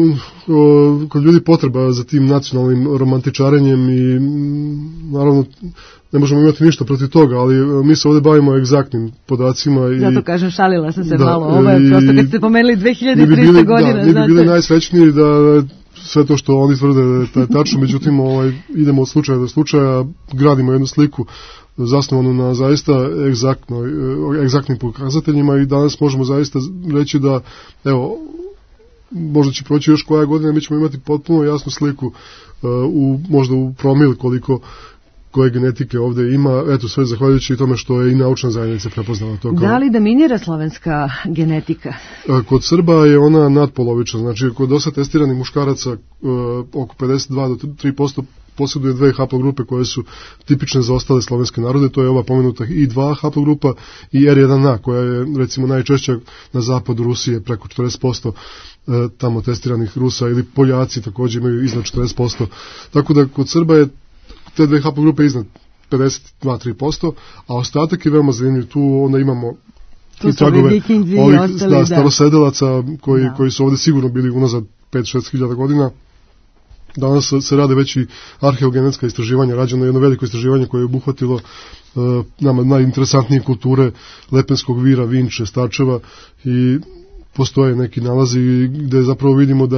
Speaker 1: kod ljudi potreba za tim nacionalnim romantičarenjem i naravno ne možemo imati ništa protiv toga, ali mi se ovdje bavimo egzaktnim podacima.
Speaker 2: Zato kažem, šalila sam se malo, ovo je prosto kad ste pomenuli 2300 godina.
Speaker 1: Mi bi bili najsrećniji da sve to što oni tvrde da je tačno, međutim idemo od slučaja do slučaja, gradimo jednu sliku zasnovanu na zaista egzaktnim pokazateljima i danas možemo zaista reći da, evo, možda će proći još koja godina, mi ćemo imati potpuno jasnu sliku možda u promil koliko koje genetike ovdje ima, eto sve zahvaljujući tome što je i naučna zajednica prepoznala to.
Speaker 2: Da li dominira slovenska genetika?
Speaker 1: Kod Srba je ona nadpolovična, znači kod dosta testiranih muškaraca oko 52 do 3% posjeduje dve haplogrupe koje su tipične za ostale slovenske narode, to je ova pomenuta I2 haplogrupa i R1A koja je recimo najčešća na zapadu Rusije, preko 40% tamo testiranih Rusa, ili Poljaci također imaju iznad 40%, tako da kod Srba je te dve haplogrupe iznad 52-3%, a ostatak je veoma zanimljiv. Tu onda imamo i tragove ovih starosedelaca koji su ovdje sigurno bili unazad 5-6 hiljada godina. Danas se rade već i arheogenetska istraživanja, rađeno jedno veliko istraživanje koje je obuhvatilo nama najinteresantnije kulture Lepenskog vira, Vinče, Starčeva i postoje neki nalazi gdje zapravo vidimo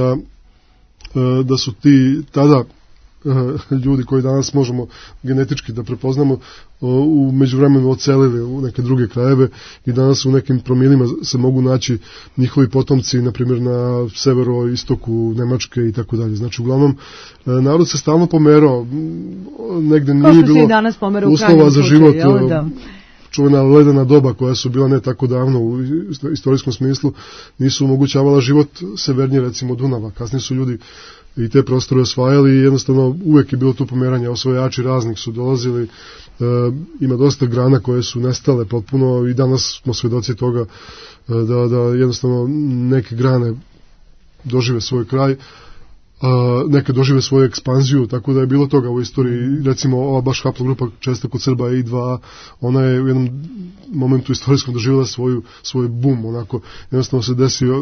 Speaker 1: da su ti tada ljudi koji danas možemo genetički da prepoznamo u međuvremenu odselili u neke druge krajeve i danas u nekim promilima se mogu naći njihovi potomci, na primjer na severoistoku Nemačke i tako dalje. Znači uglavnom narod se stalno pomerao, negdje nije bilo uslova za život. Čuvena ledena doba koja su bila ne tako davno u istorijskom smislu nisu omogućavala život severnije, recimo Dunava. Kasnije su ljudi i te prostore osvajali i jednostavno uvijek je bilo tu pomeranje, osvajači raznih su dolazili, ima dosta grana koje su nestale potpuno i danas smo svjedoci toga da jednostavno neke grane dožive svoj kraj, neke dožive svoju ekspanziju, tako da je bilo toga u istoriji. Recimo ova baš haplogrupa često kod Srba I2, ona je u jednom momentu istorijskom doživjela svoj boom, onako jednostavno se desio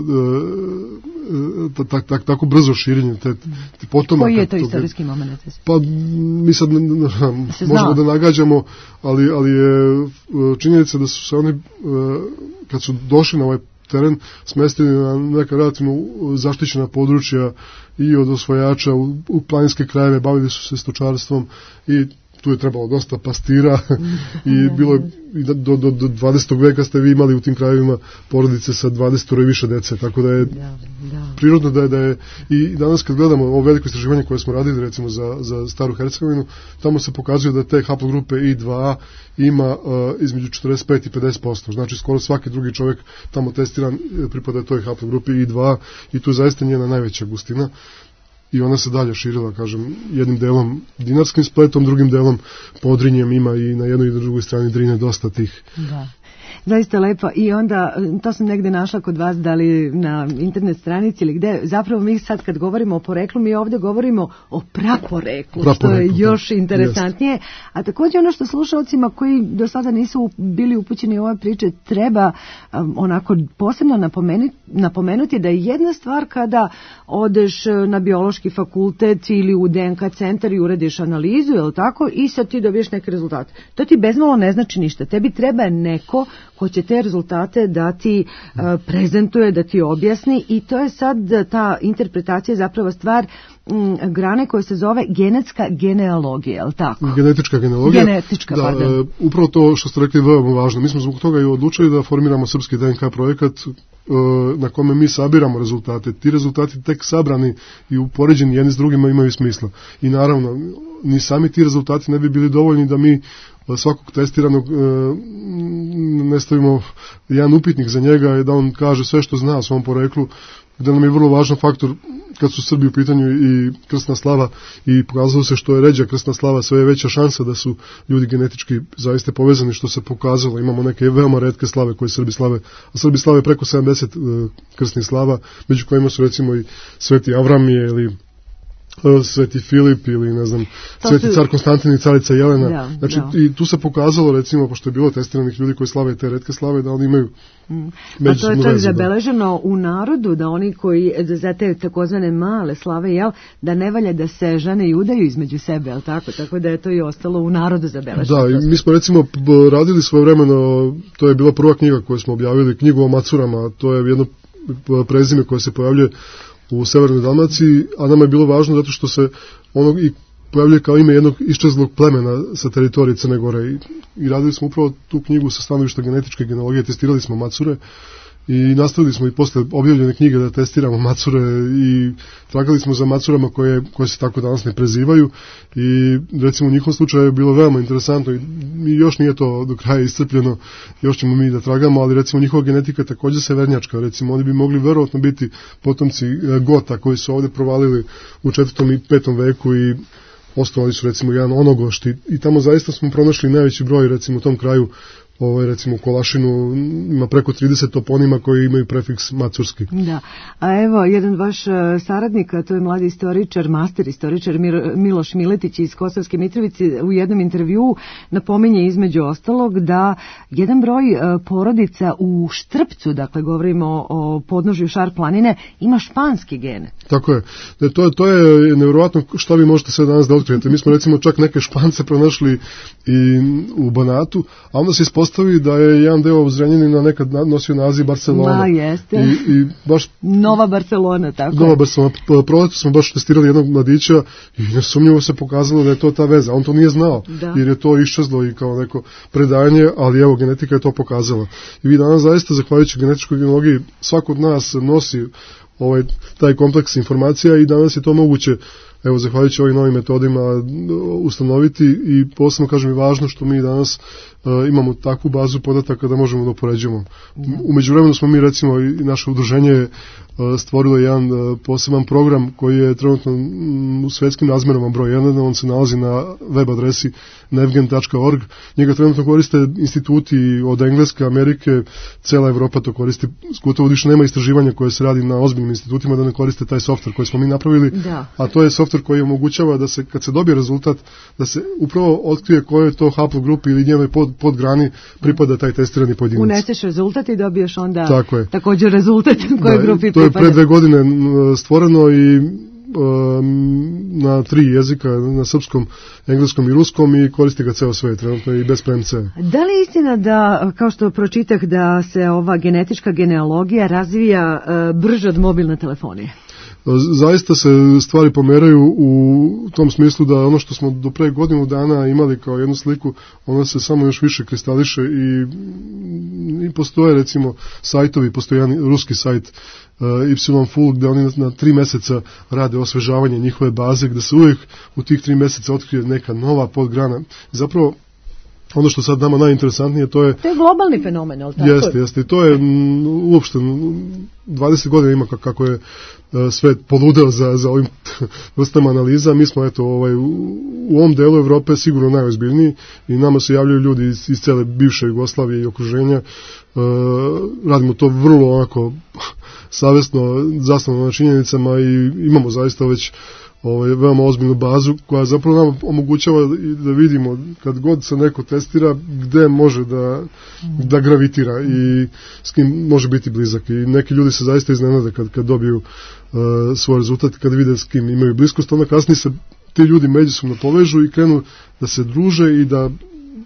Speaker 1: tako brzo širenje te potomaka.
Speaker 2: Koji je to istorijski moment?
Speaker 1: Pa mi sad možemo da nagađamo, ali je činjenica da su se oni kad su došli na ovaj teren smestili na neka relativno zaštićena područja i od osvajača u planinske krajeve, bavili su se stočarstvom i tu je trebalo dosta pastira i bilo je do 20. veka ste vi imali u tim krajevima porodice sa 20 i više dece, tako da je prirodno da je i danas kad gledamo ovo veliko istraživanje koje smo radili recimo za Staru Hercegovinu, tamo se pokazuje da te haplogrupe I2A ima između 45 i 50%, znači skoro svaki drugi čovjek tamo testiran pripada toj haplogrupi I2A i tu je zaista njena najveća gustina. I ona se dalje širila, kažem, jednim delom dinarskim spletom, drugim delom Podrinjem, ima i na jednoj i na drugoj strani Drine dosta tih. Da.
Speaker 2: Zaista lepo. I onda, to sam negdje našla kod vas, da li na internet stranici ili gde, zapravo mi sad kad govorimo o poreklu, mi ovdje govorimo o praporeklu, što je još interesantnije. Jest. A također ono što slušalcima koji do sada nisu bili upućeni u ove priče, treba onako posebno napomenuti da je jedna stvar kada odeš na biološki fakultet ili u DNK centar i uradiš analizu, je li tako, i sad ti dobiješ neki rezultat. To ti bezmalo ne znači ništa. Tebi treba neko ko će te rezultate da ti prezentuje, da ti objasni, i to je sad ta interpretacija zapravo stvar grane koja se zove genetska genealogija, je li tako?
Speaker 1: Genetička genealogija.
Speaker 2: Genetička, pardon.
Speaker 1: Upravo to što ste rekli je veoma važno. Mi smo zbog toga i odlučili da formiramo srpski DNK projekat na kome mi sabiramo rezultate. Ti rezultati tek sabrani i upoređeni jedni s drugima imaju smisla. I naravno, ni sami ti rezultati ne bi bili dovoljni da mi svakog testiranog ne stavimo jedan upitnik za njega i da on kaže sve što zna o svom poreklu, gde nam je vrlo važan faktor kad su Srbi u pitanju i krsna slava, i pokazalo se što je ređa krsna slava, sve je veća šansa da su ljudi genetički zaista povezani, što se pokazalo. Imamo neke veoma retke slave koje Srbi slave, a Srbi slave preko 70 krsnih slava, među kojima su recimo i Sveti Avramije ili Sveti Filip ili ne znam, Sveti car Konstantin i carica Jelena. Da, znači i tu se pokazalo, recimo, pošto je bilo testiranih ljudi koji slave te retke slave, da oni imaju
Speaker 2: međusobnu vezu. A to je zabeleženo u narodu, da oni koji za te takozvane male slave, jel, da ne valja da se žene i udaju između sebe, jel tako? Tako da je to i ostalo u narodu zabeleženo.
Speaker 1: Da, i mi smo recimo radili svojevremeno, to je bila prva knjiga koju smo objavili, knjigu o macurama, to je jedno prezime koje se pojavljuje u Severnoj Dalmaciji, a nama je bilo važno zato što se ono i pojavljuje kao ime jednog iščezlog plemena sa teritorije Crne Gore, i radili smo upravo tu knjigu sa stanovišta genetičke genealogije, testirali smo macure i nastavili smo i posle objavljene knjige da testiramo macure i tragali smo za macurama koje se tako danas ne prezivaju, i recimo u njihovom slučaju je bilo veoma interesantno i još nije to do kraja iscrpljeno, još ćemo mi da tragamo, ali recimo njihova genetika je također severnjačka. Recimo oni bi mogli verovatno biti potomci Gota koji su ovdje provalili u 4. i 5. veku i osnovali su recimo jedan Onogošt, i tamo zaista smo pronašli najveći broj, recimo u tom kraju, recimo u Kolašinu ima preko 30 toponima koji imaju prefiks macurski.
Speaker 2: Da, a evo jedan vaš saradnik, to je mladi istoričar, master istoričar Miloš Miletić iz Kosovske Mitrovice, u jednom intervjuu napominje između ostalog da jedan broj porodica u Štrpcu, dakle govorimo o podnožju Šar planine, ima španske gene.
Speaker 1: Tako je. To je nevjerovatno šta vi možete sve danas da otkrijete. Mi smo recimo čak neke Špance pronašli i u Banatu, a onda se ispostavi da je jedan deo u Zrenjanina nekad nosio naziv Barcelona.
Speaker 2: Jeste.
Speaker 1: I baš
Speaker 2: Nova Barcelona, tako.
Speaker 1: Nova Barcelona. Proleto smo baš testirali jednog mladića i nesumnjivo se pokazalo da je to ta veza. On to nije znao, jer je to iščezlo i kao neko predanje, ali evo, genetika je to pokazala. I vi danas zaista, zahvaljujući genetičkoj genealogiji, svako od nas nosi taj kompleks informacija i danas je to moguće, evo, zahvaljujući ovim novim metodima ustanoviti, i posebno, kažem, je važno što mi danas imamo takvu bazu podataka da možemo da upoređujemo. U međuvremenu smo mi, recimo, i naše udruženje stvorilo jedan poseban program koji je trenutno u svetskim razmerama broj 1, on se nalazi na web adresi nevgen.org. Njega trenutno koriste instituti od Engleske, Amerike, cela Evropa to koristi. Gotovo više nema istraživanja koje se radi na ozbiljnim institutima da ne koriste taj softver koji smo mi napravili, a to je softver koji omogućava da se, kad se dobije rezultat, da se upravo otkrije koje je to haplogrupi ili njenoj podgrani pripada taj testirani pojedinac.
Speaker 2: Uneseš rezultat i dobiješ onda također rezultat koje grupi pripada.
Speaker 1: To je pre 2 godine stvoreno i na 3 jezika, na srpskom, engleskom i ruskom, i koristi ga ceo svet trenutno i bez premce.
Speaker 2: Da li je istina da, kao što pročitah, da se ova genetička genealogija razvija brže od mobilne telefonije?
Speaker 1: Zaista se stvari pomeraju u tom smislu da ono što smo do pre godinu dana imali kao jednu sliku, ona se samo još više kristališe i postoje recimo sajtovi, postoji jedan ruski sajt Y-Full gde oni na 3 meseca rade osvežavanje njihove baze, gde se uvijek u tih 3 meseca otkrije neka nova podgrana. Zapravo ono što sad nama najinteresantnije, to je
Speaker 2: globalni fenomen, ali tako?
Speaker 1: Jeste, i to je uopšte 20 godina ima kako je svet poludeo za ovim vrstama analiza. Mi smo u ovom delu Evrope sigurno najozbiljniji i nama se javljaju ljudi iz cele bivše Jugoslavije i okruženja. Radimo to vrlo onako savjesno, zasnovano na činjenicama i imamo zaista već veoma ozbiljnu bazu koja zapravo nam omogućava da vidimo kad god se neko testira gde može da gravitira i s kim može biti blizak. I neki ljudi se zaista iznenade kad dobiju svoj rezultat, kad vide s kim imaju bliskost, onda kasnije se ti ljudi međusobno povežu i krenu da se druže i da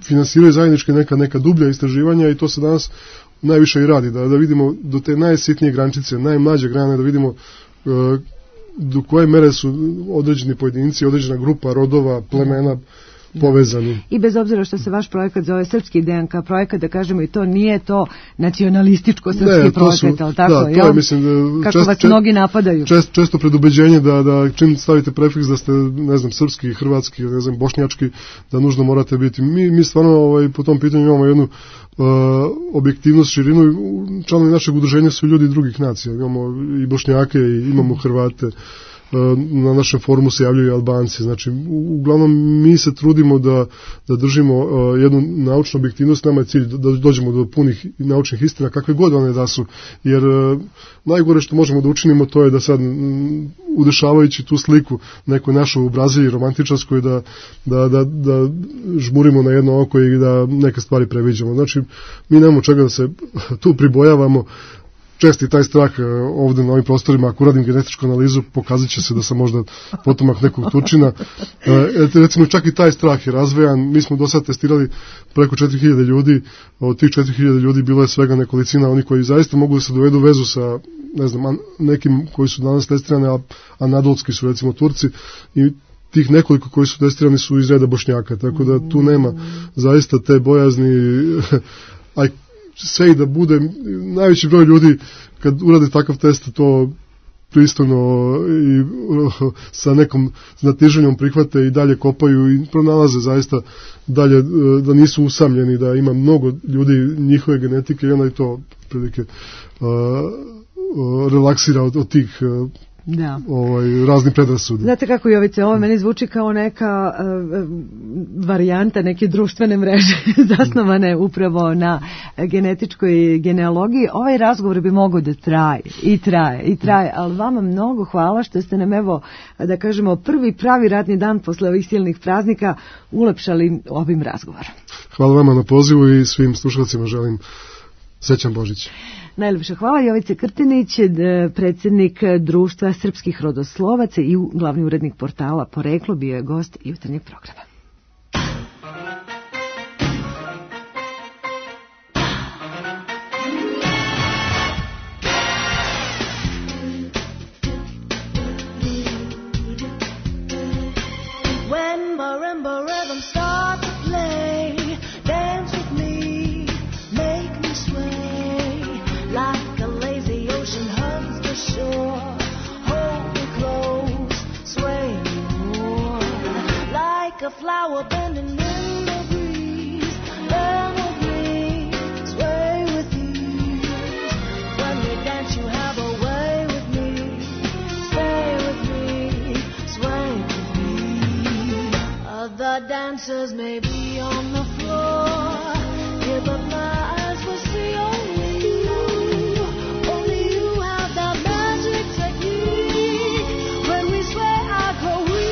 Speaker 1: finansiraju zajednički neka dublja istraživanja i to se danas najviše i radi, da vidimo do te najsitnije grančice, najmlađe grane, da vidimo do koje mere su određeni pojedinci, određena grupa rodova, plemena povezani.
Speaker 2: I bez obzira što se vaš projekat zove Srpski DNK projekat, da kažemo i to nije to nacionalističko srpski projekat, ali tako,
Speaker 1: da, to je, mislim,
Speaker 2: kako vas mnogi napadaju.
Speaker 1: Često predubeđenje da čim stavite prefiks da ste, ne znam, srpski, hrvatski, ne znam, bošnjački, da nužno morate biti. Mi stvarno po tom pitanju imamo jednu objektivnost, širinu. Članovi našeg udruženja su ljudi drugih nacija. Imamo i Bošnjake, i imamo Hrvate. Na našem forumu se javljaju i Albanci. Znači, uglavnom mi se trudimo da držimo jednu naučnu objektivnost. Nama je cilj da dođemo do punih naučnih istina, kakve god one da su. Jer najgore što možemo da učinimo to je da sad, udešavajući tu sliku nekoj našoj u Braziliji romantičarskoj, da žmurimo na jedno oko i da neke stvari previđamo. Znači, mi nemamo čega da se tu pribojavamo. Česti taj strah ovde na ovim prostorima, ako uradim genetičku analizu, pokazat će se da sam možda potomak nekog Turčina. Recimo, čak i taj strah je razvejan. Mi smo do sad testirali preko 4000 ljudi. Od tih 4000 ljudi bilo je svega nekolicina oni koji zaista mogu da se dovedu vezu sa, ne znam, nekim koji su danas testirani, a anadolski su recimo Turci, i tih nekoliko koji su testirani su iz reda Bošnjaka, tako da tu nema zaista te bojazni, a sve i da bude, najveći broj ljudi kad urade takav test to pristojno i sa nekom znatiženjom prihvate i dalje kopaju i pronalaze zaista dalje da nisu usamljeni, da ima mnogo ljudi njihove genetike i onda i to prilike relaksira od tih razni predrasude.
Speaker 2: Znate kako, Jovice, ovo meni zvuči kao neka varijanta neke društvene mreže zasnovane upravo na genetičkoj genealogiji. Ovaj razgovor bi mogao da traje, ali vama mnogo hvala što ste nam, evo, da kažemo, prvi pravi radni dan posle ovih silnih praznika ulepšali ovim razgovorom.
Speaker 1: Hvala vama na pozivu i svim slušalcima želim srećan Božić.
Speaker 2: Najljepša hvala. Jovice Krtinić, predsjednik Društva srpskih rodoslovaca i glavni urednik portala Poreklo, bio je gost jutarnjeg programa.
Speaker 4: A flower bending in the breeze, bend with me, sway with ease. When we dance, you have a way with me, stay with me, sway with me. Other dancers may be on the floor, here but my eyes will see only you. Only you have that magic technique. When we sway, I grow weak.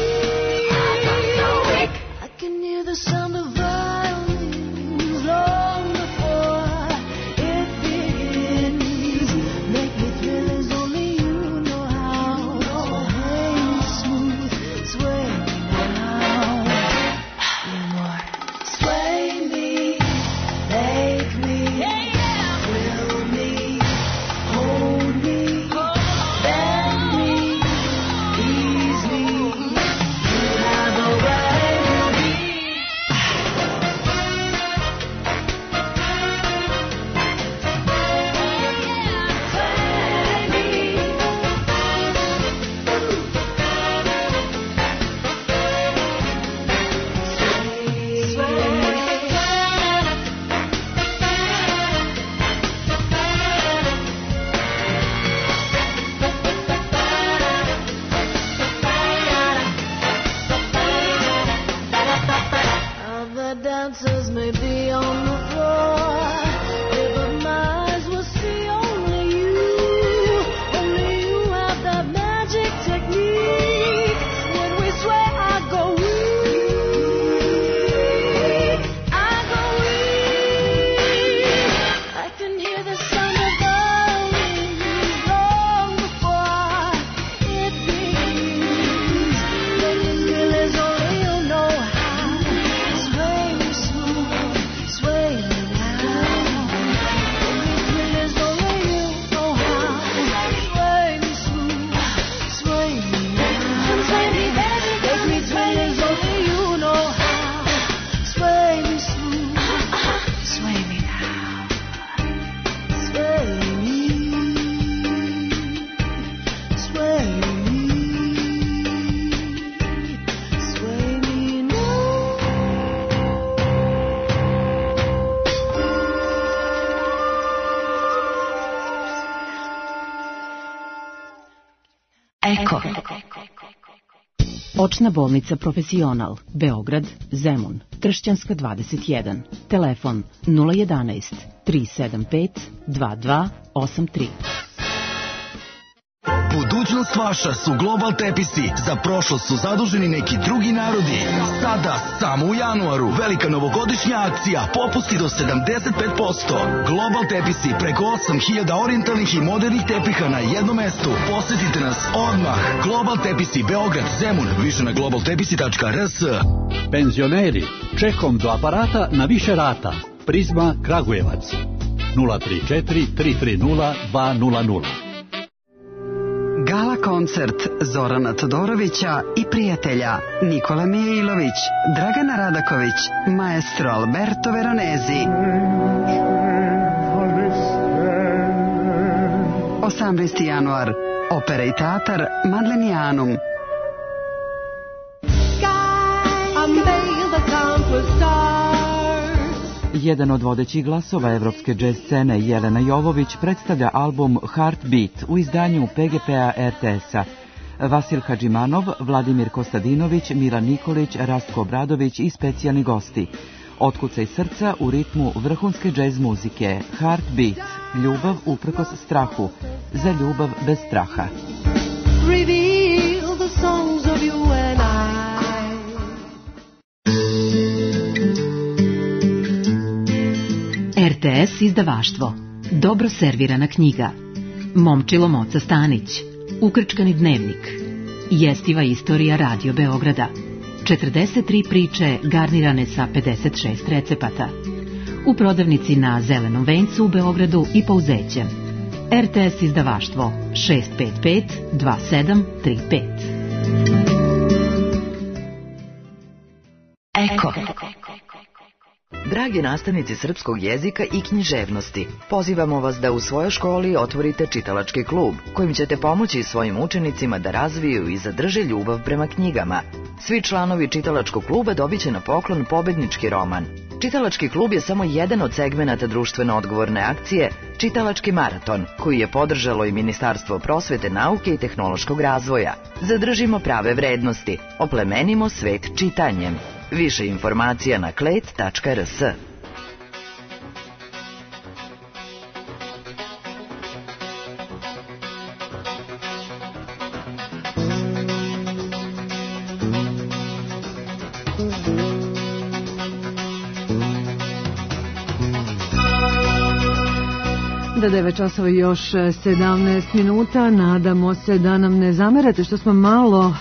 Speaker 4: I can hear the sound of violins long before it begins. Make me thrill as only you know how. So hang smooth, sway me now. More. Sway me, make me, thrill me, hold me, bend me, ease me. You have a way. Dancers may be on the floor, but my eyes will see only you. Only you have that magic technique. When we sway, I go weak. I go weak. I can hear the sound of violins long before it begins. Make me feel as only you know how. Sway me smooth.
Speaker 9: Očna bolnica Profesional, Beograd, Zemun, Kršćanska 21, telefon 011 375 2283.
Speaker 3: Budućnost vaša su Global Tepisi, za prošlost su zaduženi neki drugi narodi. Sada, samo u januaru, velika novogodišnja akcija, popusti do 75%. Global Tepisi, preko 8000 orijentalnih i modernih tepiha na jednom mestu. Posjetite nas odmah. Global Tepisi, Beograd, Zemun, više na globaltepisi.rs.
Speaker 6: Penzioneri, čekom do aparata na više rata. Prizma Kragujevac, 034 330 200.
Speaker 11: Gala koncert Zorana Todorovića i prijatelja Nikola Mijailović, Dragana Radaković, maestro Alberto Veronesi. 18. januar, Opera i teatar Madlenianum.
Speaker 15: Jedan od vodećih glasova evropske džez scene, Jelena Jovović, predstavlja album Heartbeat u izdanju PGP-a RTS-a. Vasil Hadžimanov, Vladimir Kostadinović, Milan Nikolić, Rastko Obradović i specijalni gosti. Otkucaj srca u ritmu vrhunske džez muzike. Heartbeat, ljubav uprkos strahu, za ljubav bez straha.
Speaker 4: Reveal the songs of you and I.
Speaker 9: RTS izdavaštvo. Dobro servirana knjiga. Momčilo Moca Stanić. Ukrčkani dnevnik. Jestiva istorija Radio Beograda. 43 priče garnirane sa 56 recepata. U prodavnici na Zelenom vencu u Beogradu i Pouzećem. RTS izdavaštvo 655 2735.
Speaker 19: Eko. Dragi nastavnici srpskog jezika i književnosti, pozivamo vas da u svojoj školi otvorite čitalački klub, kojim ćete pomoći svojim učenicima da razviju i zadrže ljubav prema knjigama. Svi članovi čitalačkog kluba dobit će na poklon pobednički roman. Čitalački klub je samo jedan od segmenata društveno odgovorne akcije Čitalački maraton, koji je podržalo i Ministarstvo prosvete, nauke i tehnološkog razvoja. Zadržimo prave vrednosti, oplemenimo svet čitanjem. Više informacija na klet.rs.
Speaker 2: Da 9 časova i još 17 minuta, nadamo se da nam ne zamerate što smo malo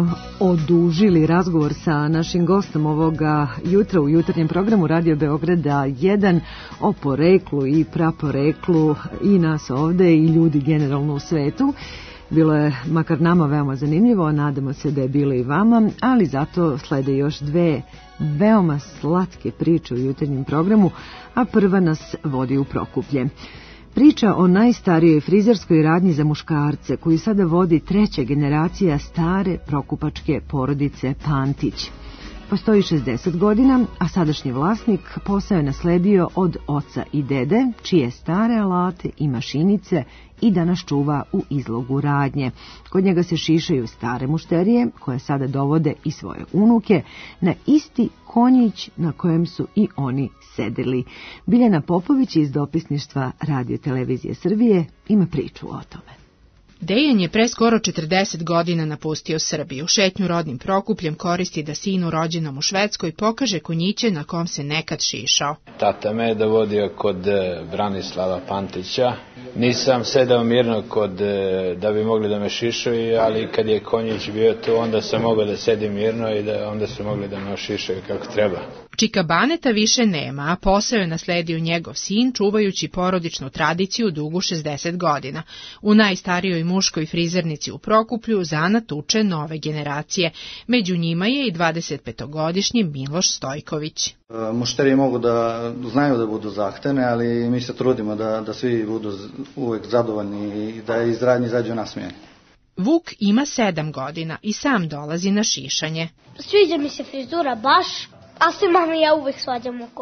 Speaker 2: odužili razgovor sa našim gostom ovoga jutra u jutarnjem programu Radio Beograda 1 o poreklu i praporeklu i nas ovde i ljudi generalno u svetu. Bilo je makar nama veoma zanimljivo, nadamo se da je bilo i vama, ali zato slede još dve veoma slatke priče u jutarnjem programu, a prva nas vodi u Prokuplje. Priča o najstarijoj frizerskoj radnji za muškarce, koju sada vodi treća generacija stare prokupačke porodice Pantić. Postoji 60 godina, a sadašnji vlasnik posao je nasledio od oca i dede, čije stare alate i mašinice i danas čuva u izlogu radnje. Kod njega se šišaju stare mušterije, koje sada dovode i svoje unuke, na isti konjić na kojem su i oni sedeli. Biljana Popović iz dopisništva Radio Televizije Srbije ima priču o tome.
Speaker 21: Dejan je pre skoro 40 godina napustio Srbiju. Šetnju rodnim Prokupljem koristi da sinu rođenom u Švedskoj pokaže konjiće na kom se nekad šišao.
Speaker 22: Tata me je dovodio kod Branislava Pantića. Nisam sedao mirno da bi mogli da me šišaju, ali kad je konjić bio tu, onda sam mogao da sedim mirno i onda su mogli da me šišaju kako treba.
Speaker 21: Čika Baneta više nema, a posao je nasledio njegov sin, čuvajući porodičnu tradiciju dugu 60 godina. U najstarijoj muškoj frizernici u Prokuplju zanat uče nove generacije. Među njima je i 25-godišnji Miloš Stojković.
Speaker 23: Mušterije mogu da znaju da budu zahtevne, ali mi se trudimo da svi budu uvek zadovoljni i da iz radnje izađu nasmijeni.
Speaker 21: Vuk ima 7 godina i sam dolazi na šišanje.
Speaker 24: Sviđa mi se frizura baš, a se mama i ja uvek svađamo oko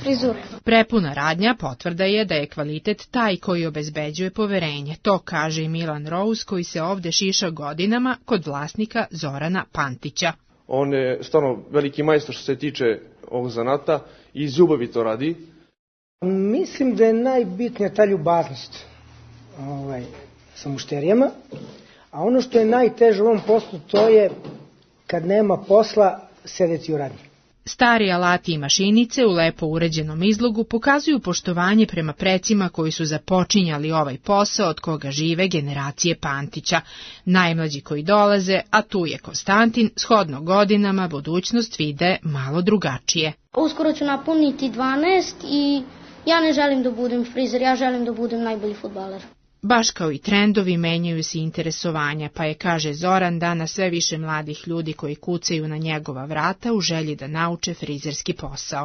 Speaker 10: frizure.
Speaker 21: Prepuna radnja potvrda je da je kvalitet taj koji obezbeđuje poverenje. To kaže i Milan Rous koji se ovde šiša godinama kod vlasnika Zorana Pantića.
Speaker 12: On je stvarno veliki majstor što se tiče ovog zanata i iz ljubavi to radi.
Speaker 13: Mislim da je najbitnija ta ljubaznost sa mušterijama, a ono što je najteže u ovom poslu to je kad nema posla sedeti u radnji.
Speaker 21: Stari alati i mašinice u lepo uređenom izlogu pokazuju poštovanje prema precima koji su započinjali ovaj posao od koga žive generacije Pantića. Najmlađi koji dolaze, a tu je Konstantin, shodno godinama budućnost vide malo drugačije.
Speaker 10: Uskoro ću napuniti 12 i ja ne želim da budem frizer, ja želim da budem najbolji fudbaler.
Speaker 21: Baš kao i trendovi menjaju se interesovanja, pa je, kaže Zoran, danas sve više mladih ljudi koji kucaju na njegova vrata u želji da nauče frizerski posao.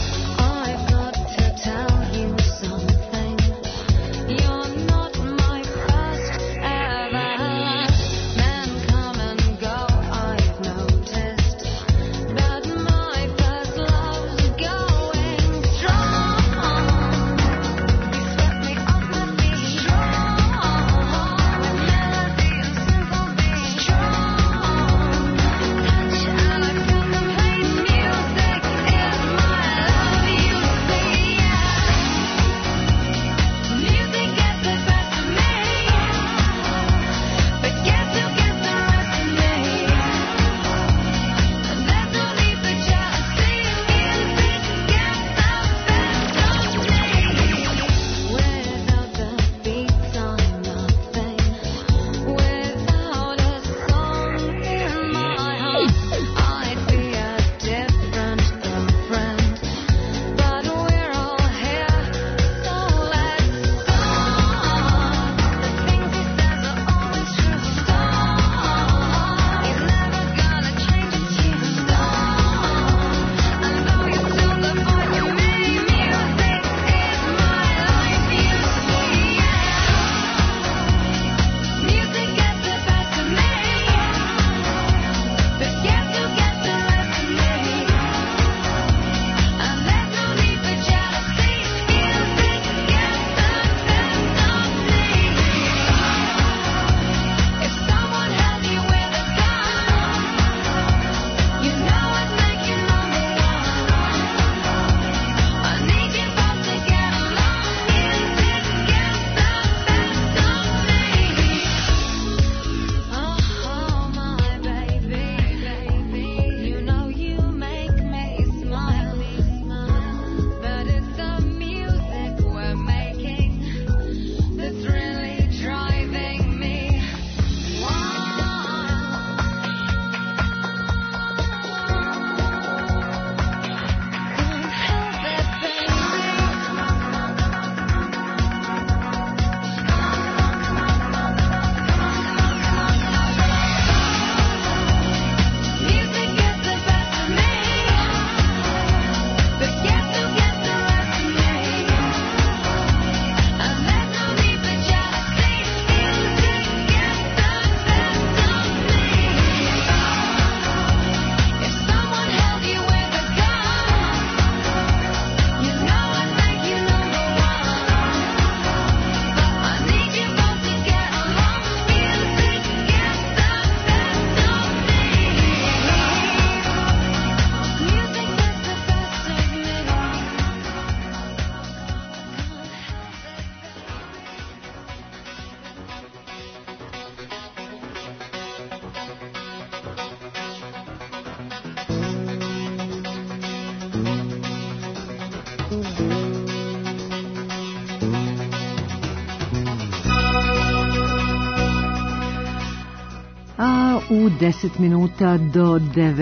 Speaker 4: You're not my
Speaker 2: U 10 minuta do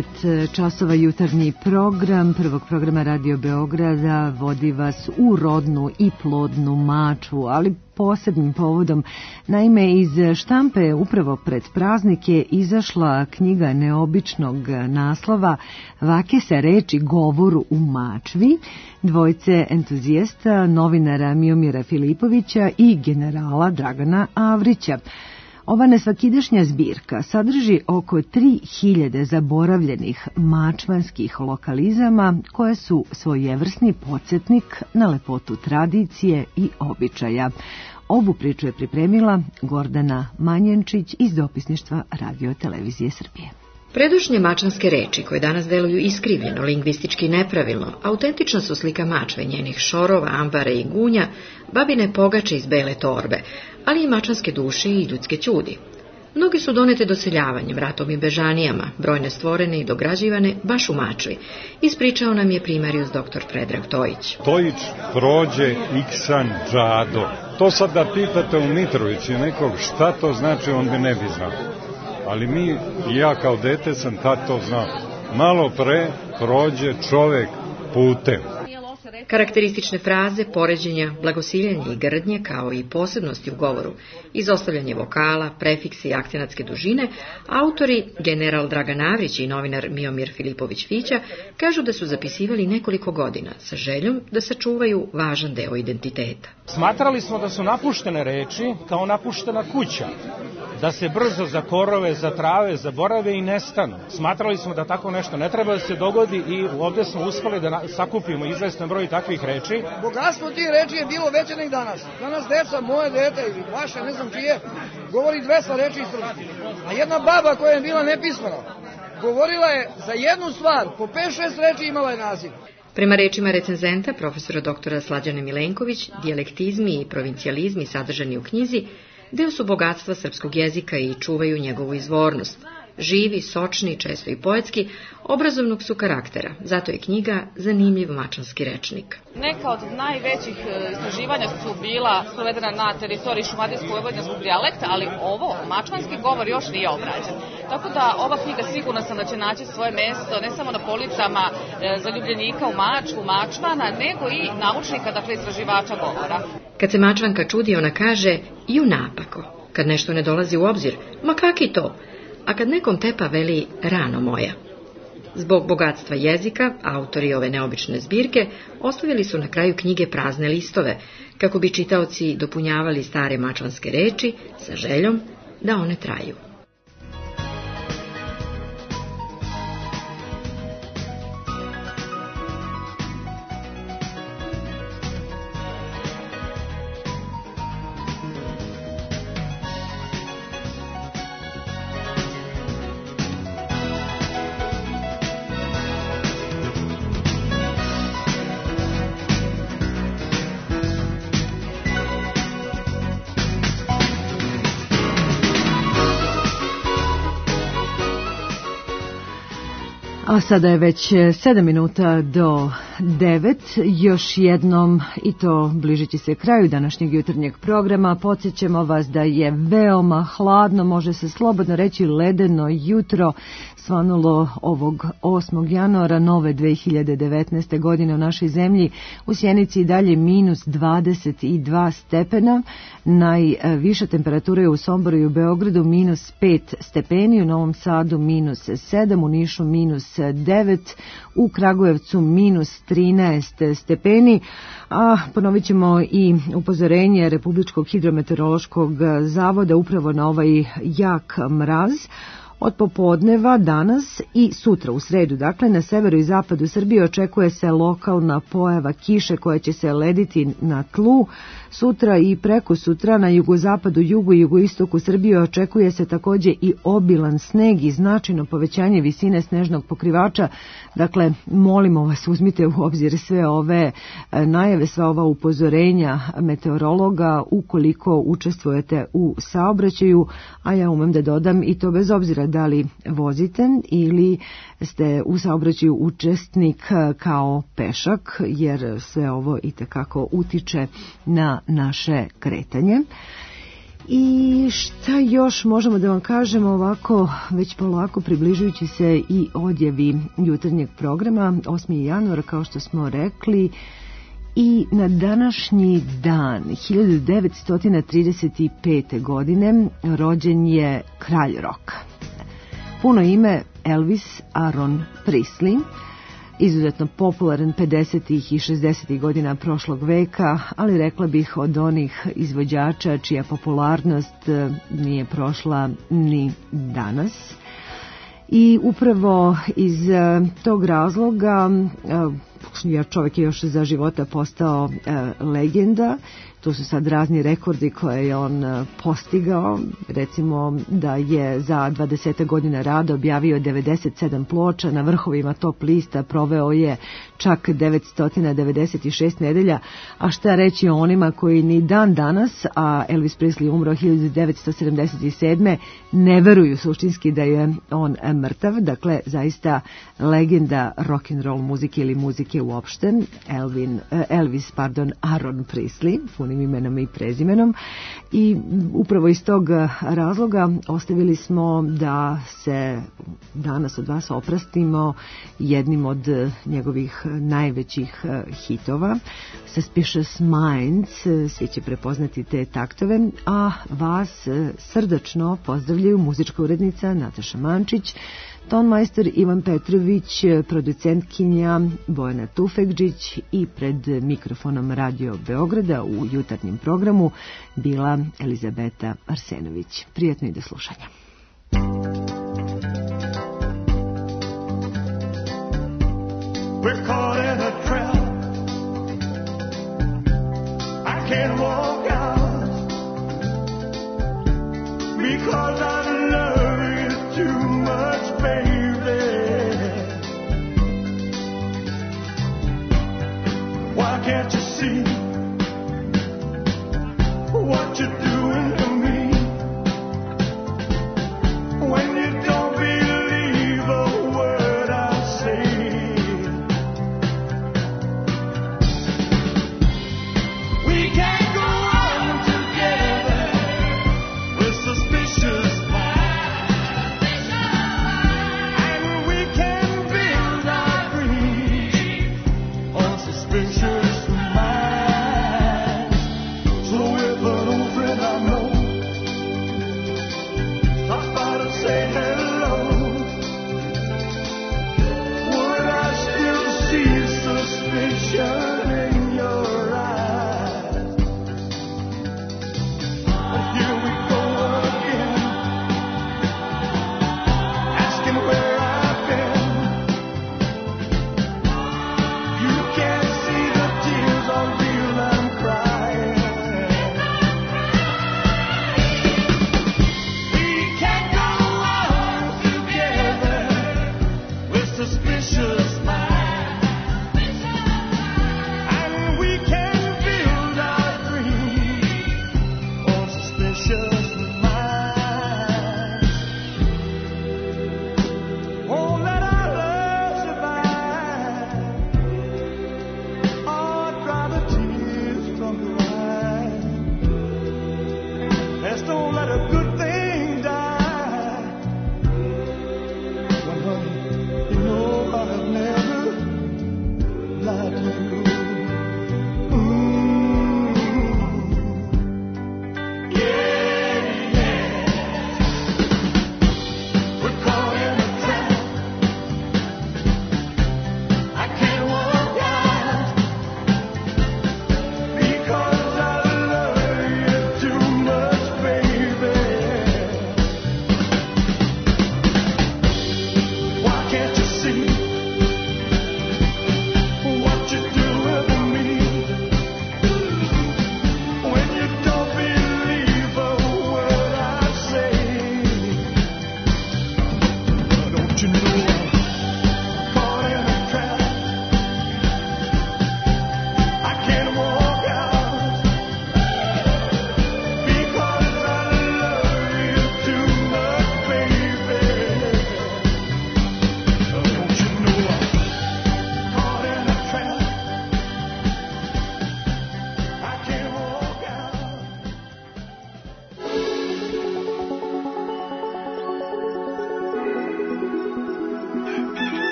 Speaker 2: 9 časova jutarnji program prvog programa Radio Beograda vodi vas u rodnu i plodnu Mačvu, ali posebnim povodom. Naime, iz štampe upravo pred praznike izašla knjiga neobičnog naslova Vake se reči govoru u Mačvi, dvojce entuzijasta, novinara Miomira Filipovića i generala Dragana Avrića. Ova nesvakidašnja zbirka sadrži oko 3000 zaboravljenih mačvanskih lokalizama koje su svojevrsni podsjetnik na lepotu tradicije i običaja. Ovu priču je pripremila Gordana Manjenčić iz dopisništva Radio Televizije Srbije.
Speaker 14: Predušnje mačvanske reči, koje danas deluju iskrivljeno, lingvistički nepravilno, autentična su slika Mačve, njenih šorova, ambara i gunja, babine pogače iz bele torbe, ali i mačvanske duše i ljudske ćudi. Mnogi su donete doseljavanjem, ratom i bežanijama, brojne stvorene i dograđivane baš u Mačvi. Ispričao nam je primarius dr. Predrag Tojić.
Speaker 16: Tojić prođe iksan džado. To sad da pitate u Mitrovici nekog šta to znači, on bi ne bi znao. Ali mi, ja kao dete sam tad to znao. Malo pre prođe čovek putem.
Speaker 14: Karakteristične fraze, poređenja, blagosiljanje i grdnje, kao i posebnosti u govoru, izostavljanje vokala, prefikse i akcenatske dužine, autori, general Dragan Avrić i novinar Miomir Filipović-Fića, kažu da su zapisivali nekoliko godina sa željom da sačuvaju važan deo identiteta.
Speaker 17: Smatrali smo da su napuštene reči kao napuštena kuća, da se brzo zakorove, zatrave, zaborave i nestanu. Smatrali smo da tako nešto ne treba da se dogodi i ovdje smo uspeli da sakupimo izvestan broj takvih reči.
Speaker 20: Bogatstvo tih reči je bilo veće nek danas. Danas deca, moje dete ili vaše, ne znam čije, govori 200 reči srpski. A jedna baba koja je bila nepismena, govorila je za jednu stvar, po 5-6 reči imala je naziv.
Speaker 14: Prema rečima recenzenta, profesora doktora Slađane Milenković, dijalektizmi i provincijalizmi sadržani u knjizi deo su bogatstva srpskog jezika i čuvaju njegovu izvornost. Živi, sočni, često i poetski, obrazovnog su karaktera, zato je knjiga zanimljiv mačvanski rečnik.
Speaker 24: Neka od najvećih istraživanja su bila sprovedena na teritoriji šumadijsko-vojvođanskog dijalekta, ali ovo, mačvanski govor, još nije obrađen. Tako da ova knjiga sigurna sam da će naći svoje mesto ne samo na policama zaljubljenika u Mačvu, Mačvana, nego i naučnika, dakle istraživača govora.
Speaker 14: Kad se Mačvanka čudi, ona kaže ju napako. Kad nešto ne dolazi u obzir, ma kaki to? A kad nekom tepa, veli rano moja. Zbog bogatstva jezika, autori ove neobične zbirke ostavili su na kraju knjige prazne listove, kako bi čitaoci dopunjavali stare mačvanske reči sa željom da one traju.
Speaker 2: A sada je već 7 minuta do 9. Još jednom, i to bližeći se kraju današnjeg jutarnjeg programa, podsjećamo vas da je veoma hladno, može se slobodno reći ledeno jutro svanulo ovog 8. januara nove 2019. godine u našoj zemlji. U Sjenici i dalje minus 22 stepena, najviša temperatura je u Somboru i u Beogradu minus 5 stepeni, u Novom Sadu minus 7, u Nišu minus 9, u Kragujevcu minus 13 stepeni, a ponovit ćemo i upozorenje Republičkog hidrometeorološkog zavoda upravo na ovaj jak mraz. Od popodneva danas i sutra u sredu, dakle na severu i zapadu Srbije očekuje se lokalna pojava kiše koja će se lediti na tlu. Sutra i preko sutra na jugozapadu, jugu i jugoistoku Srbije očekuje se takođe i obilan sneg i značajno povećanje visine snežnog pokrivača. Dakle, molimo vas, uzmite u obzir sve ove najave, sva ova upozorenja meteorologa ukoliko učestvujete u saobraćaju, a ja umem da dodam i to bez obzira da li vozite ili ste u saobraćaju učesnik kao pešak, jer sve ovo itekako utiče na naše kretanje. I šta još možemo da vam kažemo ovako, već polako približujući se i odjavi jutarnjeg programa, 8. januar, kao što smo rekli, i na današnji dan, 1935. godine, rođen je kralj roka. Puno ime Elvis Aaron Presley, izuzetno popularan 50. i 60. godina prošlog veka, ali rekla bih od onih izvođača čija popularnost nije prošla ni danas. I upravo iz tog razloga, jer čovjek je još za života postao legenda, to su sad razni rekordi koje je on postigao, recimo da je za 20 godina rada objavio 97 ploča, na vrhovima top lista proveo je čak 996 nedelja, a šta reći o onima koji ni dan danas, a Elvis Presley umro 1977. ne veruju suštinski da je on mrtav, dakle zaista legenda rock'n'roll muzike ili muzike uopšte, Elvis Aaron Presley, punim imenom i prezimenom, i upravo iz tog razloga ostavili smo da se danas od vas oprostimo jednim od njegovih najvećih hitova, Suspicious Minds, svi će prepoznati te taktove, a vas srdačno pozdravljaju muzička urednica Nataša Mančić, tonmajster Ivan Petrović, producentkinja Bojana Tufekđić i pred mikrofonom Radio Beograda u jutarnjem programu bila Elizabeta Arsenović. Prijatno i do slušanja.
Speaker 5: We're caught in a trap. I can't walk out because I love you too much, baby. Why can't you see what you're doing to me when you don't believe a word I say? We can't go on together with suspicious minds, and we can build our dreams on suspicious minds. So if an old friend I